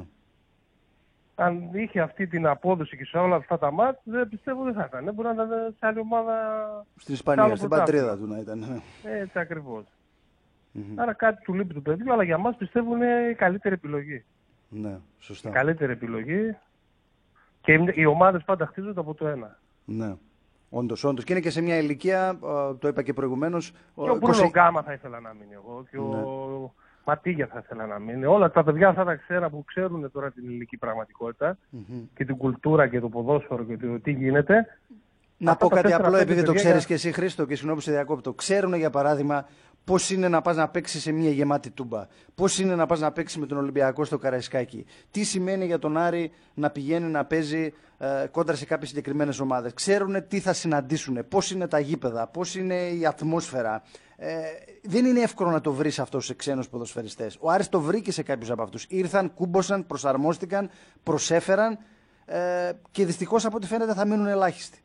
Αν είχε αυτή την απόδοση και σε όλα αυτά τα μάτς, δεν πιστεύω δεν θα ήταν. Μπορεί να ήταν σε άλλη ομάδα. Στην Ισπανία, στην πατρίδα του να ήταν. Έτσι ακριβώς. Άρα κάτι του λείπει του παιδιού, αλλά για μας πιστεύω είναι η καλύτερη επιλογή. Ναι, σωστά. Η καλύτερη επιλογή. Και οι ομάδες πάντα χτίζονται από το ένα. Ναι. Όντως. Και είναι και σε μια ηλικία, το είπα και προηγουμένως. Και ο Μπρούνο Γκάμα θα ήθελα να μείνει εγώ. Και ο Ματίγια θα ήθελα να μείνει. Όλα τα παιδιά αυτά τα ξέρα που ξέρουν τώρα την ελληνική πραγματικότητα και την κουλτούρα και το ποδόσφαιρο και το τι γίνεται. Να πω κάτι απλό, επειδή το ξέρεις και εσύ, Χρήστο, και συγγνώμη που σε διακόπτω. Ξέρουν για παράδειγμα πώς είναι να πας να παίξεις σε μια γεμάτη Τούμπα. Πώς είναι να πας να παίξεις με τον Ολυμπιακό στο Καραϊσκάκι. Τι σημαίνει για τον Άρη να πηγαίνει να παίζει κόντρα σε κάποιες συγκεκριμένες ομάδες. Ξέρουν τι θα συναντήσουν, πώς είναι τα γήπεδα, πώς είναι η ατμόσφαιρα. Δεν είναι εύκολο να το βρεις αυτό σε ξένους ποδοσφαιριστές. Ο Άρης το βρήκε σε κάποιους από αυτούς. Ήρθαν, κούμποσαν, προσαρμόστηκαν, προσέφεραν και δυστυχώς από ό,τι φαίνεται θα μείνουν ελάχιστοι.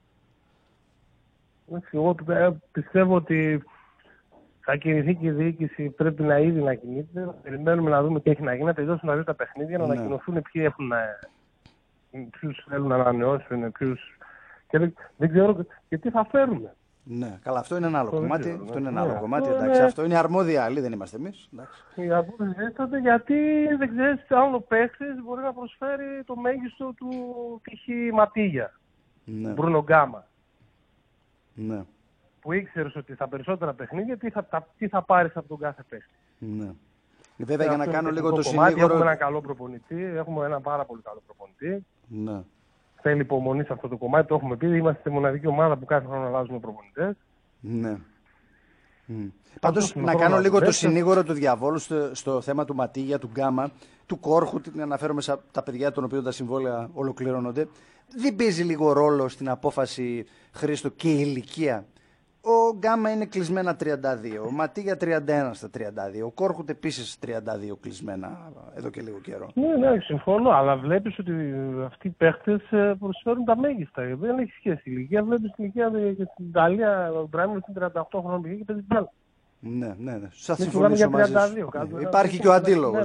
Εγώ πιστεύω ότι θα κινηθεί και η διοίκηση, πρέπει να ήδη να κινείται. Περιμένουμε να δούμε τι έχει να γίνει, να τελειώσουν να δει τα παιχνίδια, να ανακοινωθούν ποιους θέλουν να ανανεώσουν, και δεν ξέρω και τι θα φέρουμε. Ναι, καλά, αυτό είναι ένα άλλο κομμάτι. Αυτό είναι ένα άλλο κομμάτι, εντάξει. Αυτό είναι αρμόδια άλλοι, δεν είμαστε εμείς. Οι αρμόδιοι ζήτονται γιατί δεν ξέρεις αν ο παίκτης μπορεί να προσφέρει το μέγιστο του π.χ. Ματίγια. Ναι. Μπρούνο Γκάμα. Ναι. Που ήξερες ότι στα περισσότερα παιχνίδια τι θα πάρεις από τον κάθε παίκτη. Ναι. Βέβαια, για να κάνω λίγο το συνήγορο. συνήγορο. Έχουμε έναν καλό προπονητή, έχουμε έναν πάρα πολύ καλό προπονητή. Ναι. Θέλει υπομονή σε αυτό το κομμάτι, το έχουμε πει. Είμαστε η μοναδική ομάδα που κάθε χρόνο αλλάζουμε προπονητές. Ναι. Πάντως, να κάνω λίγο το συνήγορο του διαβόλου στο θέμα του Ματίγια, του Γκάμα, του Κόρχου, την αναφέρομαι σε τα παιδιά των οποίων τα συμβόλαια ολοκληρώνονται. Δεν παίζει λίγο ρόλο στην απόφαση, Χρήστο, και η ηλικία? Ο Γκάμα είναι κλεισμένα 32, ο Ματίγια 31 στα 32, ο Κόρχουτ επίσης 32 κλεισμένα εδώ και λίγο καιρό. Ναι, συμφωνώ, αλλά βλέπεις ότι αυτοί οι παίχτες προσφέρουν τα μέγιστα. Δεν έχει σχέση η ηλικία. Βλέπεις την ηλικία και στην Ιταλία, ο Μπράιμος είναι 38 χρόνια και παίζει μπάλα. Ναι. Σας συμφωνήσω μαζί σου. Υπάρχει και ο αντίλογος.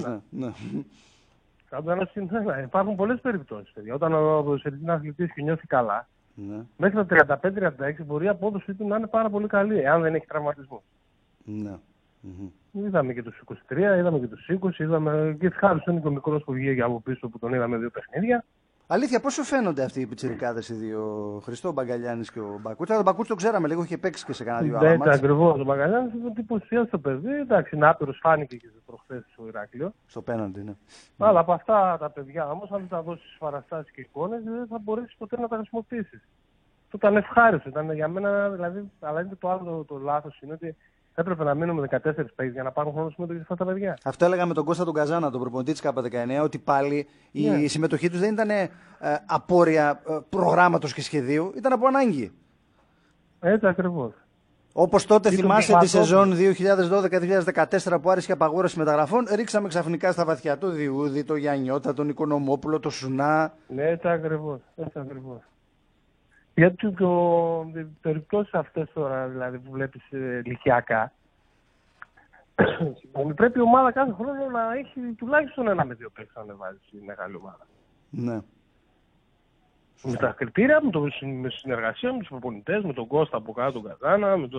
Υπάρχουν πολλές περιπτώσεις. Όταν ο ποδοσφαιριστής είναι αθλητής και νιώθει καλά, μέχρι τα 35-36 μπορεί η απόδοση του να είναι πάρα πολύ καλή, αν δεν έχει τραυματισμό. Ναι. Είδαμε και τους 23, είδαμε και τους 20, είδαμε και Χάρισον είναι και ο μικρός που βγήκε από πίσω που τον είδαμε 2 παιχνίδια. Αλήθεια, πώς σου φαίνονται αυτοί οι πιτσιρικάδες οι δύο, Χριστό, ο Μπαγκαλιάνης και ο Μπακούτς? Τον Μπακούτς τον ξέραμε λίγο, είχε παίξει και σε κανένα δύο άλλα μάτς. Ακριβώς, ο Μπαγκαλιάνης είναι εντυπωσιαστικό το παιδί. Εντάξει, είναι άπειρος, φάνηκε και προχθές στο Ηράκλειο. Στο πέναντι, ναι. Αλλά από αυτά τα παιδιά όμως, αν δεν τα δώσεις παραστάσεις και εικόνες, δεν θα μπορέσεις ποτέ να τα χρησιμοποιήσεις. Αυτό ήταν ευχάριστο, ήταν για μένα δηλαδή, αλλά είναι το άλλο το λάθος είναι ότι έπρεπε να μείνουμε 14 παίκτες για να πάρουν χρόνο συμμετοχή αυτά τα παιδιά. Αυτό έλεγα με τον Κώστα τον Καζάνα, τον προπονητή της K19, ότι πάλι η συμμετοχή τους δεν ήταν απόρρια προγράμματος και σχεδίου, ήταν από ανάγκη. Έτσι ακριβώς. Όπως τότε θυμάσαι τη σεζόν 2012-2014 που άρχισε η απαγόρευση μεταγραφών, ρίξαμε ξαφνικά στα βαθιά το Διούδη, το Γιαννιώτα, τον Οικονομόπουλο, το Σουνά. Ναι, έτσι ακριβώς. Γιατί οι περιπτώσεις αυτές τώρα δηλαδή, που βλέπεις ηλικιακά, πρέπει η ομάδα κάθε χρόνο να έχει τουλάχιστον 1 με 2 παίκτες να ανεβάζει η μεγάλη ομάδα. Ναι. Με τα κριτήρια, με συνεργασία με τους προπονητές, με τον Κώστα από κάτω, τον Καζάνα, με το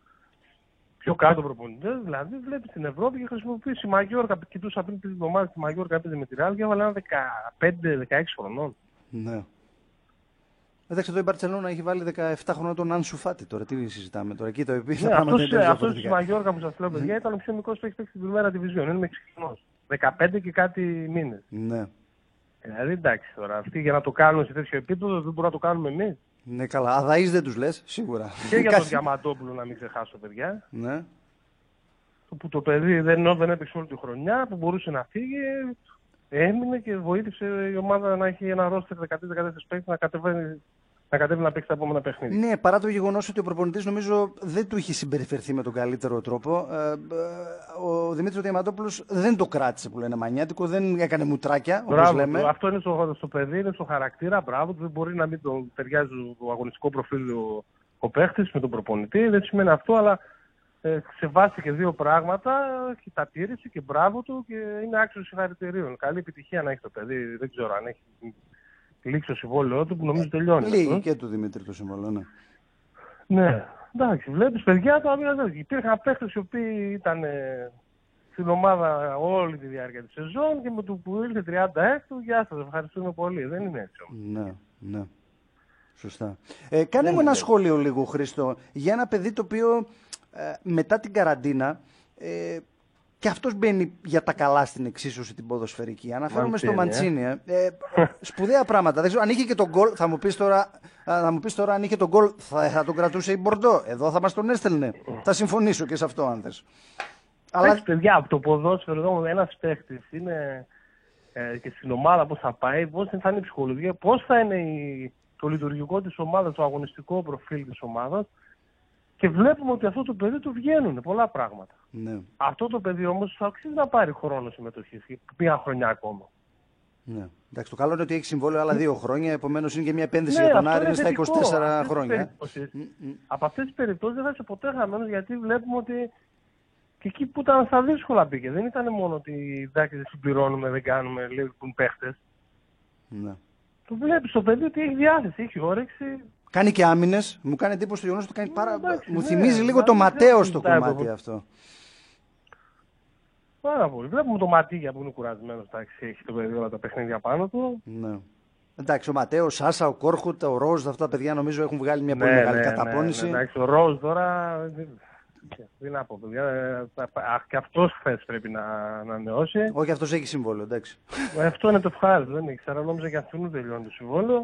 πιο κάτω προπονητές. Δηλαδή βλέπεις την Ευρώπη και χρησιμοποιείς η Μαγιόρκα. Κοιτούσα πριν την εβδομάδα τη Μαγιόρκα έπαιζε με τη Ρεάλ και έβαλε ένα 15-16 χρονών. Ναι. Εντάξει, εδώ η Μπαρτσελόνα έχει βάλει 17 χρονών τον Άνσου Φάτι. Τώρα τι συζητάμε τώρα, εκεί το επίσης. Ναι, αυτός της Μαγιόρκα που σας λέω, παιδιά, ήταν ο πιο μικρός που έχει παίξει στην Πριμέρα Division. Είναι Μεξικανός. 15 και κάτι μήνες. Ναι. Δηλαδή εντάξει τώρα, αυτοί για να το κάνουν σε τέτοιο επίπεδο δεν μπορούμε να το κάνουμε εμείς. Ναι, καλά. Αδαείς δεν τους λες, σίγουρα. Και για τον Διαμαντόπουλο να μην ξεχάσω, παιδιά. Ναι. Που το παιδί δεν έπαιξε όλη τη χρονιά, που μπορούσε να φύγει, έμεινε και βοήθησε η ομάδα να έχει ένα ρόστερ 13-14 παίκτες να κατέβει να παίξει τα επόμενα παιχνίδια. Ναι, παρά το γεγονός ότι ο προπονητής νομίζω δεν του είχε συμπεριφερθεί με τον καλύτερο τρόπο. Ο Δημήτρης Διαμαντόπουλος δεν το κράτησε που λένε μανιάτικο, δεν έκανε μουτράκια, όπως λέμε. Αυτό είναι στο παιδί, είναι στο χαρακτήρα, μπράβο, δεν μπορεί να μην τον ταιριάζει το αγωνιστικό προφίλ ο παίχτης με τον προπονητή, δεν σημαίνει αυτό, αλλά σεβάστηκε 2 πράγματα και τα τήρησε και μπράβο του και είναι άξιος συγχαρητηρίων. Καλή επιτυχία να έχει το παιδί, δεν ξέρω αν έχει λήξει το συμβόλαιό του που νομίζω τελειώνει. Λίγη και του Δημήτρη το συμβόλαιο, ναι. Ναι, εντάξει, βλέπεις παιδιά τα οποία υπήρχαν παίχτες οι οποίοι ήταν στην ομάδα όλη τη διάρκεια της σεζόν και με το που ήρθε 36, γεια σας, ευχαριστούμε πολύ. Δεν είναι έτσι όμως. Ναι, ναι. Σωστά. Κάνε μου ένα σχόλιο λίγο, Χρήστο, για ένα παιδί το οποίο μετά την καραντίνα και αυτός μπαίνει για τα καλά στην εξίσωση την ποδοσφαιρική. Αναφέρομαι στο Μαντσίνι. Σπουδαία πράγματα. Δεν ξέρω, αν είχε και τον γκολ, θα μου πεις τώρα αν είχε τον γκολ θα τον κρατούσε η Μπορντό. Εδώ θα μας τον έστελνε. Θα συμφωνήσω και σε αυτό αν θες. Αλλά παιδιά, από το ποδόσφαιρο εδώ ένας παίχτης είναι και στην ομάδα πώς θα πάει, πώς θα είναι η ψυχολογία, πώς θα είναι το λειτουργικό της ομάδας, το αγωνιστικό προφίλ της ομάδας. Και βλέπουμε ότι αυτό το παιδί του βγαίνουν πολλά πράγματα. Ναι. Αυτό το παιδί όμως θα αξίζει να πάρει χρόνο συμμετοχής, μία χρονιά ακόμα. Ναι. Εντάξει, το καλό είναι ότι έχει συμβόλαιο άλλα 2 χρόνια, επομένως είναι και μια επένδυση για τον Άρη στα 24 χρόνια. Από αυτές τις περιπτώσεις δεν θα είσαι ποτέ χαμένος, γιατί βλέπουμε ότι και εκεί που ήταν στα δύσκολα πήγε. Δεν ήταν μόνο ότι εντάξει δεν συμπληρώνουμε, δεν κάνουμε, λείπουν παίχτες. Ναι. Το βλέπεις το παιδί ότι έχει διάθεση, έχει όρεξη. Κάνει και άμυνες. Μου κάνει εντύπωση το γεγονός ότι κάνει μου θυμίζει λίγο το Ματέο στο κομμάτι αυτό. Πάρα πολύ. Βλέπουμε το Ματίγια που είναι κουρασμένος, έχει το παιδί όλα τα παιχνίδια πάνω του. Ναι. Εντάξει, ο Ματέο, ο Σάσα, ο Κόρχουτ, ο Ροζ, αυτά τα παιδιά νομίζω έχουν βγάλει μια πολύ μεγάλη καταπώνηση. Ναι, εντάξει, ο Ροζ τώρα. Τι να πω, παιδιά. Και αυτός χθες πρέπει να ανανεώσει. Όχι, αυτός έχει συμβόλαιο, εντάξει. Αυτό είναι το ευχάριστο. Δεν ήξερα, νόμιζα και αυτού τελειώνει το συμβόλαιο.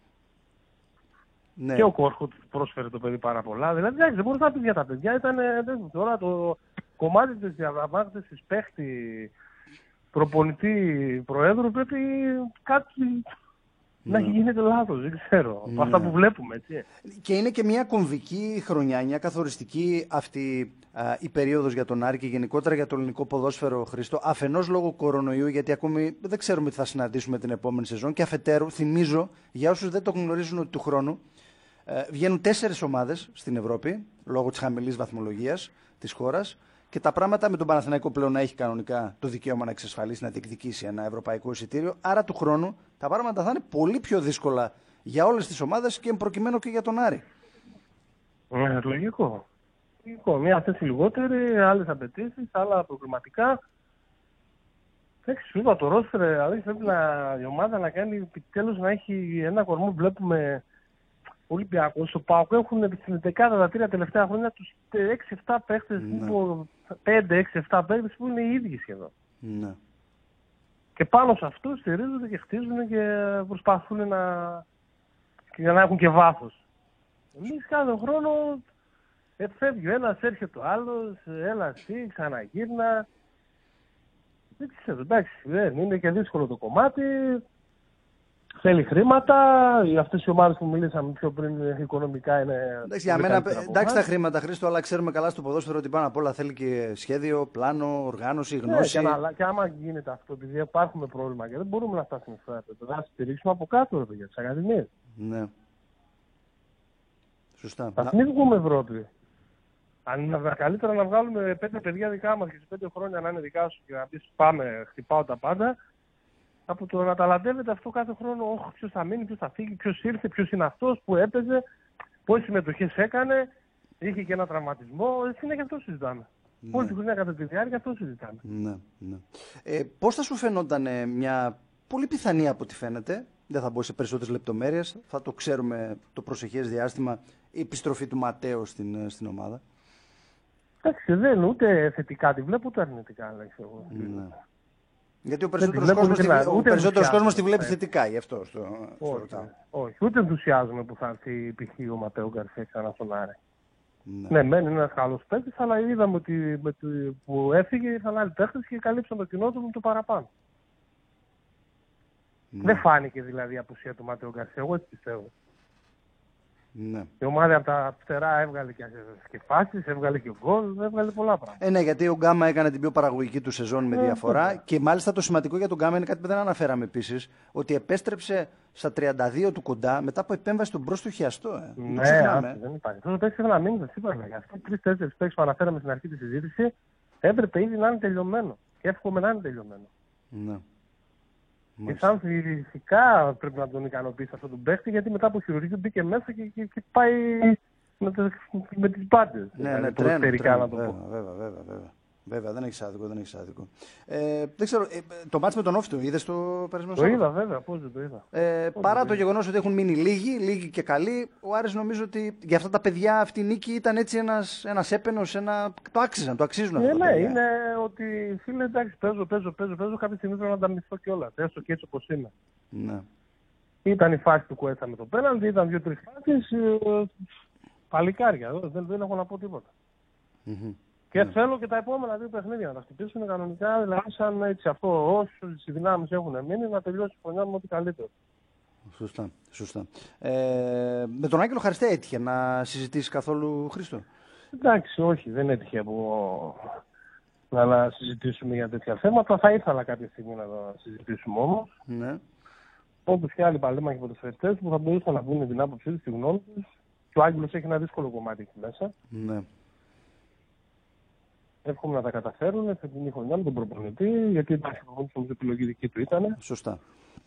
Ναι. Και ο Κόρχουτ πρόσφερε το παιδί πάρα πολλά. Δηλαδή δεν μπορεί να πει για τα παιδιά. Ήταν τώρα το κομμάτι της διαπραγμάτευσης παίχτη, προπονητή, προέδρου πρέπει κάτι να έχει γίνει λάθος. Δεν ξέρω. Από αυτά που βλέπουμε, έτσι. Και είναι και μια κομβική χρονιά, μια καθοριστική αυτή η περίοδος για τον Άρη και γενικότερα για το ελληνικό ποδόσφαιρο, Χρήστο. Αφενός λόγω κορονοϊού, γιατί ακόμη δεν ξέρουμε τι θα συναντήσουμε την επόμενη σεζόν. Και αφετέρου, θυμίζω για όσους δεν το γνωρίζουν ότι του χρόνου βγαίνουν 4 ομάδες στην Ευρώπη, λόγω της χαμηλής βαθμολογίας της χώρας, και τα πράγματα με τον Παναθηναϊκό πλέον να έχει κανονικά το δικαίωμα να εξασφαλίσει, να διεκδικήσει ένα ευρωπαϊκό εισιτήριο. Άρα του χρόνου τα πράγματα θα είναι πολύ πιο δύσκολα για όλες τις ομάδες και προκειμένου και για τον Άρη. Λογικό. Μια θέση λιγότερη, άλλες απαιτήσεις, άλλα προβληματικά. Σου είπα, το ρόστερ, δηλαδή πρέπει η ομάδα να κάνει επιτέλους να έχει ένα κορμό. Βλέπουμε Ολυμπιακός, ο ΠΑΟΚ έχουν στην δεκάδα τα 3 τελευταία χρόνια τους 6-7 παίχτες, 5-6-7 παίχτες που είναι οι ίδιοι σχεδόν. Ναι. Και πάνω σε αυτούς στηρίζονται και χτίζουν και προσπαθούν για να έχουν και βάθος. Εμείς κάθε χρόνο φεύγει ο ένας, έρχεται ο άλλος, έλα εσύ, ξαναγύρνα. Δεν ξέρω, εντάξει, είναι και δύσκολο το κομμάτι. Θέλει χρήματα. Αυτές οι ομάδες που μιλήσαμε πιο πριν οικονομικά είναι. Εντάξει, για μένα, εντάξει τα χρήματα, Χρήστο, αλλά ξέρουμε καλά στο ποδόσφαιρο ότι πάνω απ' όλα θέλει και σχέδιο, πλάνο, οργάνωση, γνώση. Και άμα γίνεται αυτό, επειδή υπάρχουμε πρόβλημα και δεν μπορούμε να φτάσουμε στο επίπεδο, να στηρίξουμε από κάτω για τις ακαδημίες. Ναι. Σωστά. Θα μην βγούμε Ευρώπη. Αν είναι καλύτερα να βγάλουμε 5 παιδιά δικά μας και σε 5 χρόνια να είναι δικά σου και να πεις πάμε, χτυπάω τα πάντα, από το να ταλαντεύεται αυτό κάθε χρόνο, ποιος θα μείνει, ποιος θα φύγει, ποιος ήρθε, ποιος είναι αυτός που έπαιζε, πόσες συμμετοχές έκανε, είχε και ένα τραυματισμό, συνέχεια αυτό συζητάμε. Ναι. Όλη τη χρονιά κατά τη διάρκεια αυτό συζητάμε. Ναι, ναι. Πώς θα σου φαινόταν μια πολύ πιθανή από ό,τι φαίνεται, δεν θα μπω σε περισσότερες λεπτομέρειες, θα το ξέρουμε το προσεχές διάστημα, η επιστροφή του Ματέο στην ομάδα? Εντάξει, δεν είναι ούτε θετικά τη βλέπω, ούτε αρνητικά. Ναι. Γιατί ο περισσότερος κόσμος τη βλέπει θετικά, γι' αυτό στο ρωτάω. Όχι, ούτε ενθουσιάζομαι που θα έρθει π.χ. ο Ματέο Γκαρσία ξανά στον Άρη. Ναι, μεν είναι ένας καλός παίκτης, αλλά είδαμε ότι που έφυγε ήρθαν άλλοι παίκτες και καλύψαν το κοινό του με το παραπάνω. Δεν φάνηκε δηλαδή η απουσία του Ματέο Γκαρσία, εγώ έτσι πιστεύω. Ναι. Η ομάδα από τα φτερά έβγαλε και φάσεις, έβγαλε και γκολ, έβγαλε πολλά πράγματα. Ναι, γιατί ο Γκάμα έκανε την πιο παραγωγική του σεζόν με διαφορά. Και μάλιστα το σημαντικό για τον Γκάμα είναι κάτι που δεν αναφέραμε επίσης, ότι επέστρεψε στα 32 του κοντά μετά από επέμβαση στον μπρος του χιαστό. Ναι, δεν υπάρχει. Τώρα παίξει να μείνει, δεν είπα. Για αυτό 3-4 παίξει που αναφέραμε στην αρχή τη συζήτηση, έπρεπε ήδη να είναι τελειωμένο. Και εύχομαι να είναι τελειωμένο. Ναι. Και σαν φυσικά πρέπει να τον ικανοποιήσει αυτό τον παίχτη, γιατί μετά από χειρουργείο μπήκε μέσα και πάει με τις πάντες. Ναι, τρένο, βέβαια, δεν έχεις άδικο, δεν ξέρω, το μάτς με τον Όφη το είδες το περασμένο Σάββατο? Το είδα, βέβαια, πώς δεν το είδα. Παρά το γεγονός ότι έχουν μείνει λίγοι και καλοί, ο Άρης νομίζω ότι για αυτά τα παιδιά αυτή η νίκη ήταν έτσι ένας έπαινος, το αξίζουν αυτά. Ναι, είναι ότι φίλε, εντάξει, παίζω, κάποια στιγμή πρέπει να τα μισθώ κιόλας, έστω και έτσι όπως είναι. Ναι. Ήταν η φάση του Κουέστα με το πέναλτι, ήταν 2-3 φάσεις, παλικάρια, δεν έχω να πω τίποτα. Και θέλω και τα επόμενα 2 παιχνίδια να τα χτυπήσουν κανονικά, δηλαδή σαν έτσι αυτό, όσες οι δυνάμεις έχουν μείνει, να τελειώσει η χρονιά με ό,τι καλύτερο. Σωστά. Με τον Άγγελο Χαριστέ έτυχε να συζητήσει καθόλου, Χρήστο? Εντάξει, όχι, δεν έτυχε να συζητήσουμε για τέτοια θέματα. Θα ήθελα κάποια στιγμή να τα συζητήσουμε όμως. Ναι. Όπως και άλλοι παλέμαχοι ποδοσφαιριστές που θα μπορούσαν να πούνε την άποψή τους, τη γνώμη τους. Και ο Άγγελος έχει ένα δύσκολο κομμάτι εκεί μέσα. Ναι. Εύχομαι να τα καταφέρουν σε την χρονιά με τον προπονητή, γιατί υπάρχει προπονητή που επιλογή δική του ήταν. Σωστά.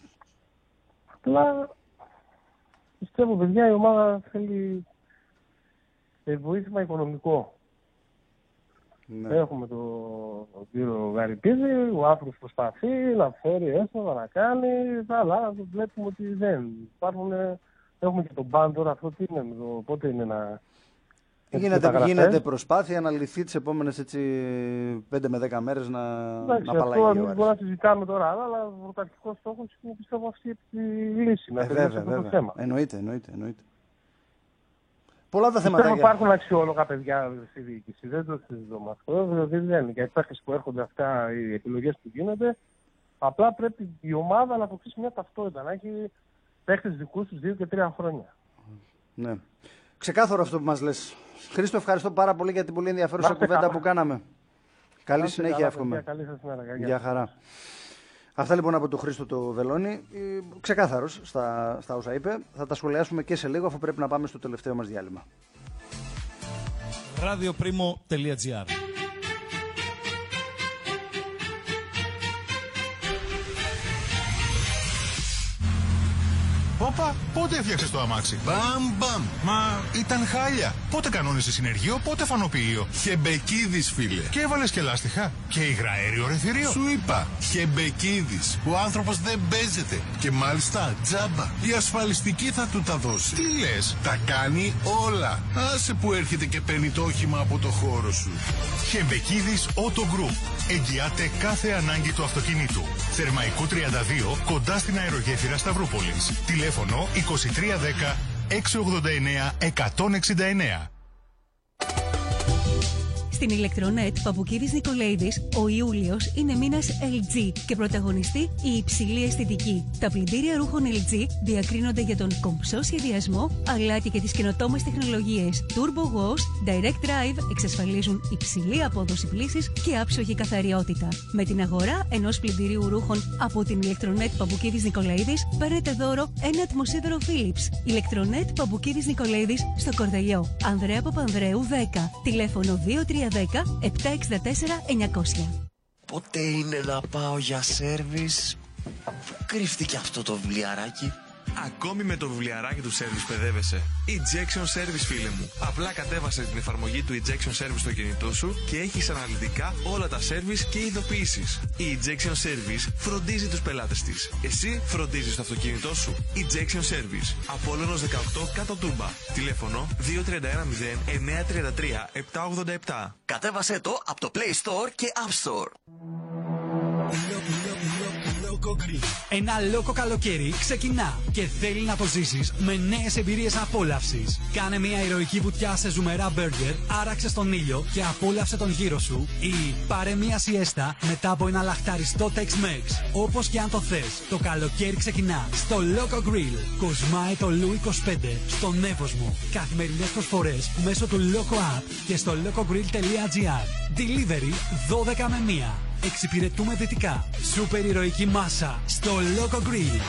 Απλά πιστεύω, παιδιά, η ομάδα θέλει βοήθημα οικονομικό. Ναι. Έχουμε τον κύριο Γαρυπίδη, ο άνθρωπος προσπαθεί να φέρει έσοδα, να κάνει, αλλά βλέπουμε ότι δεν υπάρχουν. Έχουμε και τον μπαν τώρα, αυτό τι είναι, πότε είναι να... Γίνεται προσπάθεια να λυθεί τις επόμενες 5 με 10 μέρες να απαλλαγεί. Αυτό μπορούμε να συζητάμε τώρα, αλλά ο πρωταρχικός στόχος είναι, πιστεύω, αυτή η λύση. Να τελειώσει αυτό το θέμα. Εννοείται. Πολλά τα θέματα. Υπάρχουν αξιόλογα παιδιά στη διοίκηση, δεν το συζητώ με αυτό. Δηλαδή δεν είναι. Για τις παίχτες που έρχονται αυτά, οι επιλογές που γίνονται, απλά πρέπει η ομάδα να αποκτήσει μια ταυτότητα, να έχει παίχτες δικούς τους 2 και 3 χρόνια. Ναι. Ξεκάθαρο αυτό που μας λες. Χρήστο, ευχαριστώ πάρα πολύ για την πολύ ενδιαφέρουσα κουβέντα που κάναμε. Καλή συνέχεια, εύχομαι. Καλή σας μέρα. Γεια χαρά. Αυτά λοιπόν από τον Χρήστο το Βελόνι. Ξεκάθαρος στα όσα είπε. Θα τα σχολιάσουμε και σε λίγο, αφού πρέπει να πάμε στο τελευταίο μας διάλειμμα. radioprimo.gr. Πόπα, πότε πότε έφτιαξες το αμάξι? Μπαμ. Μα ήταν χάλια. Πότε κανόνισες συνεργείο, πότε φανοποιείο? Χεμπεκίδης, φίλε. Και έβαλες και λάστιχα. Και υγραέριο ρεθυρίο. Σου είπα, Χεμπεκίδης. Ο άνθρωπος δεν παίζεται. Και μάλιστα τζάμπα. Η ασφαλιστική θα του τα δώσει. Τι λες? Τα κάνει όλα. Άσε που έρχεται και παίρνει το όχημα από το χώρο σου. Χεμπεκίδης Auto Group. Εγγυάται κάθε ανάγκη του αυτοκινήτου. Θερμαϊκού 32, κοντά στην αερογέφυρα Σταυρούπολης. Τηλέφωνο 2310 689 169. Στην Ηλεκτρονέτ Παπουκίδης Νικολαίδης, ο Ιούλιος είναι μήνας LG και πρωταγωνιστεί η υψηλή αισθητική. Τα πλυντήρια ρούχων LG διακρίνονται για τον κομψό σχεδιασμό αλλά και τις καινοτόμες τεχνολογίες. Turbo Wash, Direct Drive εξασφαλίζουν υψηλή απόδοση πλύσης και άψογη καθαριότητα. Με την αγορά ενός πλυντηρίου ρούχων από την Ηλεκτρονέτ Παπουκίδης Νικολαίδης παίρνετε δώρο ένα ατμοσίδερο Philips. Ηλεκτρονέτ Παπουκίδης Νικολαίδης στο Κορδελιό. Ανδρέα Παπανδρέου 10. Τηλέφωνο 2310 764 900. Πότε είναι να πάω για σέρβις? Πού κρύφτηκε αυτό το βιβλιαράκι? Ακόμη με το βιβλιαράκι του Service παιδεύεσαι. Ejection Service, φίλε μου. Απλά κατέβασε την εφαρμογή του Ejection Service στο κινητό σου και έχεις αναλυτικά όλα τα service και ειδοποιήσεις. Η Ejection Service φροντίζει τους πελάτες της. Εσύ φροντίζεις το αυτοκίνητό σου. Ejection Service. Απόλλωνος 18 κάτω Τούμπα. Τηλέφωνο 2310 933 787. Κατέβασέ το από το Play Store και App Store. Ένα λόκο καλοκαίρι ξεκινά και θέλει να το ζήσεις με νέες εμπειρίες απόλαυσης. Κάνε μια ηρωική βουτιά σε ζουμερά μπέργκερ, άραξε στον ήλιο και απόλαυσε τον γύρο σου ή πάρε μια σιέστα μετά από ένα λαχταριστό Tex-Mex. Όπως και αν το θες, το καλοκαίρι ξεκινά στο Loco Grill. Κοσμάει το Λου 25 στον Εύωσμο. Καθημερινές προσφορές μέσω του Loco App και στο locogrill.gr. Delivery 12 με 1. Εξυπηρετούμε δυτικά. Σούπερ ηρωική μάσα στο Loco Grill.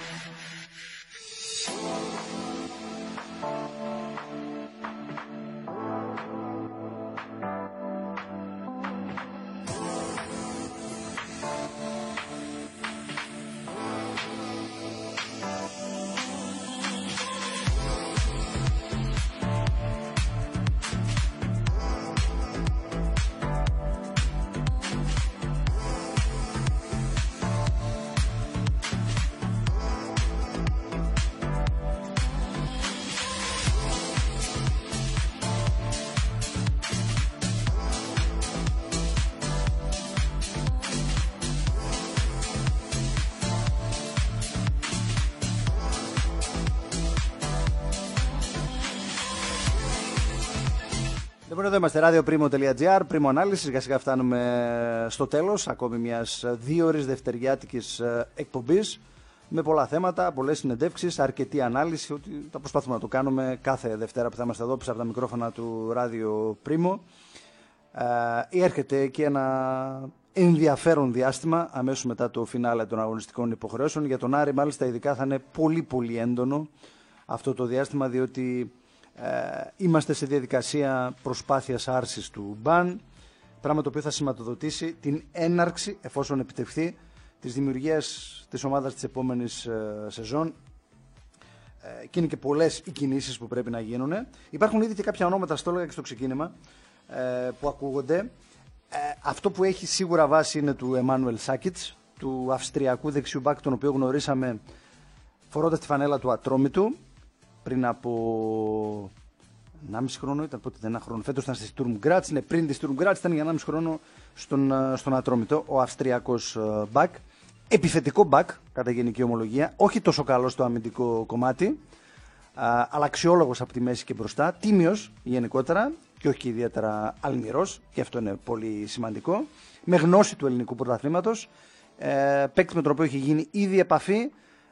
Λοιπόν, εδώ είμαστε, radioprimo.gr, Primo Ανάλυση. Σιγά σιγά φτάνουμε στο τέλος ακόμη μιας 2 ώρες δευτεριάτικης εκπομπής με πολλά θέματα, πολλές συνεντεύξεις, αρκετή ανάλυση. Ότι θα προσπαθούμε να το κάνουμε κάθε Δευτέρα που θα είμαστε εδώ πίσω από τα μικρόφωνα του Ράδιο Primo. Έρχεται και ένα ενδιαφέρον διάστημα αμέσως μετά το φινάλε των αγωνιστικών υποχρεώσεων. Για τον Άρη, μάλιστα, ειδικά θα είναι πολύ πολύ έντονο αυτό το διάστημα, διότι είμαστε σε διαδικασία προσπάθειας άρσης του μπαν, πράγμα το οποίο θα σηματοδοτήσει την έναρξη, εφόσον επιτευχθεί, της δημιουργίας της ομάδας της επόμενης σεζόν. Και είναι και πολλές οι κινήσεις που πρέπει να γίνουν. Υπάρχουν ήδη και κάποια ονόματα, στο έλεγα και στο ξεκίνημα, που ακούγονται. Αυτό που έχει σίγουρα βάση είναι του Εμμάνουελ Σάκιτς, του Αυστριακού δεξιού μπακ, τον οποίο γνωρίσαμε φορώντας τη φανέλα του Ατρόμητου πριν από 1,5 χρόνο, ήταν πότε, δεν ένα χρόνο. Φέτος ήταν στη Sturm Graz, ναι, πριν τη Sturm Graz ήταν για 1,5 χρόνο στον Ατρόμητο, ο Αυστριακός μπακ. Επιθετικό μπακ, κατά γενική ομολογία, όχι τόσο καλό στο αμυντικό κομμάτι, αλλά αξιόλογος από τη μέση και μπροστά, τίμιος γενικότερα και όχι και ιδιαίτερα αλμυρός, και αυτό είναι πολύ σημαντικό, με γνώση του ελληνικού πρωταθλήματος, παίκτη με τον οποίο έχει γίνει ήδη επαφή,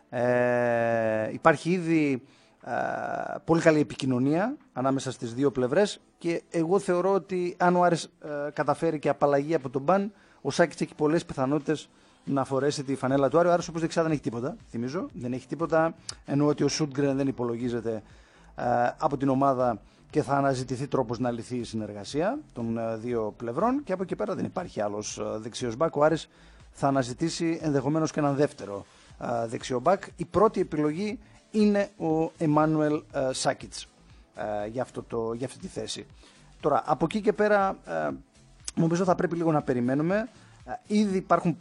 υπάρχει ήδη πολύ καλή επικοινωνία ανάμεσα στις δύο πλευρές και εγώ θεωρώ ότι αν ο Άρης καταφέρει και απαλλαγή από τον μπαν, ο Σάκης έχει πολλές πιθανότητες να φορέσει τη φανέλα του Άρη. Ο Άρης, όπως δεξιά, δεν έχει τίποτα, θυμίζω, δεν έχει τίποτα, ενώ ότι ο Σούντγκρεν δεν υπολογίζεται από την ομάδα και θα αναζητηθεί τρόπος να λυθεί η συνεργασία των δύο πλευρών και από εκεί πέρα δεν υπάρχει άλλος δεξιός μπακ. Ο Άρης θα αναζητήσει ενδεχομένως και έναν δεύτερο δεξιό μπακ. Η πρώτη επιλογή είναι ο Εμμάνουελ Σάκιτς για αυτή τη θέση. Τώρα, από εκεί και πέρα, νομίζω θα πρέπει λίγο να περιμένουμε. Ήδη υπάρχουν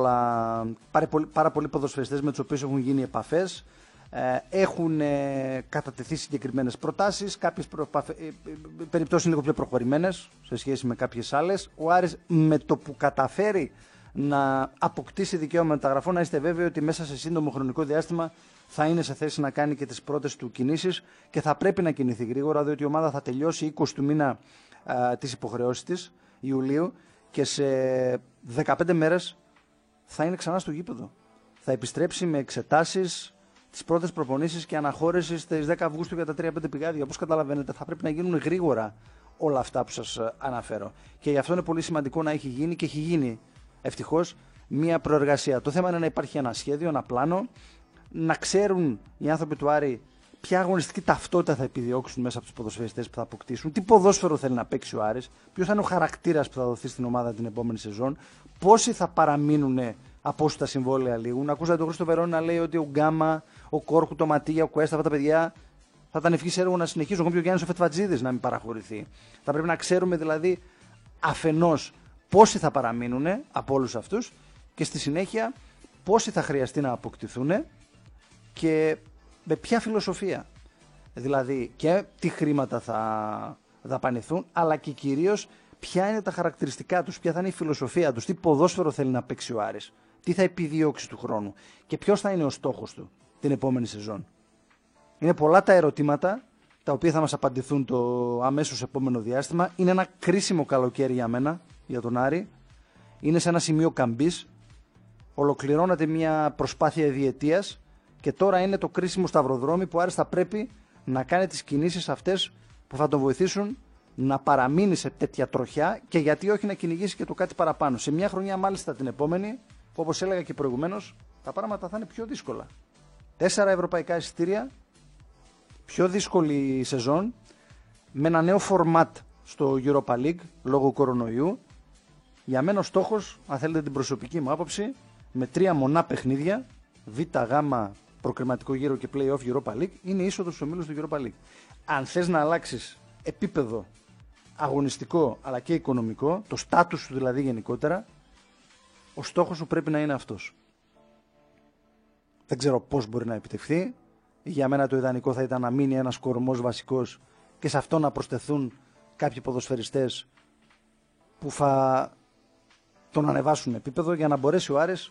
πάρα πολλοί ποδοσφαιριστές με τους οποίους έχουν γίνει επαφές. Έχουν κατατεθεί συγκεκριμένες προτάσεις. Κάποιες περιπτώσεις είναι λίγο πιο προχωρημένες σε σχέση με κάποιες άλλες. Ο Άρης, με το που καταφέρει να αποκτήσει δικαίωμα μεταγραφών, να είστε βέβαιοι ότι μέσα σε σύντομο χρονικό διάστημα θα είναι σε θέση να κάνει και τις πρώτες του κινήσεις και θα πρέπει να κινηθεί γρήγορα, διότι η ομάδα θα τελειώσει 20 του μήνα τις υποχρεώσεις της, Ιουλίου, και σε 15 μέρες θα είναι ξανά στο γήπεδο. Θα επιστρέψει με εξετάσεις, τις πρώτες προπονήσεις και αναχώρηση στις 10 Αυγούστου για τα 3-5 πηγάδια. Όπως καταλαβαίνετε, θα πρέπει να γίνουν γρήγορα όλα αυτά που σας αναφέρω. Και γι' αυτό είναι πολύ σημαντικό να έχει γίνει, και έχει γίνει ευτυχώς, μια προεργασία. Το θέμα είναι να υπάρχει ένα σχέδιο, ένα πλάνο, να ξέρουν οι άνθρωποι του Άρη ποια αγωνιστική ταυτότητα θα επιδιώξουν μέσα από τους ποδοσφαιριστές που θα αποκτήσουν, τι ποδόσφαιρο θέλει να παίξει ο Άρης, ποιος θα είναι ο χαρακτήρας που θα δοθεί στην ομάδα την επόμενη σεζόν, πόσοι θα παραμείνουν από όσοι τα συμβόλαια λήγουν. Ακούσατε τον Χρήστο Βερόνη να λέει ότι ο Γκάμα, ο Κόρκου, το Ματίγια, ο Κουέστα, αυτά τα παιδιά θα ήταν ευχής έργο να συνεχίσουν. Ακόμη και ο Γιάννης ο Φετφατζίδης να μην παραχωρηθεί. Θα πρέπει να ξέρουμε δηλαδή αφενός πόσοι θα παραμείνουν από όλους αυτούς και στη συνέχεια πόσοι θα χρειαστεί να αποκτηθούν και με ποια φιλοσοφία. Δηλαδή και τι χρήματα θα δαπανηθούν, αλλά και κυρίως ποια είναι τα χαρακτηριστικά τους, ποια θα είναι η φιλοσοφία τους, τι ποδόσφαιρο θέλει να παίξει ο Άρης, τι θα επιδιώξει του χρόνου και ποιος θα είναι ο στόχος του την επόμενη σεζόν. Είναι πολλά τα ερωτήματα τα οποία θα μας απαντηθούν το αμέσως επόμενο διάστημα. Είναι ένα κρίσιμο καλοκαίρι για μένα, για τον Άρη. Είναι σε ένα σημείο καμπής. Ολοκληρώνεται μια προσπάθεια διετίας και τώρα είναι το κρίσιμο σταυροδρόμι που ο Άρης θα πρέπει να κάνει τις κινήσεις αυτές που θα τον βοηθήσουν να παραμείνει σε τέτοια τροχιά και γιατί όχι να κυνηγήσει και το κάτι παραπάνω. Σε μια χρονιά μάλιστα την επόμενη, που όπως έλεγα και προηγουμένως, τα πράγματα θα είναι πιο δύσκολα. 4 ευρωπαϊκά εισιτήρια, πιο δύσκολη σεζόν, με ένα νέο φορμάτ στο Europa League λόγω κορονοϊού. Για μένα ο στόχος, αν θέλετε την προσωπική μου άποψη, με 3 μονά παιχνίδια, Β, Γ, προκριματικό γύρο και play-off Europa League, είναι είσοδος στους ομίλους του Europa League. Αν θες να αλλάξεις επίπεδο αγωνιστικό αλλά και οικονομικό, το στάτους σου δηλαδή γενικότερα, ο στόχος σου πρέπει να είναι αυτός. Δεν ξέρω πώς μπορεί να επιτευχθεί. Για μένα το ιδανικό θα ήταν να μείνει ένας κορμός βασικός και σε αυτό να προσθεθούν κάποιοι ποδοσφαιριστές που θα τον ανεβάσουν επίπεδο για να μπορέσει ο Άρης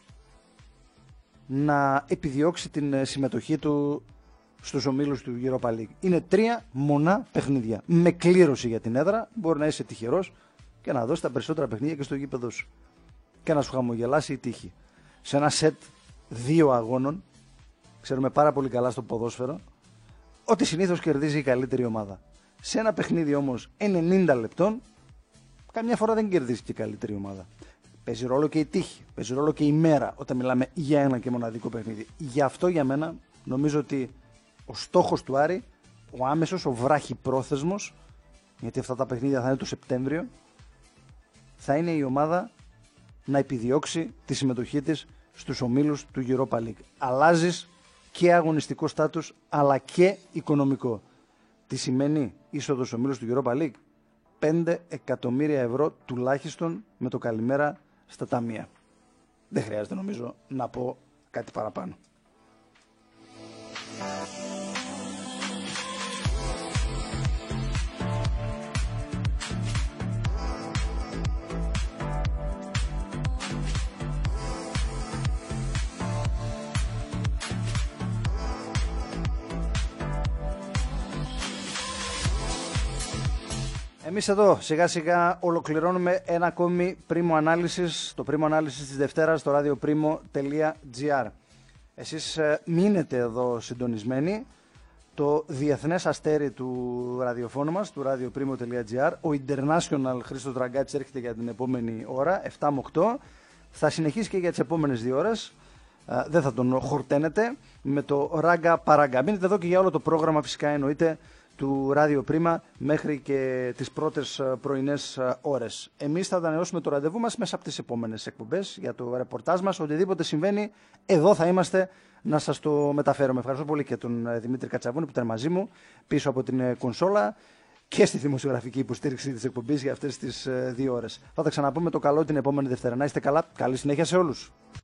να επιδιώξει την συμμετοχή του στους ομίλους του Europa League. Είναι 3 μονά παιχνίδια. Με κλήρωση για την έδρα μπορεί να είσαι τυχερός και να δώσει τα περισσότερα παιχνίδια και στο γήπεδο σου. Και να σου χαμογελάσει η τύχη. Σε ένα σετ 2 αγώνων, ξέρουμε πάρα πολύ καλά στο ποδόσφαιρο, ότι συνήθως κερδίζει η καλύτερη ομάδα. Σε ένα παιχνίδι όμως 90 λεπτών, καμιά φορά δεν κερδίζει και η καλύτερη ομάδα. Παίζει ρόλο και η τύχη, παίζει ρόλο και η μέρα όταν μιλάμε για ένα και μοναδικό παιχνίδι. Γι' αυτό για μένα νομίζω ότι ο στόχος του Άρη, ο άμεσος, ο βράχυπρόθεσμος, γιατί αυτά τα παιχνίδια θα είναι το Σεπτέμβριο, θα είναι η ομάδα να επιδιώξει τη συμμετοχή της στους ομίλους του Europa League. Αλλάζεις και αγωνιστικό στάτους αλλά και οικονομικό. Τι σημαίνει είσοδος στους ομίλους του Europa League? 5 εκατομμύρια ευρώ τουλάχιστον με το καλημέρα στα ταμεία. Δεν χρειάζεται νομίζω να πω κάτι παραπάνω. Εμείς εδώ σιγά σιγά ολοκληρώνουμε ένα ακόμη πρίμο ανάλυσης, το πρίμο ανάλυσης της Δευτέρας στο radioprimo.gr. Εσείς μείνετε εδώ συντονισμένοι. Το διεθνές αστέρι του ραδιοφώνου μας, του radioprimo.gr, ο International Χρήστος Δραγκάτης έρχεται για την επόμενη ώρα, 7 με 8. Θα συνεχίσει και για τις επόμενες 2 ώρες. Δεν θα τον χορταίνετε με το ράγκα παράγκα. Μείνετε εδώ και για όλο το πρόγραμμα φυσικά εννοείται του Radio Prima μέχρι και τις πρώτες πρωινές ώρες. Εμείς θα ανανεώσουμε το ραντεβού μας μέσα από τις επόμενες εκπομπές για το ρεπορτάζ μας. Οτιδήποτε συμβαίνει, εδώ θα είμαστε να σας το μεταφέρω. Ευχαριστώ πολύ και τον Δημήτρη Κατσαβούνη που ήταν μαζί μου πίσω από την κονσόλα και στη δημοσιογραφική υποστήριξη της εκπομπής για αυτές τις 2 ώρες. Θα τα ξαναπούμε το καλό την επόμενη Δευτέρα. Να είστε καλά. Καλή συνέχεια σε όλους.